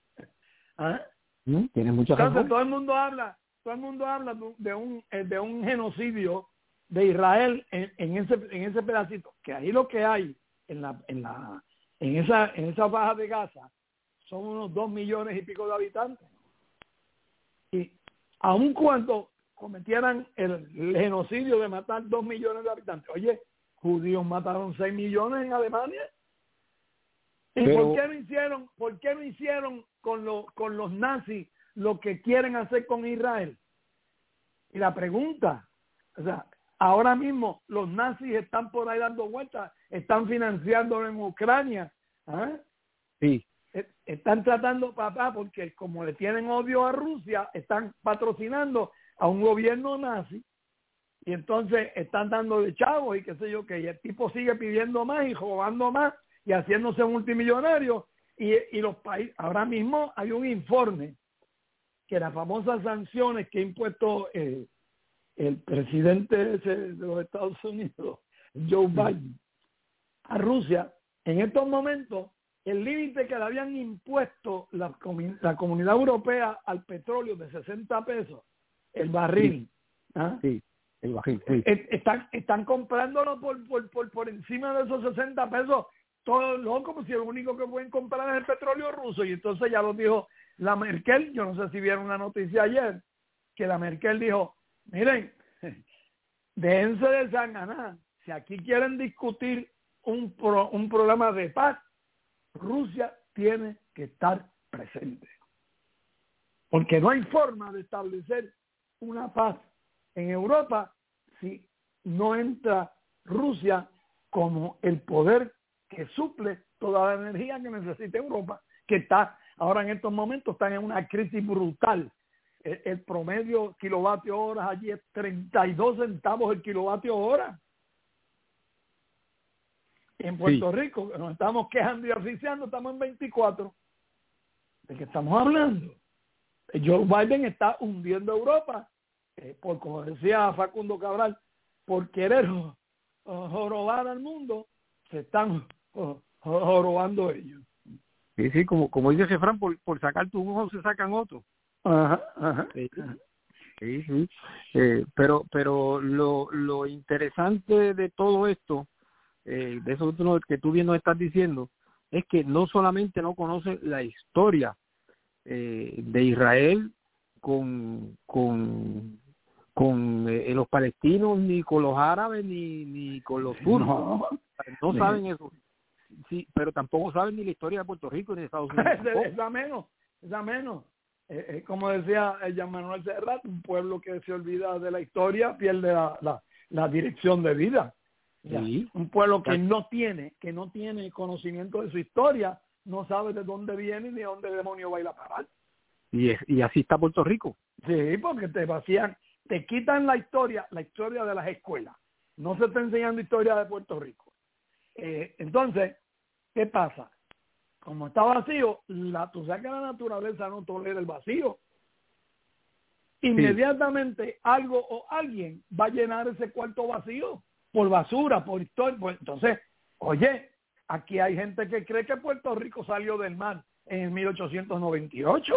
Tiene mucha razón. Entonces todo el mundo habla de un genocidio de Israel en ese pedacito, que ahí lo que hay en esa baja de Gaza son unos 2 millones y pico de habitantes. Y aun cuando cometieran el genocidio de matar 2 millones de habitantes, oye, judíos mataron 6 millones en Alemania. ¿Y por qué no hicieron con los nazis lo que quieren hacer con Israel. Y la pregunta, o sea, ahora mismo los nazis están por ahí dando vueltas, están financiándolo en Ucrania. ¿Ah? Sí. Están tratando, papá, porque como le tienen odio a Rusia, están patrocinando a un gobierno nazi y entonces están dando de chavos y qué sé yo, que el tipo sigue pidiendo más y robando más y haciéndose multimillonario. Y los países, ahora mismo hay un informe que las famosas sanciones que ha impuesto el presidente de los Estados Unidos, Joe Biden, a Rusia, en estos momentos, el límite que le habían impuesto la Comunidad Europea al petróleo de 60 pesos, el barril. Sí, ¿ah? sí, el barril. Sí. Están comprándolo por encima de esos 60 pesos, todos locos, como si lo único que pueden comprar es el petróleo ruso. Y entonces ya lo dijo la Merkel, yo no sé si vieron una noticia ayer, que la Merkel dijo, miren, déjense de sanganá, si aquí quieren discutir un programa de paz, Rusia tiene que estar presente. Porque no hay forma de establecer una paz en Europa si no entra Rusia como el poder que suple toda la energía que necesita Europa, que está ahora en estos momentos están en una crisis brutal. El promedio kilovatio hora allí es 32 centavos el kilovatio hora. En Puerto Rico, nos estamos quejando y asfixiando, estamos en 24. ¿De qué estamos hablando? Joe Biden está hundiendo a Europa, por, como decía Facundo Cabral, por querer jorobar al mundo, se están jorobando ellos. Sí, sí, como dice Jefran, por sacar tu ojo se sacan otro. Ajá, ajá. Sí, sí. Pero lo interesante de todo esto, de eso que tú bien nos estás diciendo, es que no solamente no conocen la historia de Israel con los palestinos, ni con los árabes, ni con los turcos. No saben eso. Sí, pero tampoco saben ni la historia de Puerto Rico ni de Estados Unidos. Esa menos. Como decía Jean Manuel Serrat, un pueblo que se olvida de la historia pierde la dirección de vida. Sí. Un pueblo que no tiene conocimiento de su historia, no sabe de dónde viene ni de dónde demonio va a ir a parar. Y así está Puerto Rico. Sí, porque te vacían, te quitan la historia de las escuelas. No se está enseñando historia de Puerto Rico. Entonces, ¿qué pasa? Como está vacío, tú sabes que la naturaleza no tolera el vacío. Inmediatamente algo o alguien va a llenar ese cuarto vacío por basura, por historia. Entonces, oye, aquí hay gente que cree que Puerto Rico salió del mar en el 1898.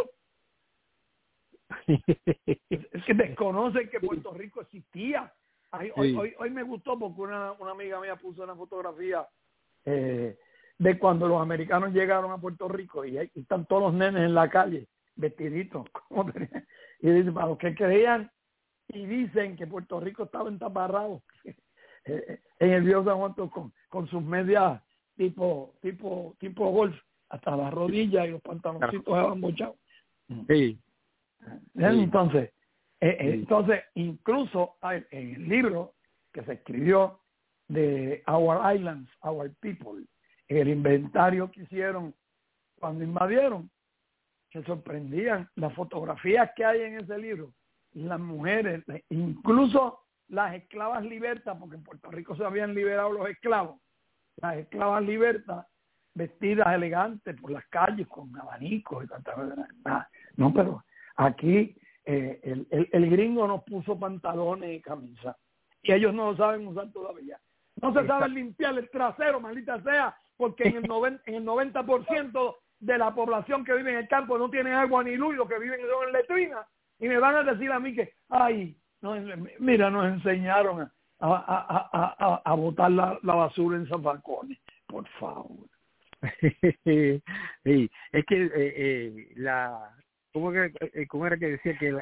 Es que desconocen que Puerto Rico existía. Hoy me gustó porque una amiga mía puso una fotografía de cuando los americanos llegaron a Puerto Rico y ahí están todos los nenes en la calle vestiditos y dicen, para los que creían y dicen que Puerto Rico estaba entaparrado en el río San Juan con sus medias tipo golf hasta las rodillas y los pantaloncitos abambochados. Sí. Entonces incluso en el libro que se escribió de Our Islands, Our People, el inventario que hicieron cuando invadieron, se sorprendían las fotografías que hay en ese libro, las mujeres, incluso las esclavas libertas, porque en Puerto Rico se habían liberado los esclavos, las esclavas libertas vestidas elegantes por las calles con abanicos y tantas cosas. No, pero aquí el gringo nos puso pantalones y camisa y ellos no lo saben usar todavía. No se sabe limpiar el trasero, maldita sea, porque en el 90% de la población que vive en el campo no tienen agua ni luz, y los que viven son en letrinas. Y me van a decir a mí que, mira, nos enseñaron a botar la basura en zafacones. Por favor. Sí, es que ¿cómo era que decía que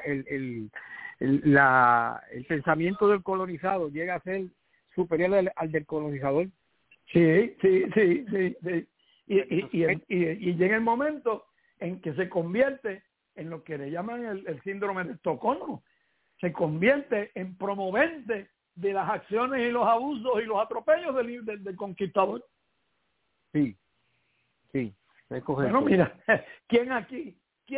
el pensamiento del colonizado llega a ser superior al del colonizador? Sí. Y llega el momento en que se convierte en lo que le llaman el síndrome de Estocolmo. Se convierte en promovente de las acciones y los abusos y los atropellos del conquistador. Sí, sí. Bueno, mira, ¿quién aquí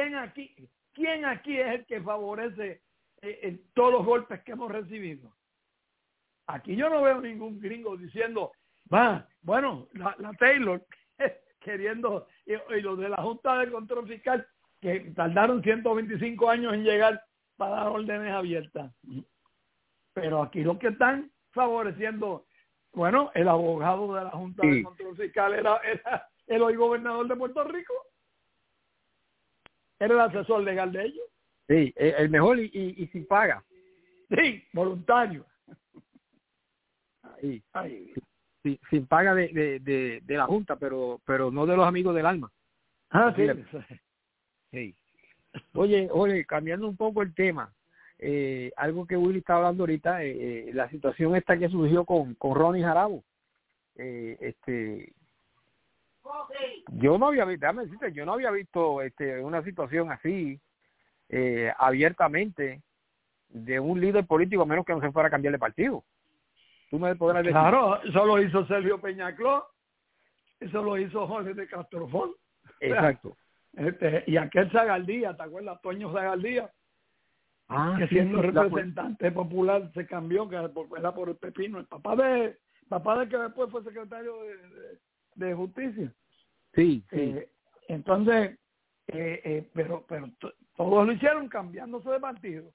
es el que favorece todos los golpes que hemos recibido? Aquí yo no veo ningún gringo diciendo, bueno, la Taylor queriendo, y los de la Junta de Control Fiscal, que tardaron 125 años en llegar para dar órdenes abiertas. Pero aquí los que están favoreciendo, bueno, el abogado de la Junta de Control Fiscal era el hoy gobernador de Puerto Rico. Era el asesor legal de ellos. Sí, el mejor y sin paga. Sí, voluntario. Sí. Sin paga de la Junta, pero no de los amigos del alma. Sí. Sí. Oye, cambiando un poco el tema, algo que Willy está hablando ahorita, la situación esta que surgió con Ronnie Jarabo. Yo no había visto una situación así abiertamente de un líder político, a menos que no se fuera a cambiar de partido. Tú me podrás decir. Claro, eso lo hizo Sergio Peñacló, eso lo hizo Jorge de Castrofón. Exacto. Y aquel Zagaldía, ¿te acuerdas? Toño Zagaldía, que siendo representante popular se cambió, que era por el Pepino, el papá de que después fue secretario de Justicia. Sí. Entonces, pero todos lo hicieron cambiándose de partido.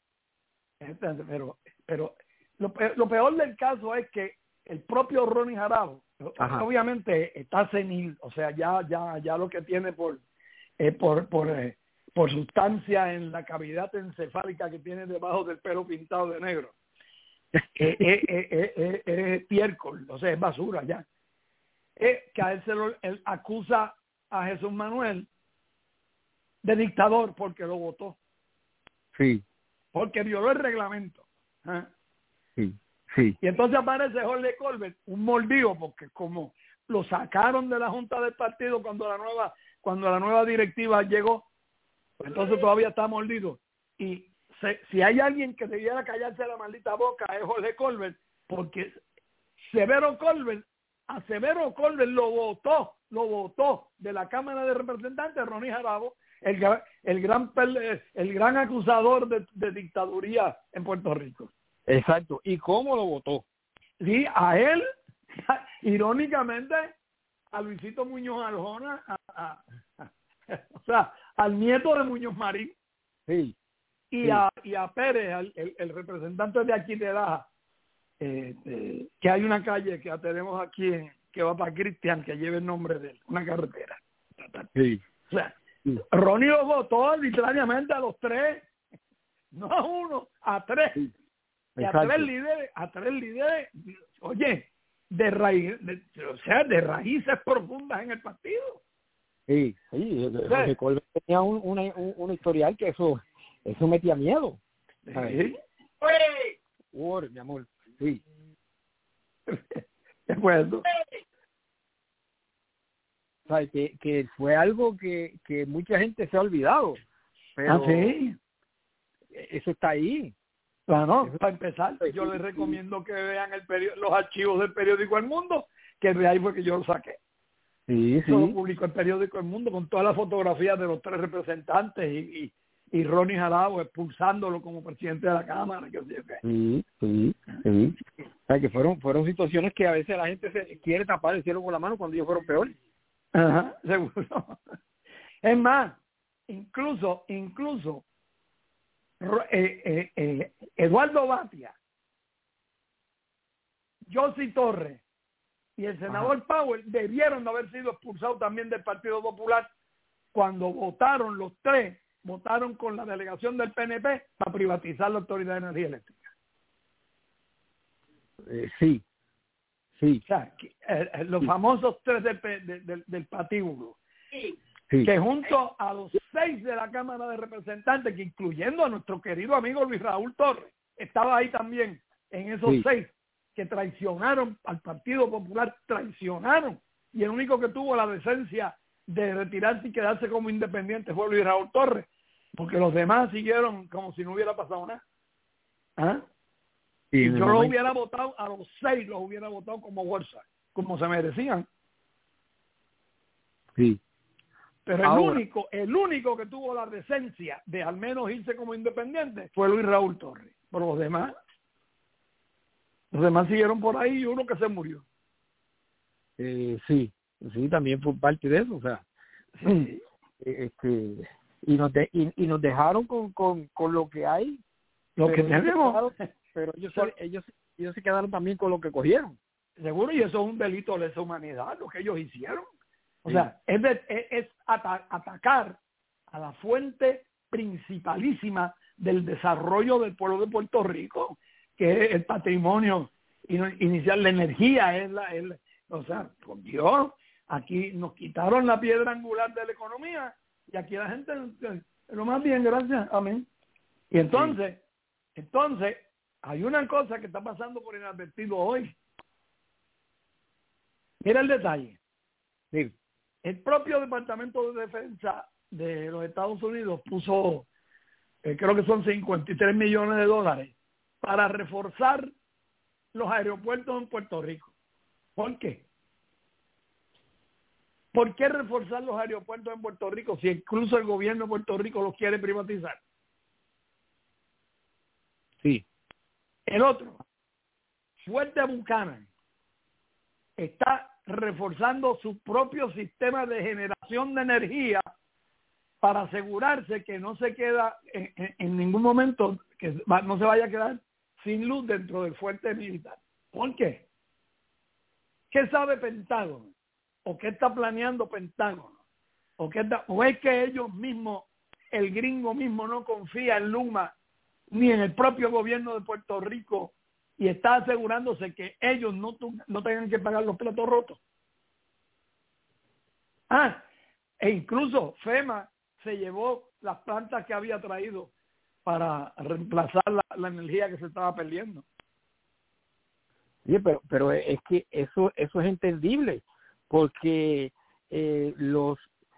Pero lo peor del caso es que el propio Ronnie Jarabo, obviamente está senil, o sea, ya lo que tiene por sustancia en la cavidad encefálica que tiene debajo del pelo pintado de negro. Es estiércol, o sea, es basura ya. Que a él acusa a Jesús Manuel de dictador porque lo votó. Sí. Porque violó el reglamento. Sí. Y entonces aparece Jorge Colbert, un mordido, porque como lo sacaron de la junta del partido cuando la nueva directiva llegó, pues entonces todavía está mordido. Y si hay alguien que debiera callarse la maldita boca es Jorge Colbert, porque a Severo Colbert lo votó de la Cámara de Representantes Ronnie Jarabo, el gran acusador de dictaduría en Puerto Rico. Exacto. ¿Y cómo lo votó? Sí, a él, irónicamente, a Luisito Muñoz Arjona, o sea, al nieto de Muñoz Marín. Sí. Y a Pérez, el representante de aquí de Laja, que hay una calle que tenemos aquí que va para Cristian, que lleva el nombre de él, una carretera. Sí. O sea, Ronnie lo votó arbitrariamente a los tres, no a uno, a tres. Sí. Y a tres líderes, oye, de raíces profundas en el partido. Sí. Jorge Colbert tenía un historial que eso metía miedo. Sí. Mi amor, sí. De acuerdo. O sea, que fue algo que mucha gente se ha olvidado. Pero sí. Eso está ahí. Bueno, para empezar, yo les recomiendo que vean los archivos del periódico El Mundo, que de ahí fue que yo lo saqué. Sí. Eso lo publicó el periódico El Mundo con todas las fotografías de los tres representantes y Ronnie Jarabo expulsándolo como presidente de la Cámara. Sí. O sea, que fueron situaciones que a veces la gente se quiere tapar el cielo con la mano cuando ellos fueron peores. Ajá, seguro. Es más, incluso Eduardo Batia, Josie Torres y el senador Powell debieron de haber sido expulsados también del Partido Popular cuando los tres votaron con la delegación del PNP para privatizar la Autoridad de Energía Eléctrica. Sí. O sea, los famosos tres del patíbulo. Sí. Que junto a los 6 de la Cámara de Representantes, que incluyendo a nuestro querido amigo Luis Raúl Torres, estaba ahí también en esos 6 que traicionaron al Partido Popular, y el único que tuvo la decencia de retirarse y quedarse como independiente fue Luis Raúl Torres. porque los demás siguieron como si no hubiera pasado nada. ¿Ah? Sí, y yo los hubiera votado, a los 6 los hubiera votado como fuerza, como se merecían. Sí. Pero Ahora, el único que tuvo la decencia de al menos irse como independiente fue Luis Raúl Torres. Pero los demás siguieron por ahí y uno que se murió. sí, también fue parte de eso, o sea, Sí. y nos dejaron con lo que hay, Lo que ellos se tenemos. quedaron, pero ellos se quedaron también con lo que cogieron. Seguro, y eso es un delito de lesa humanidad, lo que ellos hicieron. O Sí. sea, es atacar a la fuente principalísima del desarrollo del pueblo de Puerto Rico, que es el patrimonio inicial, la energía, o sea, por Dios, aquí nos quitaron la piedra angular de la economía y aquí la gente, lo más bien, gracias, amén. Y entonces, hay una cosa que está pasando por inadvertido hoy. Mira el detalle. Sí. El propio Departamento de Defensa de los Estados Unidos puso, creo que son $53 millones para reforzar los aeropuertos en Puerto Rico. ¿Por qué? ¿Por qué reforzar los aeropuertos en Puerto Rico si incluso el gobierno de Puerto Rico los quiere privatizar? Sí. El otro, Fuerte Buchanan, está reforzando su propio sistema de generación de energía para asegurarse que no se queda en ningún momento, no se vaya a quedar sin luz dentro del fuerte militar. ¿Por qué? ¿Qué sabe Pentágono? ¿O qué está planeando Pentágono? ¿O es que ellos mismos, el gringo mismo no confía en Luma ni en el propio gobierno de Puerto Rico y está asegurándose que ellos no tengan que pagar los platos rotos? E incluso FEMA se llevó las plantas que había traído para reemplazar la energía que se estaba perdiendo. Sí, pero es que eso es entendible, porque los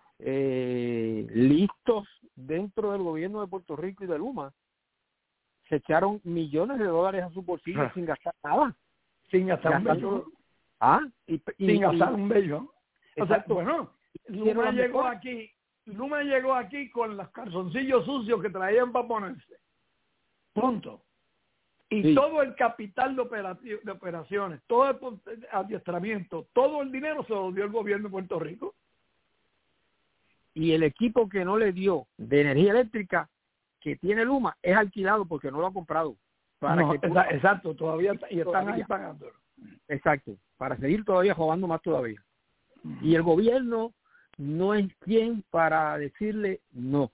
listos dentro del gobierno de Puerto Rico y de Luma se echaron millones de dólares a su bolsillo sin gastar nada. Sin gastar un bello. Sin gastar un bello. O sea, bueno, Luma llegó aquí con los calzoncillos sucios que traían para ponerse. Punto. Y sí, todo el capital de operaciones, todo el adiestramiento, todo el dinero se lo dio el gobierno de Puerto Rico. Y el equipo que no le dio de energía eléctrica que tiene Luma es alquilado porque no lo ha comprado. Exacto, todavía están ahí pagándolo. Exacto, para seguir todavía robando más todavía. Y el gobierno no es quien para decirle no.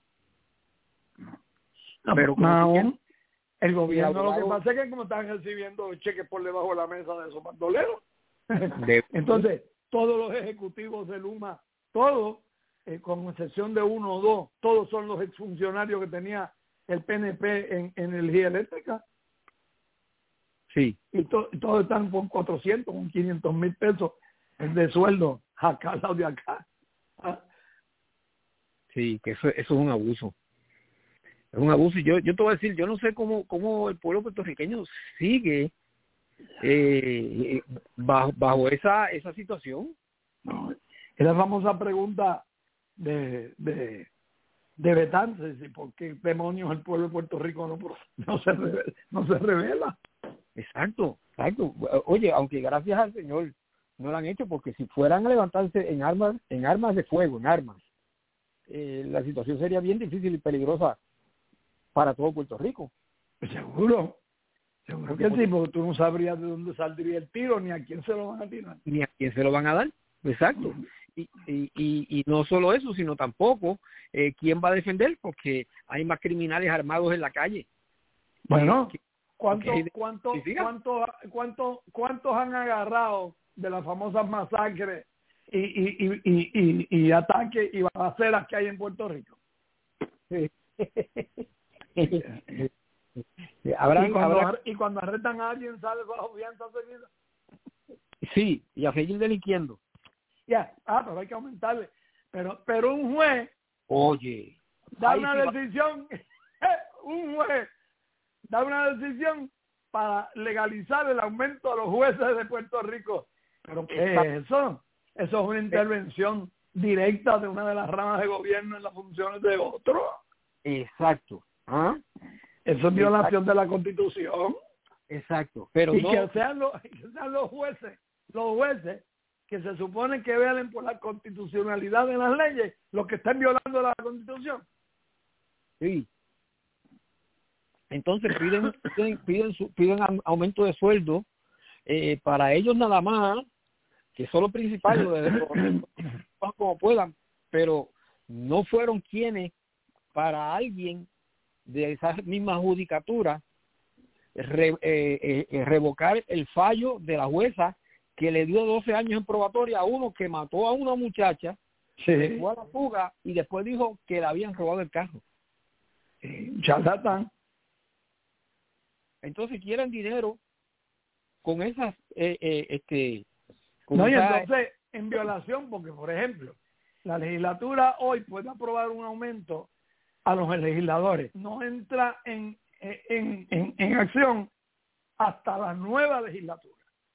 Pero el gobierno lo que pasa es que como están recibiendo cheques por debajo de la mesa de esos bandoleros. Entonces, todos los ejecutivos de Luma, todos, con excepción de uno o dos, todos son los exfuncionarios que tenía el PNP en energía eléctrica. Sí. Y todos están con 400, con 500 mil pesos de sueldo acá al lado de acá. Sí, que eso es un abuso. Es un abuso. Y yo te voy a decir, yo no sé cómo el pueblo puertorriqueño sigue bajo esa situación. No, es la famosa pregunta de Betances, ¿por qué demonios el pueblo de Puerto Rico no se revela? Exacto. Oye, aunque gracias al Señor no lo han hecho, porque si fueran a levantarse en armas de fuego, la situación sería bien difícil y peligrosa para todo Puerto Rico. Seguro que sí, porque tú no sabrías de dónde saldría el tiro, ni a quién se lo van a tirar. Ni a quién se lo van a dar, exacto. Y no solo eso, sino tampoco quién va a defender, porque hay más criminales armados en la calle. Bueno, ¿cuántos han agarrado de las famosas masacres y ataques y balaceras que hay en Puerto Rico? Y cuando arrestan a alguien sale bajo fianza seguida. Sí, y a seguir delinquiendo. Pero hay que aumentarle. Pero un juez, oye, da una decisión, un juez da una decisión para legalizar el aumento de los jueces de Puerto Rico. ¿Pero qué es eso? Eso es una intervención directa de una de las ramas de gobierno en las funciones de otro. Exacto. ¿Ah? Eso es violación de la Constitución. Exacto. Pero y no... que sean los jueces que se supone que velen por la constitucionalidad de las leyes, los que están violando la Constitución. Sí. Entonces piden aumento de sueldo para ellos nada más, que son los principales, como puedan, pero no fueron quienes para alguien de esa misma judicatura revocar el fallo de la jueza que le dio 12 años en probatoria a uno que mató a una muchacha, se fue a la fuga y después dijo que le habían robado el carro. Charlatán. Entonces quieren dinero con esas no, y entonces en violación, porque por ejemplo la legislatura hoy puede aprobar un aumento a los legisladores, no entra en acción hasta la nueva legislatura.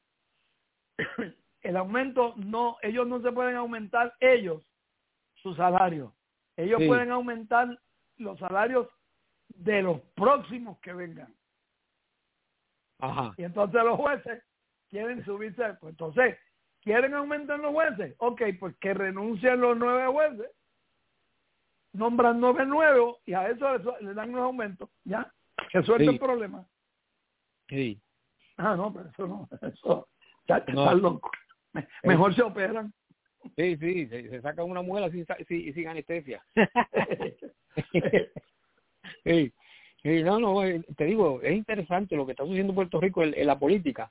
El aumento no, ellos no se pueden aumentar su salario. Ellos pueden aumentar los salarios de los próximos que vengan. Ajá. Y entonces los jueces quieren subirse, pues entonces, ¿quieren aumentar los jueces? Ok, pues que renuncien los 9 jueces, nombran 9 nuevos y a eso le dan unos aumentos, ya, que suelta el problema. Sí. No, pero eso no, eso, ya están locos. Mejor se operan. Sí, se sacan una muela sin anestesia. Sí. No, te digo, es interesante lo que está sucediendo en Puerto Rico en la política.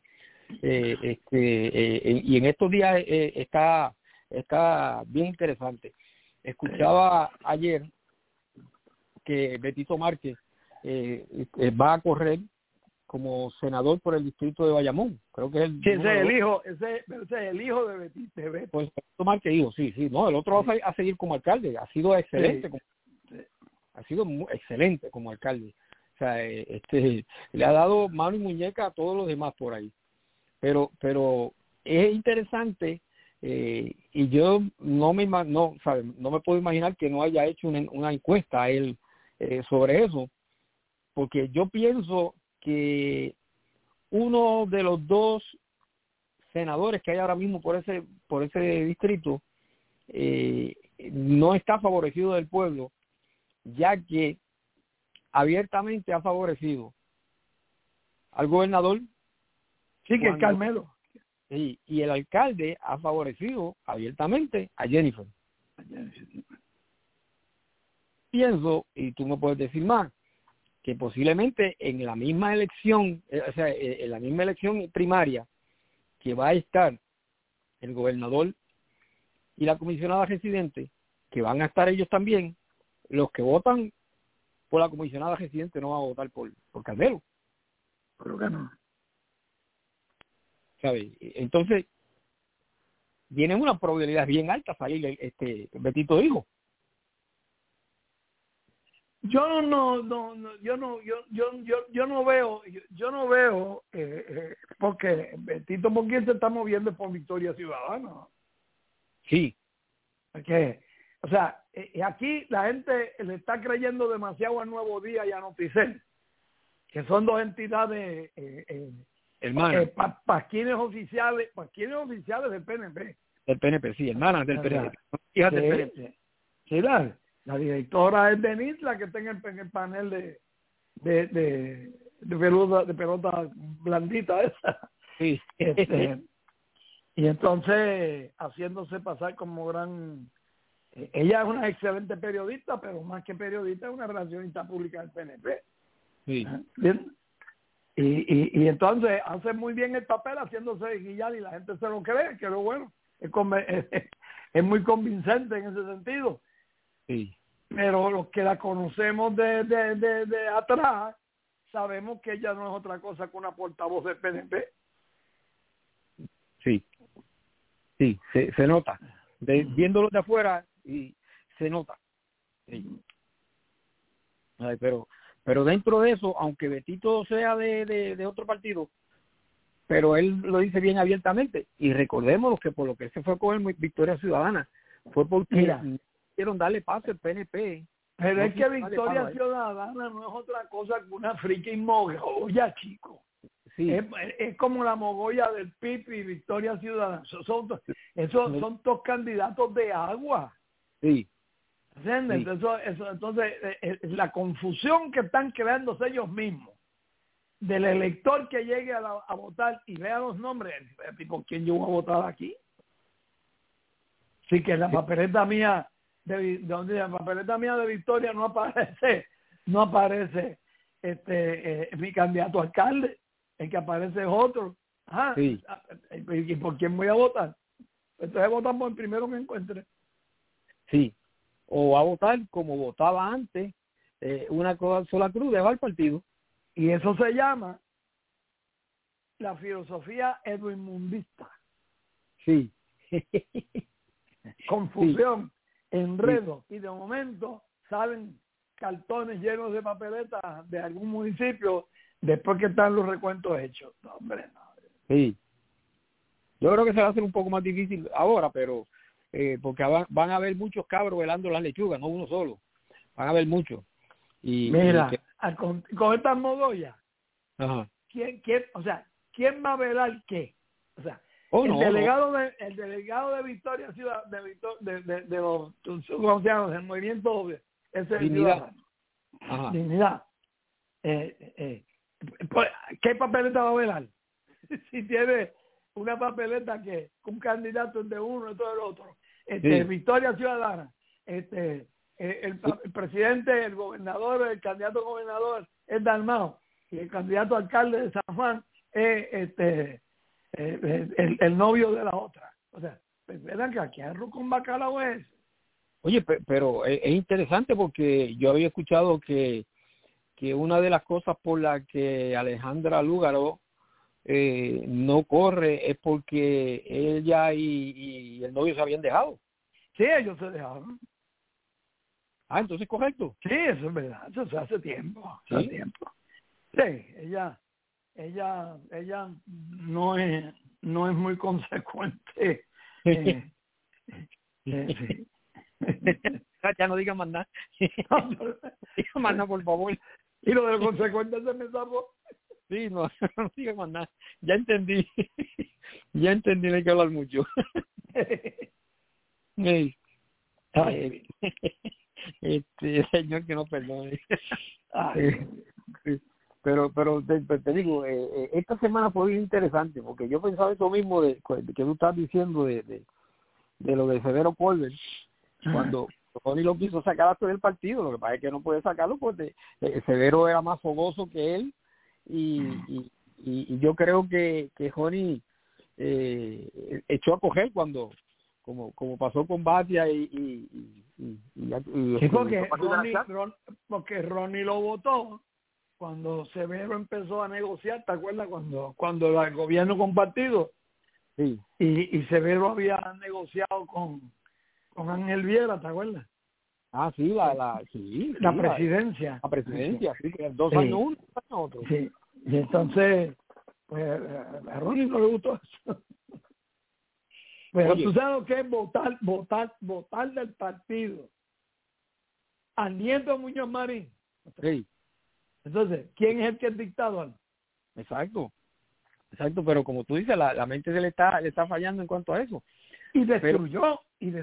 Y en estos días está bien interesante. Escuchaba ayer que Betito Márquez va a correr como senador por el distrito de Bayamón. Creo que es ese es el hijo de Betito. Pues Betito Márquez, hijo, sí. No, el otro va a seguir como alcalde. Ha sido excelente. Ha sido muy excelente como alcalde. O sea, le ha dado mano y muñeca a todos los demás por ahí. Pero es interesante y yo no me puedo imaginar que no haya hecho una encuesta a él sobre eso, porque yo pienso que uno de los 2 senadores que hay ahora mismo por ese distrito no está favorecido del pueblo, ya que abiertamente ha favorecido al gobernador. Sí, que es Carmelo. Y el alcalde ha favorecido abiertamente a Jennifer. Pienso, y tú me puedes decir más, que posiblemente en la misma elección, en la misma elección primaria que va a estar el gobernador y la comisionada residente, que van a estar ellos también, los que votan por la comisionada residente no van a votar por Carmelo. Creo que no. ¿Sabes? Entonces, tienen una probabilidad bien alta salir Betito hijo. Yo no veo porque Betito por quién se está moviendo por Victoria Ciudadana. Sí. Porque, o sea, aquí la gente le está creyendo demasiado a Nuevo Día y a Noticel, que son 2 entidades hermanas. Pasquines oficiales del PNP. Del PNP, sí, hermanas del PNP. Hijas del PNP. Sí, la directora es Denise, la que está en el panel de pelota blandita esa. Sí. Y entonces haciéndose pasar como gran... ella es una excelente periodista, pero más que periodista es una relacionista pública del PNP. Sí. ¿Bien? Y entonces hace muy bien el papel haciéndose de guillar y la gente se lo cree, que lo bueno. Es muy convincente en ese sentido. Sí. Pero los que la conocemos de atrás sabemos que ella no es otra cosa que una portavoz del PNP. Sí, se nota. Viéndolo de afuera y se nota. Sí. Ay, pero dentro de eso, aunque Betito sea de otro partido, pero él lo dice bien abiertamente. Y recordemos que por lo que él se fue con el Victoria Ciudadana fue porque quisieron darle paso al PNP. Pero no es que Victoria Ciudadana no es otra cosa que una freaking mogolla, chico. Sí. Es como la mogolla del PIB y Victoria Ciudadana. Son dos candidatos de agua. Sí. ¿Entiendes? Sí. Entonces, la confusión que están creándose ellos mismos del elector que llegue a votar y vea los nombres, ¿por quién yo voy a votar aquí? Sí, que la papeleta mía la papeleta mía de Victoria no aparece mi candidato a alcalde, el que aparece es otro. Ajá. Sí. ¿Y por quién voy a votar? Entonces votan por el primero que encuentre. Sí. O a votar como votaba antes, una sola cruz, dejar el partido. Y eso se llama la filosofía edwinmundista. Sí. Confusión, enredo, y de momento salen cartones llenos de papeletas de algún municipio después que están los recuentos hechos. No, hombre, no. Sí. Yo creo que se va a hacer un poco más difícil ahora, pero porque van a haber muchos cabros velando las lechugas, no uno solo. Van a haber muchos. Mira, con estas mogollas, ajá. ¿Quién va a velar qué? O sea, el delegado de Victoria Ciudad, de los, ¿cómo se llama? El movimiento, ese es Dignidad. Dignidad. ¿Qué papeleta va a velar? Si tiene una papeleta que un candidato es de uno y todo el otro. Sí. Victoria Ciudadana, el presidente, el gobernador, el candidato a gobernador es Dalmau y el candidato a alcalde de San Juan es el novio de la otra. O sea, ¿verdad que aquí arroz con bacalao es? Oye, pero es interesante porque yo había escuchado que una de las cosas por las que Alejandra Lúgaro no corre es porque ella y el novio se habían dejado. Sí, ellos se dejaron. Ah, entonces correcto. Sí, eso es verdad, eso se hace tiempo. ¿Sí? Hace tiempo. Sí, ella no es muy consecuente. Sí. Ya no digan más nada. Digan más nada, por favor. Y lo de consecuente se me zafó. Sí, no digan más nada. Ya entendí. No hay que hablar mucho. Hey. Señor que no perdone. Pero te digo, esta semana fue bien interesante porque yo pensaba eso mismo de que tú estás diciendo de lo de Severo Polver cuando Tony lo quiso sacar hasta del partido. Lo que pasa es que no puede sacarlo porque Severo era más fogoso que él y yo creo que Johnny echó a coger cuando como pasó con Batia porque Ronnie lo votó cuando Severo empezó a negociar. ¿Te acuerdas cuando el gobierno compartido? Sí. Y Severo había negociado con Ángel Viera, ¿te acuerdas? Ah, sí, la presidencia. La presidencia, sí, que 2 años uno, 2 años otro. Sí, y entonces, pues, a Ronnie no le gustó eso. Pero tú sabes lo que es votar del partido al nieto Muñoz Marín. Sí. Entonces, ¿quién es el que es dictador? Exacto, pero como tú dices, la mente se le está fallando en cuanto a eso. Y destruyó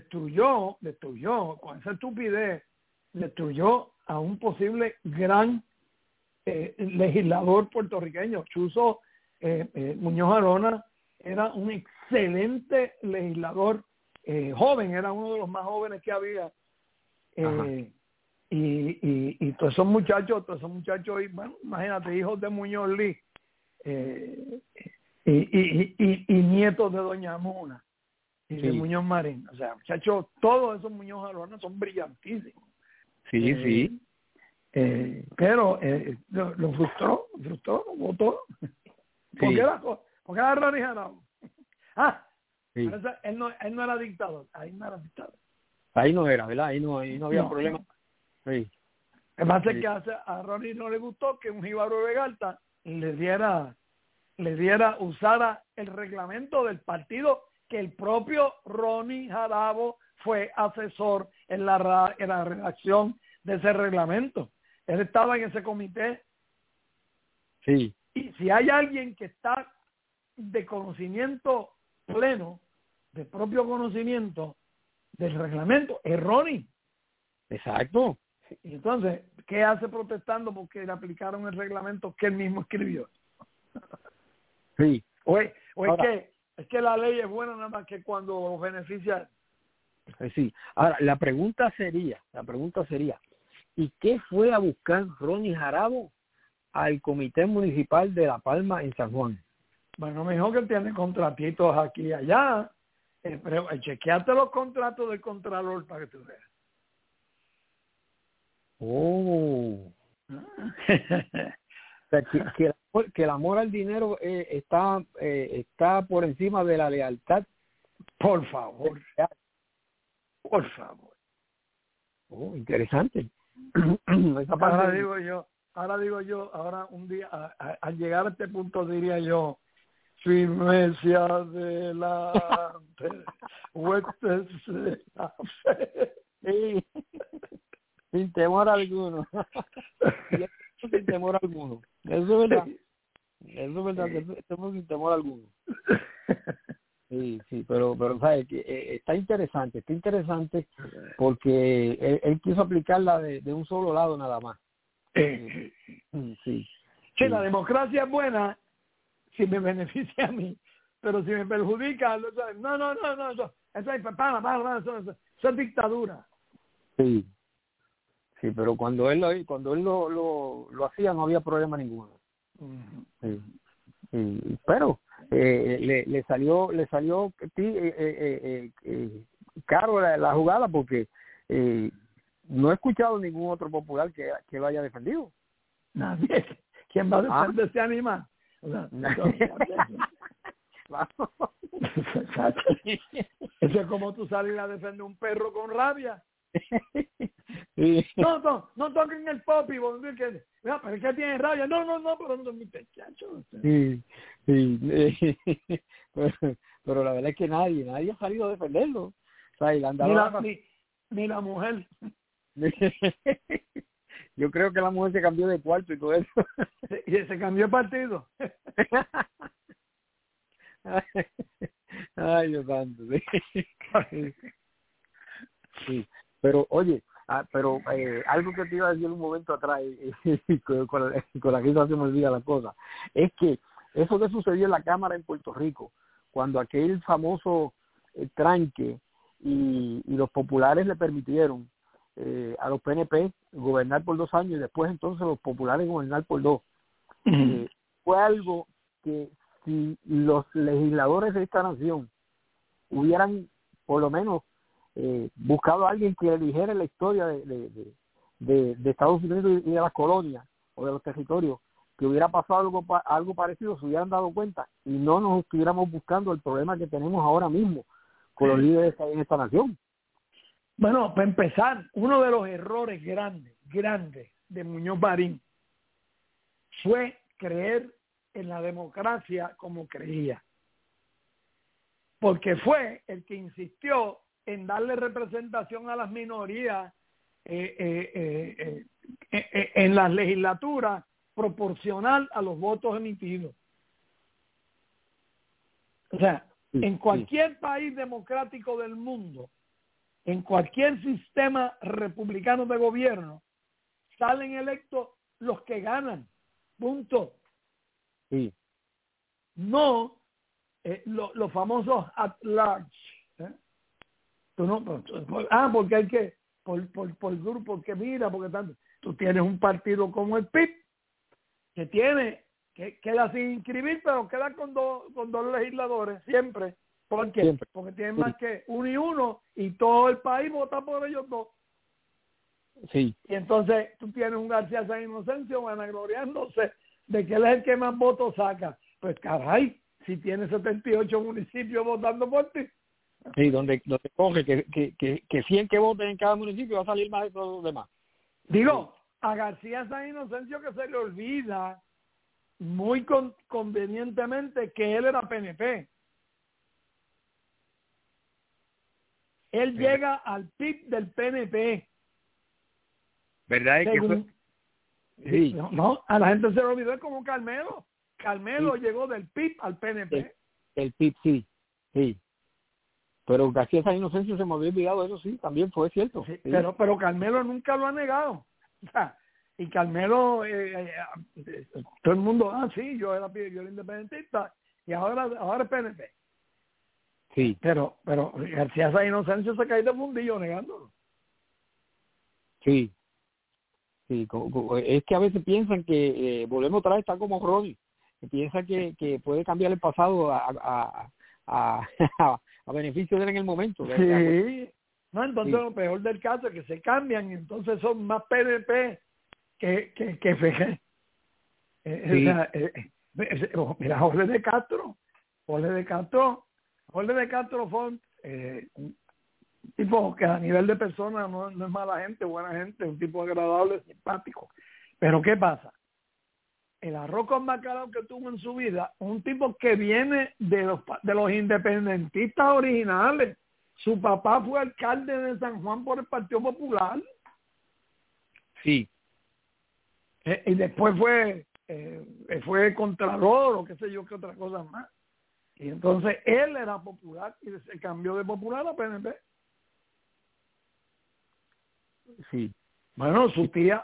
con esa estupidez, destruyó a un posible gran legislador puertorriqueño. Chuzo Muñoz Arona era un excelente legislador, joven, era uno de los más jóvenes que había. Y todos esos muchachos, y, bueno, imagínate, hijos de Muñoz Lee y nietos de Doña Muna y de Muñoz Marín. O sea, muchachos, todos esos Muñoz Arona son brillantísimos. Sí. Pero lo frustró, votó. ¿Por qué era Ronnie Jarabo? Sí. Pero él no era dictador, ahí no era dictador. Ahí no era, ¿verdad? Ahí no había problema. Sí. El más es que a Ronnie no le gustó que un jíbaro de Galta usara el reglamento del partido que el propio Ronnie Jarabo fue asesor en la redacción de ese reglamento. Él estaba en ese comité. Sí. Y si hay alguien que está de conocimiento pleno, de propio conocimiento del reglamento, es Ronnie. Exacto. Y entonces, ¿qué hace protestando porque le aplicaron el reglamento que él mismo escribió? Sí. Es que la ley es buena nada más que cuando beneficia. Sí. Ahora, la pregunta sería, ¿y qué fue a buscar Ronnie Jarabo al Comité Municipal de La Palma en San Juan? Bueno, me dijo que tiene contratitos aquí y allá. Pero chequeate los contratos del Contralor para que tú veas. O sea, que el amor al dinero está por encima de la lealtad. Por favor. Oh, interesante. Ahora digo yo, un día, al llegar a este punto diría yo, firmeza adelante, huestes de la fe. Sí. Sin temor alguno. Sin temor alguno. Eso es verdad. Estamos sin temor alguno. Sí, pero sabes que está interesante porque él quiso aplicarla de un solo lado nada más. Sí. Que la democracia es buena si me beneficia a mí, pero si me perjudica, no, eso es dictadura. Sí, pero cuando él lo hacía no había problema ninguno. Sí. Pero le salió caro la jugada porque no he escuchado ningún otro popular que lo haya defendido. Nadie. ¿Quién va a defender ese animal? O sea, eso es como tú salir a defender un perro con rabia. Sí. No toquen el popi, pero es que tiene rabia. No, pero no mi pechacho. Sí. Pero la verdad es que nadie ha salido a defenderlo. O sea, ni la mujer. Yo creo que la mujer se cambió de cuarto y todo eso. Y se cambió de partido. Ay, Dios santo. Sí. Pero, oye, algo que te iba a decir un momento atrás, con la que se me olvida la cosa, es que eso que sucedió en la Cámara en Puerto Rico, cuando aquel famoso tranque y los populares le permitieron a los PNP gobernar por 2 años y después entonces los populares gobernar por 2. Fue algo que si los legisladores de esta nación hubieran por lo menos buscado a alguien que dijera la historia de Estados Unidos y de las colonias o de los territorios, que hubiera pasado algo parecido, se hubieran dado cuenta y no nos estuviéramos buscando el problema que tenemos ahora mismo con los líderes que hay en esta nación. Bueno, para empezar, uno de los errores grandes de Muñoz Marín fue creer en la democracia como creía. Porque fue el que insistió en darle representación a las minorías en las legislaturas proporcional a los votos emitidos. O sea, en cualquier país democrático del mundo, en cualquier sistema republicano de gobierno, salen electos los que ganan. Punto. Sí. No los famosos at large. Porque hay que, por grupo, que mira, porque tanto. Tú tienes un partido como el PIB, que queda sin inscribir, pero queda con dos legisladores, siempre. ¿Por qué? Siempre. Porque tienen más que uno y todo el país vota por ellos dos. Sí. Y entonces tú tienes un García San Inocencio vanagloriándose de que él es el que más votos saca. Pues caray, si tiene 78 municipios votando por ti. Sí, donde coge que 100 que voten en cada municipio va a salir más de todos los demás. Digo, a García San Inocencio que se le olvida muy convenientemente que él era PNP. Él llega al PIB del PNP. ¿Verdad? Según, sí. No, a la gente se le olvidó como Carmelo. Carmelo sí. Llegó del PIB al PNP. El PIB, sí, sí. Pero García San Inocencio se me había olvidado, eso sí, también fue cierto. Sí, sí. Pero Carmelo nunca lo ha negado. O sea, y Carmelo, todo el mundo, sí, yo era independentista y ahora es PNP. Sí. Pero García San Inocencio se cae de fundillo negándolo. Sí. Sí, es que a veces piensan que volvemos otra vez, está como Ronnie, que piensa que puede cambiar el pasado a beneficio de él en el momento. Sí. No, entonces sí. Lo peor del caso es que se cambian y entonces son más PNP que FG. Sí. Mira, Jorge de Castro fue un tipo que a nivel de persona no es mala gente, buena gente, un tipo agradable, simpático. Pero ¿qué pasa? El arroz con bacalao que tuvo en su vida, un tipo que viene de los independentistas originales. Su papá fue alcalde de San Juan por el Partido Popular. Sí. Y después fue contralor o qué sé yo, qué otra cosa más. Y entonces él era popular y se cambió de popular a PNP. Sí. Bueno, su tía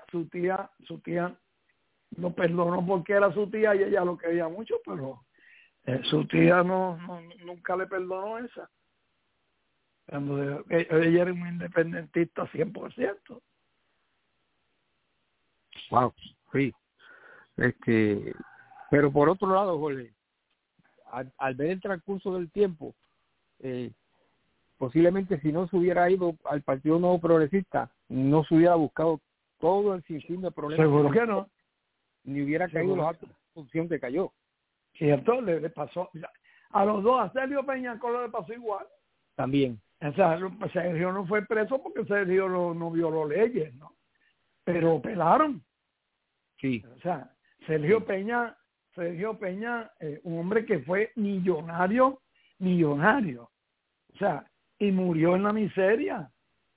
lo perdonó porque era su tía y ella lo quería mucho, pero su tía nunca le perdonó esa. Cuando ella era un independentista 100%. Wow, sí. Pero por otro lado, Jorge, al ver el transcurso del tiempo, posiblemente si no se hubiera ido al Partido Nuevo Progresista, no se hubiera buscado todo el sinfín de problemas. Seguro que no. Ni hubiera caído los actos de función que cayó. Cierto, le pasó. A los dos, a Sergio Peñacolo le pasó igual. También. O sea, Sergio no fue preso porque Sergio no violó leyes, ¿no? Pero pelaron. Sí. O sea, Sergio Peña, un hombre que fue millonario. O sea, y murió en la miseria.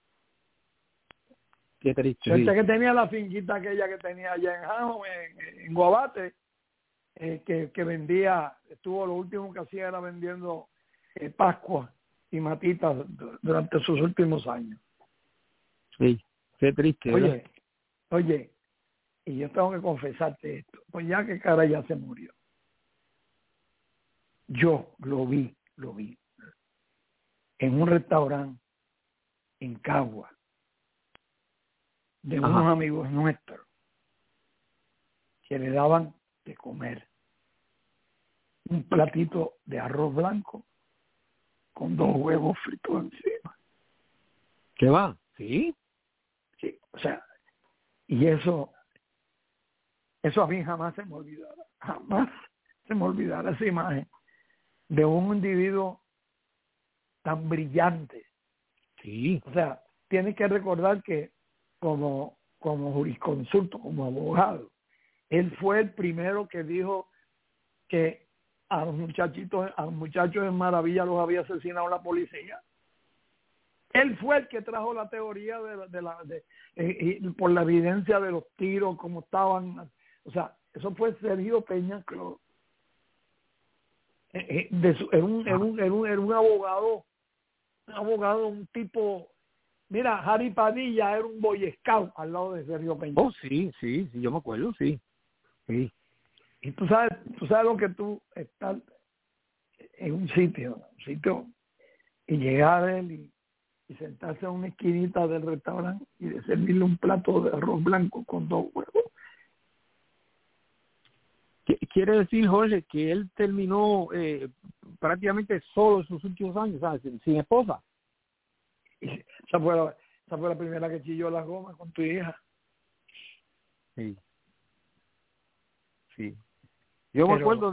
Qué triste. Suerte que tenía la finquita aquella que tenía allá en Jajo, en Guabate, que vendía, lo último que hacía era vendiendo Pascua y matitas durante sus últimos años. Sí, qué triste. Oye, y yo tengo que confesarte esto, pues ya que cara ya se murió. Yo lo vi en un restaurante en Cagua de unos amigos nuestros que le daban de comer un platito de arroz blanco con 2 huevos fritos encima. ¿Qué va? ¿Sí? Sí, o sea, y eso a mí jamás se me olvidará esa imagen de un individuo tan brillante. Sí. O sea, tienes que recordar que como jurisconsulto, como abogado, él fue el primero que dijo que a los muchachos en Maravilla los había asesinado la policía. Él fue el que trajo la teoría por la evidencia de los tiros, cómo estaban. O sea, eso fue Sergio Peña Cló. Era un abogado, un tipo. Mira, Harry Padilla era un Boy Scout al lado de Sergio Peña. Oh, sí, yo me acuerdo, sí. Y tú sabes lo que tú estás en un sitio y llegar a él y sentarse en una esquinita del restaurante y de servirle un plato de arroz blanco con 2 huevos. Quiere decir, Jorge, que él terminó prácticamente solo en sus últimos años, ¿sabes? Sin esposa. Esa fue la primera que chilló las gomas con tu hija. Sí. Yo me acuerdo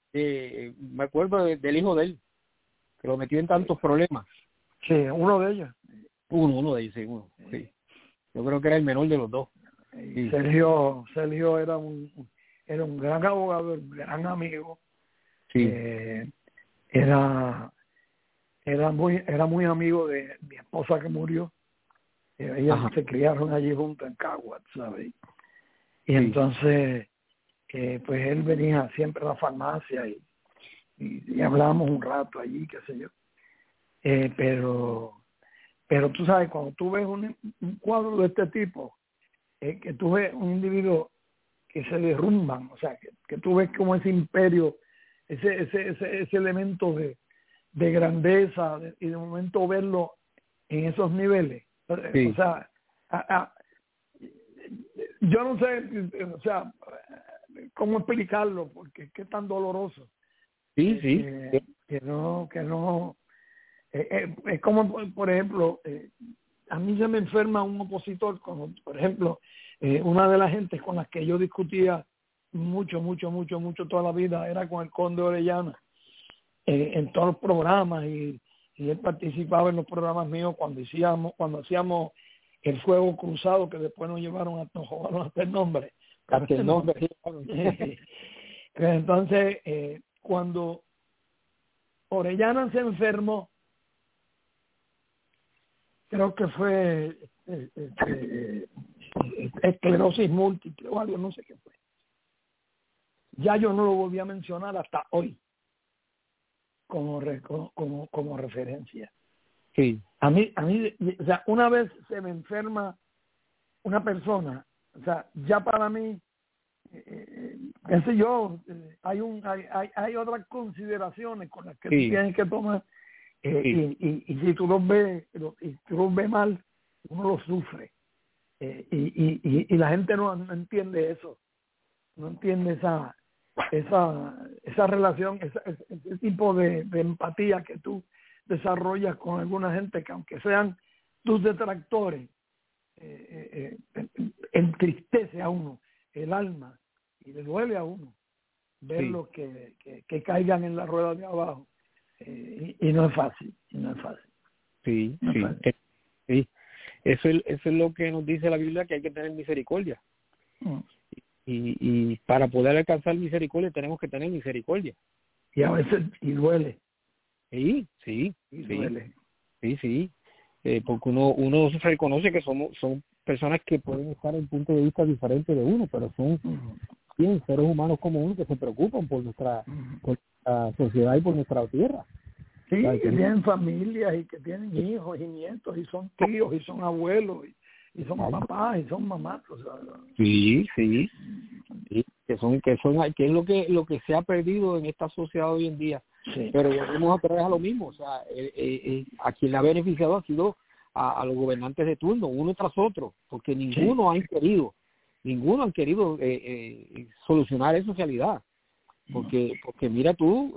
del hijo de él, que lo metió en tantos problemas. Sí, uno de ellos. Uno de ellos, sí. Yo creo que era el menor de los dos. Y Sergio era un gran abogado, un gran amigo. Sí. Era muy amigo de mi esposa que murió. Ellas se criaron allí juntas en Caguas, ¿sabes? Y entonces, pues él venía siempre a la farmacia y hablábamos un rato allí, qué sé yo. Pero tú sabes, cuando tú ves un cuadro de este tipo, que tú ves un individuo que se derrumban, o sea, que tú ves como ese imperio, ese elemento de grandeza, y de momento verlo en esos niveles. Sí. O sea, yo no sé, o sea, cómo explicarlo, porque es tan doloroso. Sí, sí. Que no, es como, por ejemplo, a mí se me enferma un opositor, como por ejemplo, una de las gentes con las que yo discutía mucho toda la vida era con el Conde Orellana, en todos los programas, y él participaba en los programas míos cuando hacíamos el Fuego Cruzado, que después nos robaron hasta el nombre. Entonces, cuando Orellana se enfermó, creo que fue esclerosis múltiple o algo, no sé qué fue. Ya yo no lo volví a mencionar hasta hoy como referencia. Sí. A mí, o sea, una vez se me enferma una persona, o sea, ya para mí, qué sé yo, hay otras consideraciones con las que tú tienes que tomar, y si tú los ves mal, uno lo sufre, y la gente no entiende eso, no entiende esa relación, ese tipo de empatía que tú desarrollas con alguna gente que, aunque sean tus detractores, entristece a uno el alma y le duele a uno verlos que caigan en la rueda de abajo, y no es fácil, Sí. Eso es lo que nos dice la Biblia, que hay que tener misericordia. Y para poder alcanzar misericordia tenemos que tener misericordia. Y a veces duele. Sí. Duele. Sí. Porque uno se reconoce que son personas que pueden estar en puntos de vista diferentes de uno, pero son seres humanos como uno que se preocupan por nuestra sociedad y por nuestra tierra. Sí, que tienen familias y que tienen hijos y nietos y son tíos y son abuelos y son papás y son mamás. O sea, sí, que es lo que se ha perdido en esta sociedad hoy en día. Sí. Pero volvemos a traer a lo mismo, o sea, a quien le ha beneficiado ha sido a los gobernantes de turno, uno tras otro, porque ninguno han querido solucionar esa realidad, porque mira tú,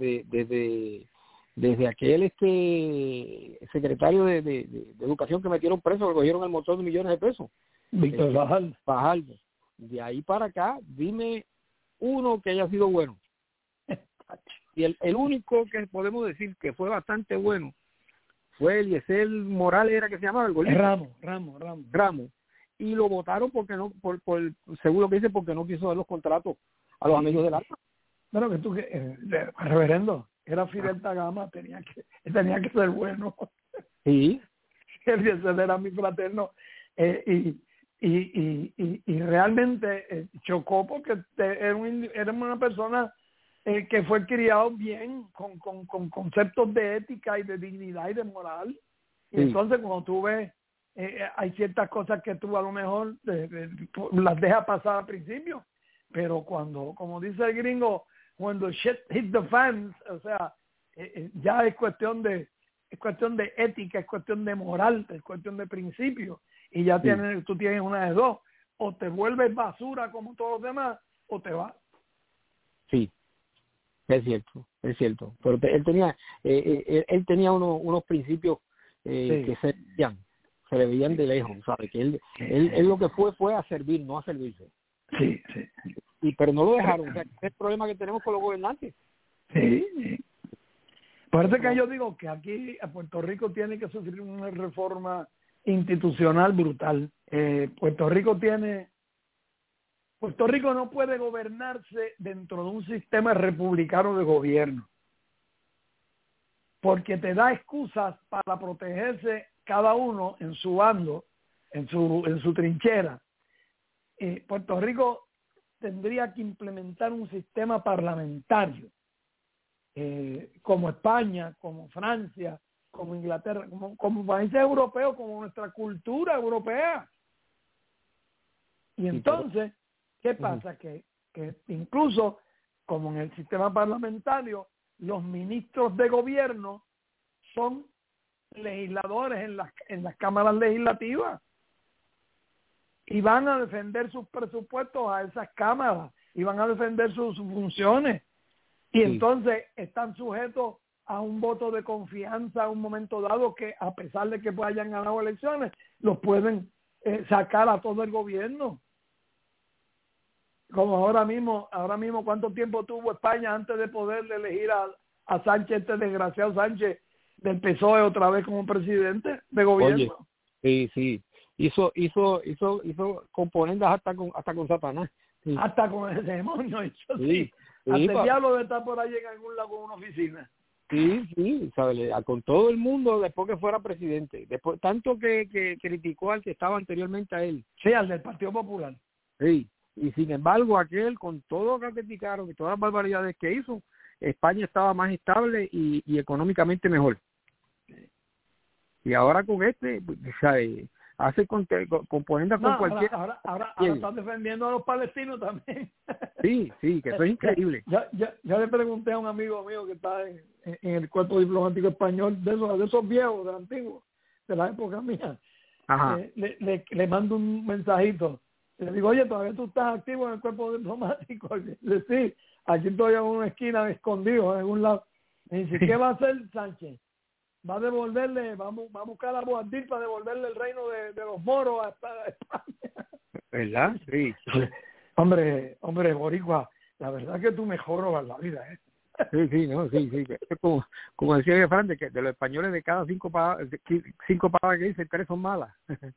desde aquel secretario de educación que metieron preso, que cogieron el montón de millones de pesos, Víctor Fajardo, de ahí para acá, dime uno que haya sido bueno. Y el único que podemos decir que fue bastante bueno fue Eliezer Morales, era que se llamaba el golista. Ramos. Y lo votaron porque no, según lo que dice, porque no quiso dar los contratos a los amigos del alma. Bueno, reverendo, era Fidel Tagama, tenía que ser bueno. Sí. Eliezer era mi fraterno, y realmente chocó porque era una persona que fue criado bien, con conceptos de ética y de dignidad y de moral. Y entonces cuando tú ves, hay ciertas cosas que tú a lo mejor las dejas pasar al principio, pero cuando, como dice el gringo, cuando shit hit the fans, o sea, ya es cuestión de ética, es cuestión de moral, es cuestión de principios, y ya tú tienes una de dos: o te vuelves basura como todos los demás, o te vas. Sí. Es cierto. Pero él tenía unos principios que se le veían de lejos, ¿sabes? Que él lo que fue a servir, no a servirse. Sí. Pero no lo dejaron. O sea, ese es el problema que tenemos con los gobernantes. Sí. Por eso que yo digo que aquí a Puerto Rico tiene que sufrir una reforma institucional brutal. Puerto Rico no puede gobernarse dentro de un sistema republicano de gobierno, porque te da excusas para protegerse cada uno en su bando, en su trinchera. Puerto Rico tendría que implementar un sistema parlamentario, como España, como Francia, como Inglaterra, como países europeos, como nuestra cultura europea. Y entonces, ¿qué pasa? Que incluso, como en el sistema parlamentario, los ministros de gobierno son legisladores en las cámaras legislativas y van a defender sus presupuestos a esas cámaras y van a defender sus funciones. Y entonces están sujetos a un voto de confianza a un momento dado que, a pesar de que hayan ganado elecciones, los pueden sacar a todo el gobierno. Como ahora mismo, ¿cuánto tiempo tuvo España antes de poder elegir a Sánchez, este desgraciado Sánchez del PSOE otra vez como presidente de gobierno? Oye, sí. Hizo componendas hasta con Satanás. Sí. Hasta con el demonio, eso sí. Hasta el diablo de estar por ahí en algún lado con una oficina. Sí, ¿sabes? Con todo el mundo después que fuera presidente. Después, tanto que criticó al que estaba anteriormente a él. Sí, al del Partido Popular. Sí, y sin embargo aquel, con todo lo que criticaron y todas las barbaridades que hizo, España estaba más estable y económicamente mejor. Y ahora con ¿sabes? Hace componendas con cualquier... Ahora están defendiendo a los palestinos también. Sí, que eso es increíble. Ya le pregunté a un amigo mío que está en el cuerpo diplomático español, de esos viejos, de antiguos, de la época mía. Ajá. Le mando un mensajito. Le digo, oye, ¿todavía tú estás activo en el cuerpo diplomático? Le digo, sí, aquí estoy en una esquina escondido, en algún lado. Me dice, ¿qué va a hacer Sánchez? Va a devolverle, va a buscar a Boabdil para devolverle el reino de los moros a España. ¿Verdad? Sí. Hombre, boricua, la verdad que tú me jorobas la vida, ¿eh? Sí. Es como decía Fernández, que de los españoles de cada cinco palabras que dicen, 3 son malas.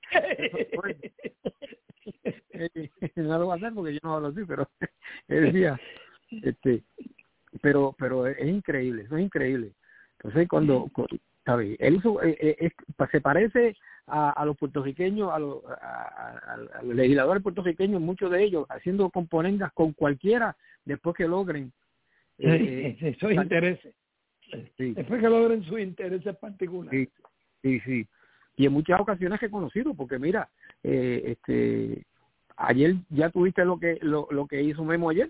No lo voy a hacer porque yo no hablo así, pero decía, pero es increíble, eso es increíble. Entonces ¿sabes? Él se parece a los puertorriqueños, a los legisladores puertorriqueños, muchos de ellos haciendo componendas con cualquiera después que logren sus intereses. Sí. Después que logren sus intereses particulares. Sí. Y en muchas ocasiones reconocido, porque mira, ayer ya tuviste lo que hizo Memo ayer.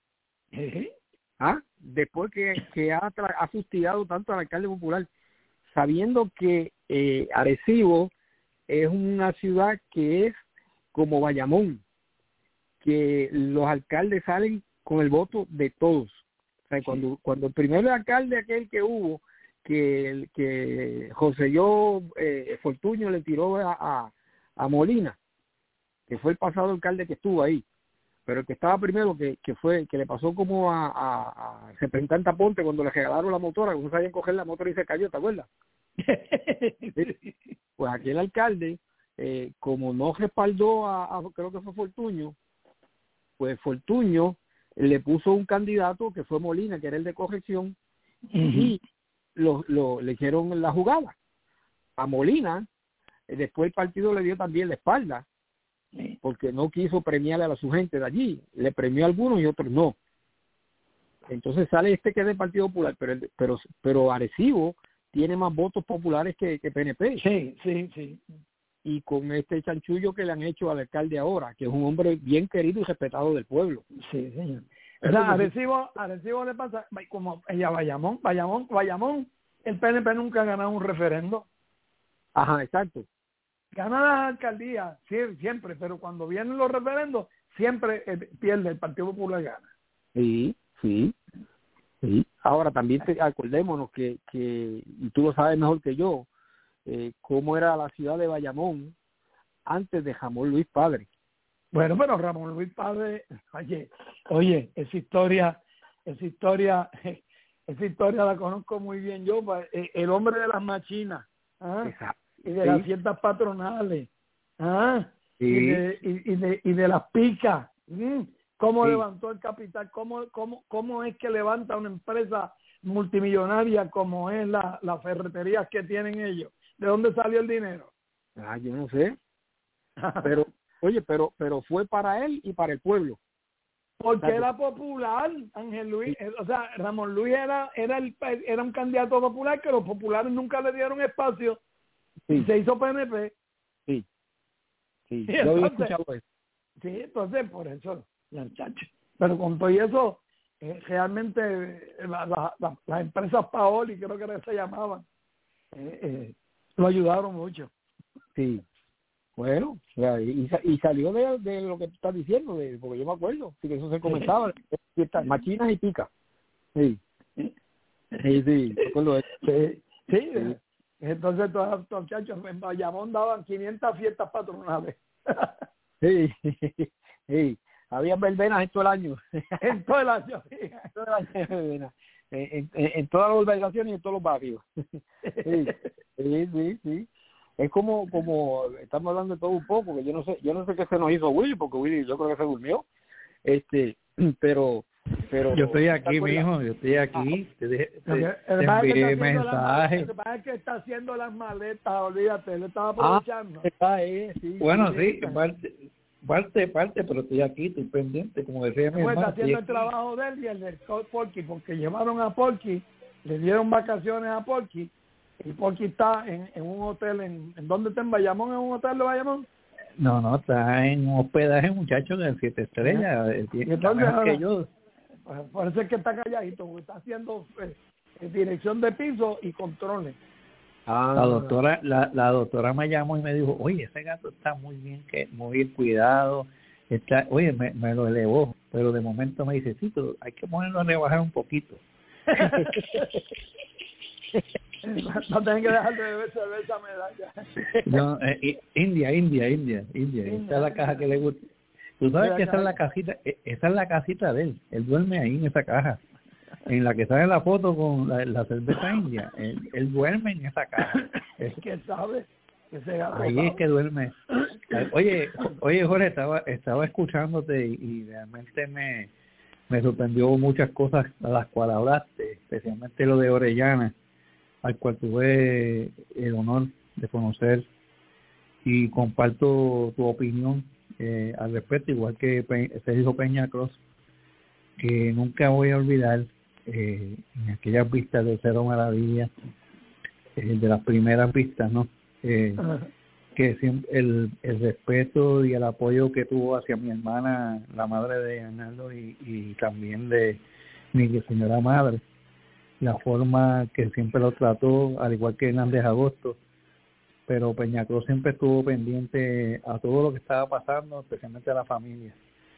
Después que ha fustigado tanto al alcalde popular, sabiendo que Arecibo es una ciudad que es como Bayamón, que los alcaldes salen con el voto de todos. O sea, cuando el primer alcalde aquel que hubo, que José Fortuño le tiró a Molina, que fue el pasado alcalde que estuvo ahí, pero el que estaba primero, que le pasó como a representante Aponte cuando le regalaron la motora, que no sabían coger la motora y se cayó, ¿te acuerdas? Pues aquel alcalde, como no respaldó creo que fue Fortuño, pues Fortuño le puso un candidato que fue Molina, que era el de corrección, y le hicieron la jugada a Molina. Después el partido le dio también la espalda, porque no quiso premiarle a su gente de allí, le premió a algunos y otros no. Entonces sale que es del Partido Popular, pero Arecibo tiene más votos populares que PNP. Sí. Y con este chanchullo que le han hecho al alcalde ahora, que es un hombre bien querido y respetado del pueblo. Sí, señor. O sea, Arecibo le pasa como ella Bayamón, el PNP nunca ha ganado un referendo. Ajá, exacto. Gana las alcaldías, siempre, pero cuando vienen los referendos, siempre pierde, el Partido Popular gana. Sí. Ahora también acordémonos que y tú lo sabes mejor que yo, cómo era la ciudad de Bayamón antes de Ramón Luis Padre. Bueno, pero Ramón Luis Padre, oye, esa historia la conozco muy bien yo, el hombre de las machinas. y de las fiestas patronales, Sí. y de las picas. ¿Cómo Sí. levantó el capital? ¿Cómo es que levanta una empresa multimillonaria como es las ferreterías que tienen ellos? ¿De dónde salió el dinero? Yo no sé. Pero, oye, pero fue para él y para el pueblo. Porque era popular, Ángel Luis. O sea, Ramón Luis era un candidato popular que los populares nunca le dieron espacio y se hizo PNP. Sí. Y Yo había entonces, escuchado eso. sí, entonces por eso, la muchacha. Pero con todo eso, realmente las empresas Paoli, creo que se llamaban, lo ayudaron mucho. Sí. Bueno, y salió de lo que tú estás diciendo, porque yo me acuerdo, sí, que eso se comentaba, machinas y picas. Sí. Sí, recuerdo eso. Sí. Entonces todos los muchachos en Bayamón daban 500 fiestas patronales. Sí. Había verbenas en todo el año. En todo el año, sí. En todas las organizaciones y en todos los barrios. Sí. Es como estamos hablando de todo un poco, porque yo no sé qué se nos hizo Willy, porque Willy yo creo que se durmió. Pero yo estoy aquí, mijo, yo estoy aquí. Te envié mensajes. Lo que pasa es que está haciendo las maletas, olvídate, él estaba aprovechando. Bueno, sí, parte, pero estoy aquí, estoy pendiente, como decía mi hermano. Está haciendo el trabajo de él y el del Porky, porque llevaron a Porky, le dieron vacaciones a Porky, y Porky está en un hotel, ¿en dónde está? ¿En Bayamón? ¿En un hotel de Bayamón? No, está en un hospedaje, muchacho, de 7 estrellas. Y entonces ahora, que yo. Por eso es que está calladito, porque está haciendo dirección de piso y controles. La doctora me llamó y me dijo, oye, ese gato está muy bien, muy bien cuidado. Oye, me lo elevó, pero de momento me dice, sí, pero hay que ponerlo a rebajar un poquito. No tienen que dejar de beber cerveza medalla. India. Esta es la caja que le gusta. Tú sabes que esa es la casita de él. Él duerme ahí en esa caja. En la que sale la foto con la cerveza india. Él duerme en esa caja. Es que sabe que se gato ahí sabe. Es que duerme. Oye, Jorge, estaba escuchándote y realmente me sorprendió muchas cosas a las cuales hablaste, especialmente lo de Orellana, al cual tuve el honor de conocer, y comparto tu opinión al respecto, igual que Sergio Peña Cruz, que nunca voy a olvidar en aquellas vistas de Cero Maravilla, de las primeras vistas, ¿no? Que siempre el respeto y el apoyo que tuvo hacia mi hermana, la madre de Arnaldo, y también de mi señora madre, la forma que siempre lo trató, al igual que Hernández Agosto, pero Peñacruz siempre estuvo pendiente a todo lo que estaba pasando, especialmente a la familia.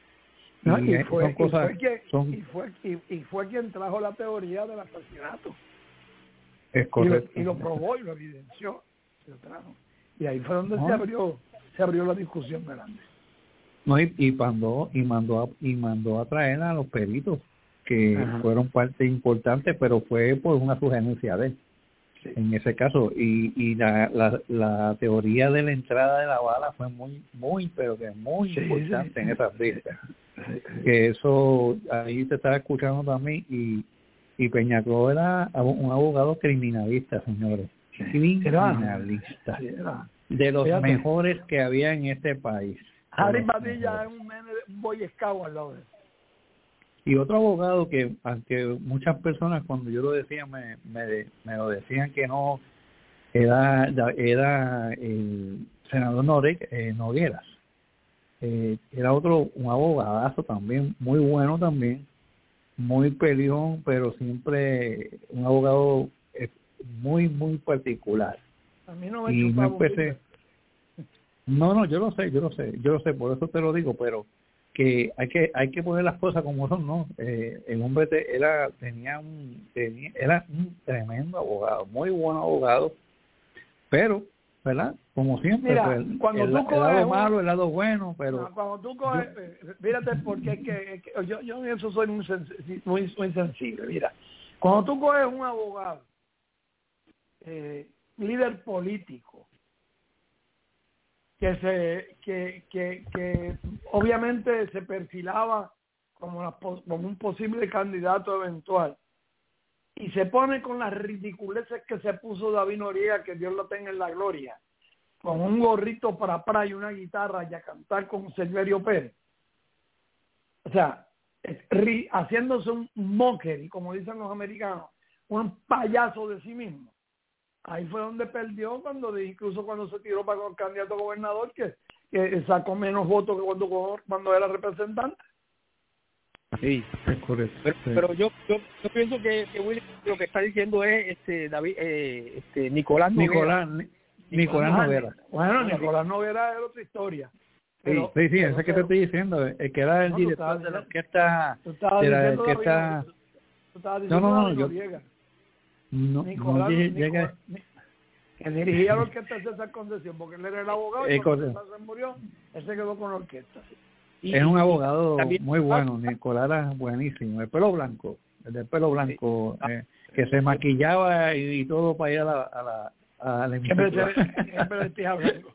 Fue quien trajo la teoría del asesinato. Es correcto. Y lo probó y lo evidenció. Lo trajo. Y ahí fue donde se abrió la discusión grande. No, y mandó a traer a los peritos que fueron parte importante, pero fue por una sugerencia de él. Sí. En ese caso, y la teoría de la entrada de la bala fue muy importante en esas vistas. Que eso, ahí te estaba escuchando también, y Peñacruz era un abogado criminalista, señores. Criminalista. De los mejores que había en este país. Harry Padilla es un boy scout al lado de él. Y otro abogado que, aunque muchas personas cuando yo lo decía me lo decían que no, era el senador Nogueras. Era un abogadazo también, muy bueno también, muy peleón, pero siempre un abogado muy particular. A mí no me empecé. No, yo lo sé, por eso te lo digo, pero que hay que poner las cosas como son, ¿no? El hombre era un tremendo abogado, muy buen abogado, pero, ¿verdad? Como siempre, mira, cuando tú coges el lado malo, el lado bueno, pero... No, cuando tú coges, fíjate, porque es que yo en eso soy muy sensible, mira. Cuando tú coges un abogado, líder político, que obviamente se perfilaba como un posible candidato eventual, y se pone con las ridiculeces que se puso David Noriega, que Dios lo tenga en la gloria, con un gorrito para y una guitarra y a cantar con Silverio Pérez. O sea, haciéndose un mockery, como dicen los americanos, un payaso de sí mismo. Ahí fue donde perdió, incluso cuando se tiró para el candidato a gobernador, que sacó menos votos que cuando era representante. Sí, es correcto. Pero yo pienso que Willy lo que está diciendo es David Nicolás Noguera. Nicolás Noguera. Bueno, Nicolás Noguera es otra historia. Pero, sí, ese que te estoy diciendo, el que era el director de la orquesta. Tú estabas diciendo Noriega. Nicolás Noguera. Que dirigía la orquesta de César Concesión, porque él era el abogado y cuando César se murió, él se quedó con la orquesta. Es un abogado muy bueno, Nicolás era buenísimo. El pelo blanco, que se maquillaba y todo para ir a la siempre vestía blanco.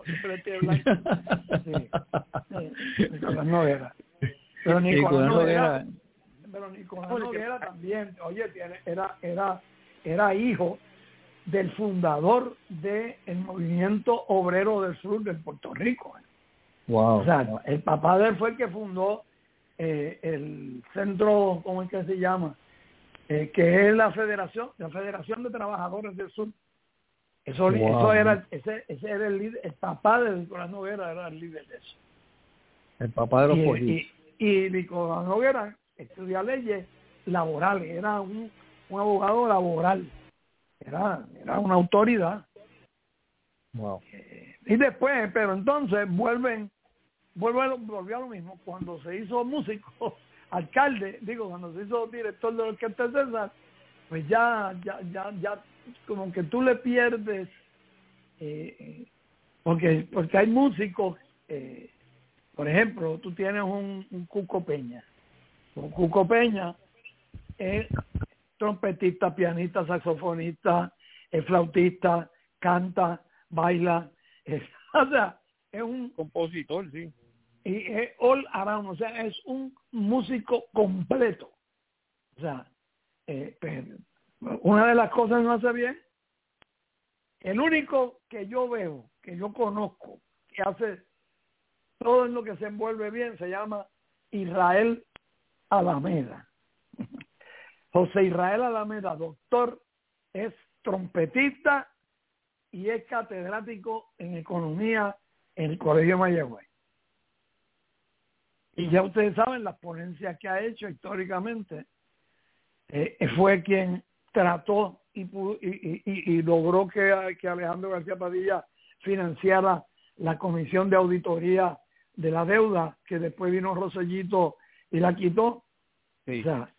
Nicolás Noguera. Pero Nicolás Noguera también, oye, era hijo del fundador del movimiento obrero del sur de Puerto Rico. Wow. O sea, el papá de él fue el que fundó el centro, ¿cómo es que se llama? Que es la Federación de Trabajadores del Sur. Eso era, ese era el líder, el papá de Nicolás Noguera era el líder de eso. El papá de los políticos. Y Nicolás Noguera estudia leyes laborales, era un abogado laboral, era una autoridad. Wow. Y después, pero entonces volvió a lo mismo. Cuando se hizo músico, cuando se hizo director de la orquesta de César, pues ya como que tú le pierdes, porque hay músicos, por ejemplo, tú tienes un Cuco Peña. Cuco Peña es trompetista, pianista, saxofonista, es flautista, canta, baila, o sea, es un compositor, sí. Y es all around, o sea, es un músico completo. O sea, una de las cosas que no hace bien, el único que yo veo, que yo conozco, que hace todo en lo que se envuelve bien, se llama Israel Alameda. José Israel Alameda, doctor, es trompetista y es catedrático en economía en el Colegio Mayagüez. Y ya ustedes saben las ponencias que ha hecho históricamente. Fue quien trató y logró que Alejandro García Padilla financiara la comisión de auditoría de la deuda, que después vino Rosellito y la quitó. Sí. O sea,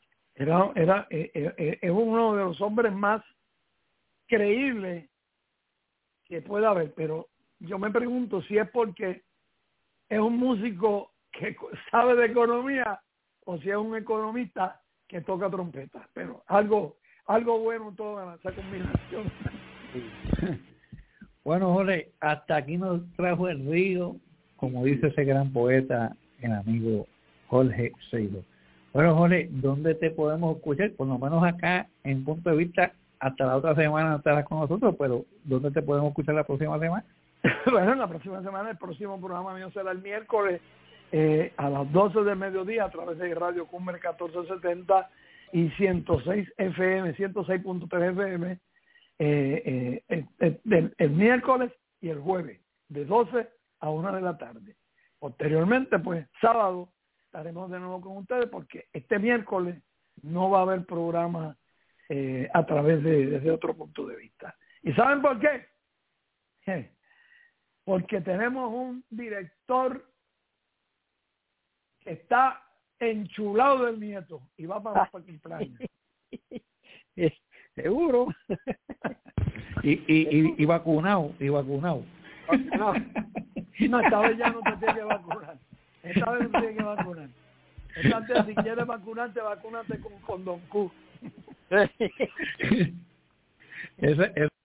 es uno de los hombres más creíbles que puede haber, pero yo me pregunto si es porque es un músico que sabe de economía o si es un economista que toca trompeta, pero algo bueno toda esa combinación. Bueno, Jorge, hasta aquí nos trajo el río, como dice ese gran poeta, el amigo Jorge Seido. Bueno, Jorge, ¿dónde te podemos escuchar? Por lo menos acá, en Punto de Vista, hasta la otra semana no estarás con nosotros, pero ¿dónde te podemos escuchar la próxima semana? Bueno, la próxima semana, el próximo programa mío será el miércoles a las 12 del mediodía a través de Radio Cumber 1470 y 106 FM, 106.3 FM, el miércoles y el jueves, de 12 a 1 de la tarde. Posteriormente, pues, sábado, estaremos de nuevo con ustedes porque este miércoles no va a haber programa a través desde otro punto de vista. ¿Y saben por qué? Porque tenemos un director que está enchulado del nieto y va para el cumpleaños. Seguro. y vacunado. No, esta vez ya no te tienes que vacunar. Esta vez no tienes que vacunar. Esta vez, si quieres vacunarte, vacúnate con Don Q. Ese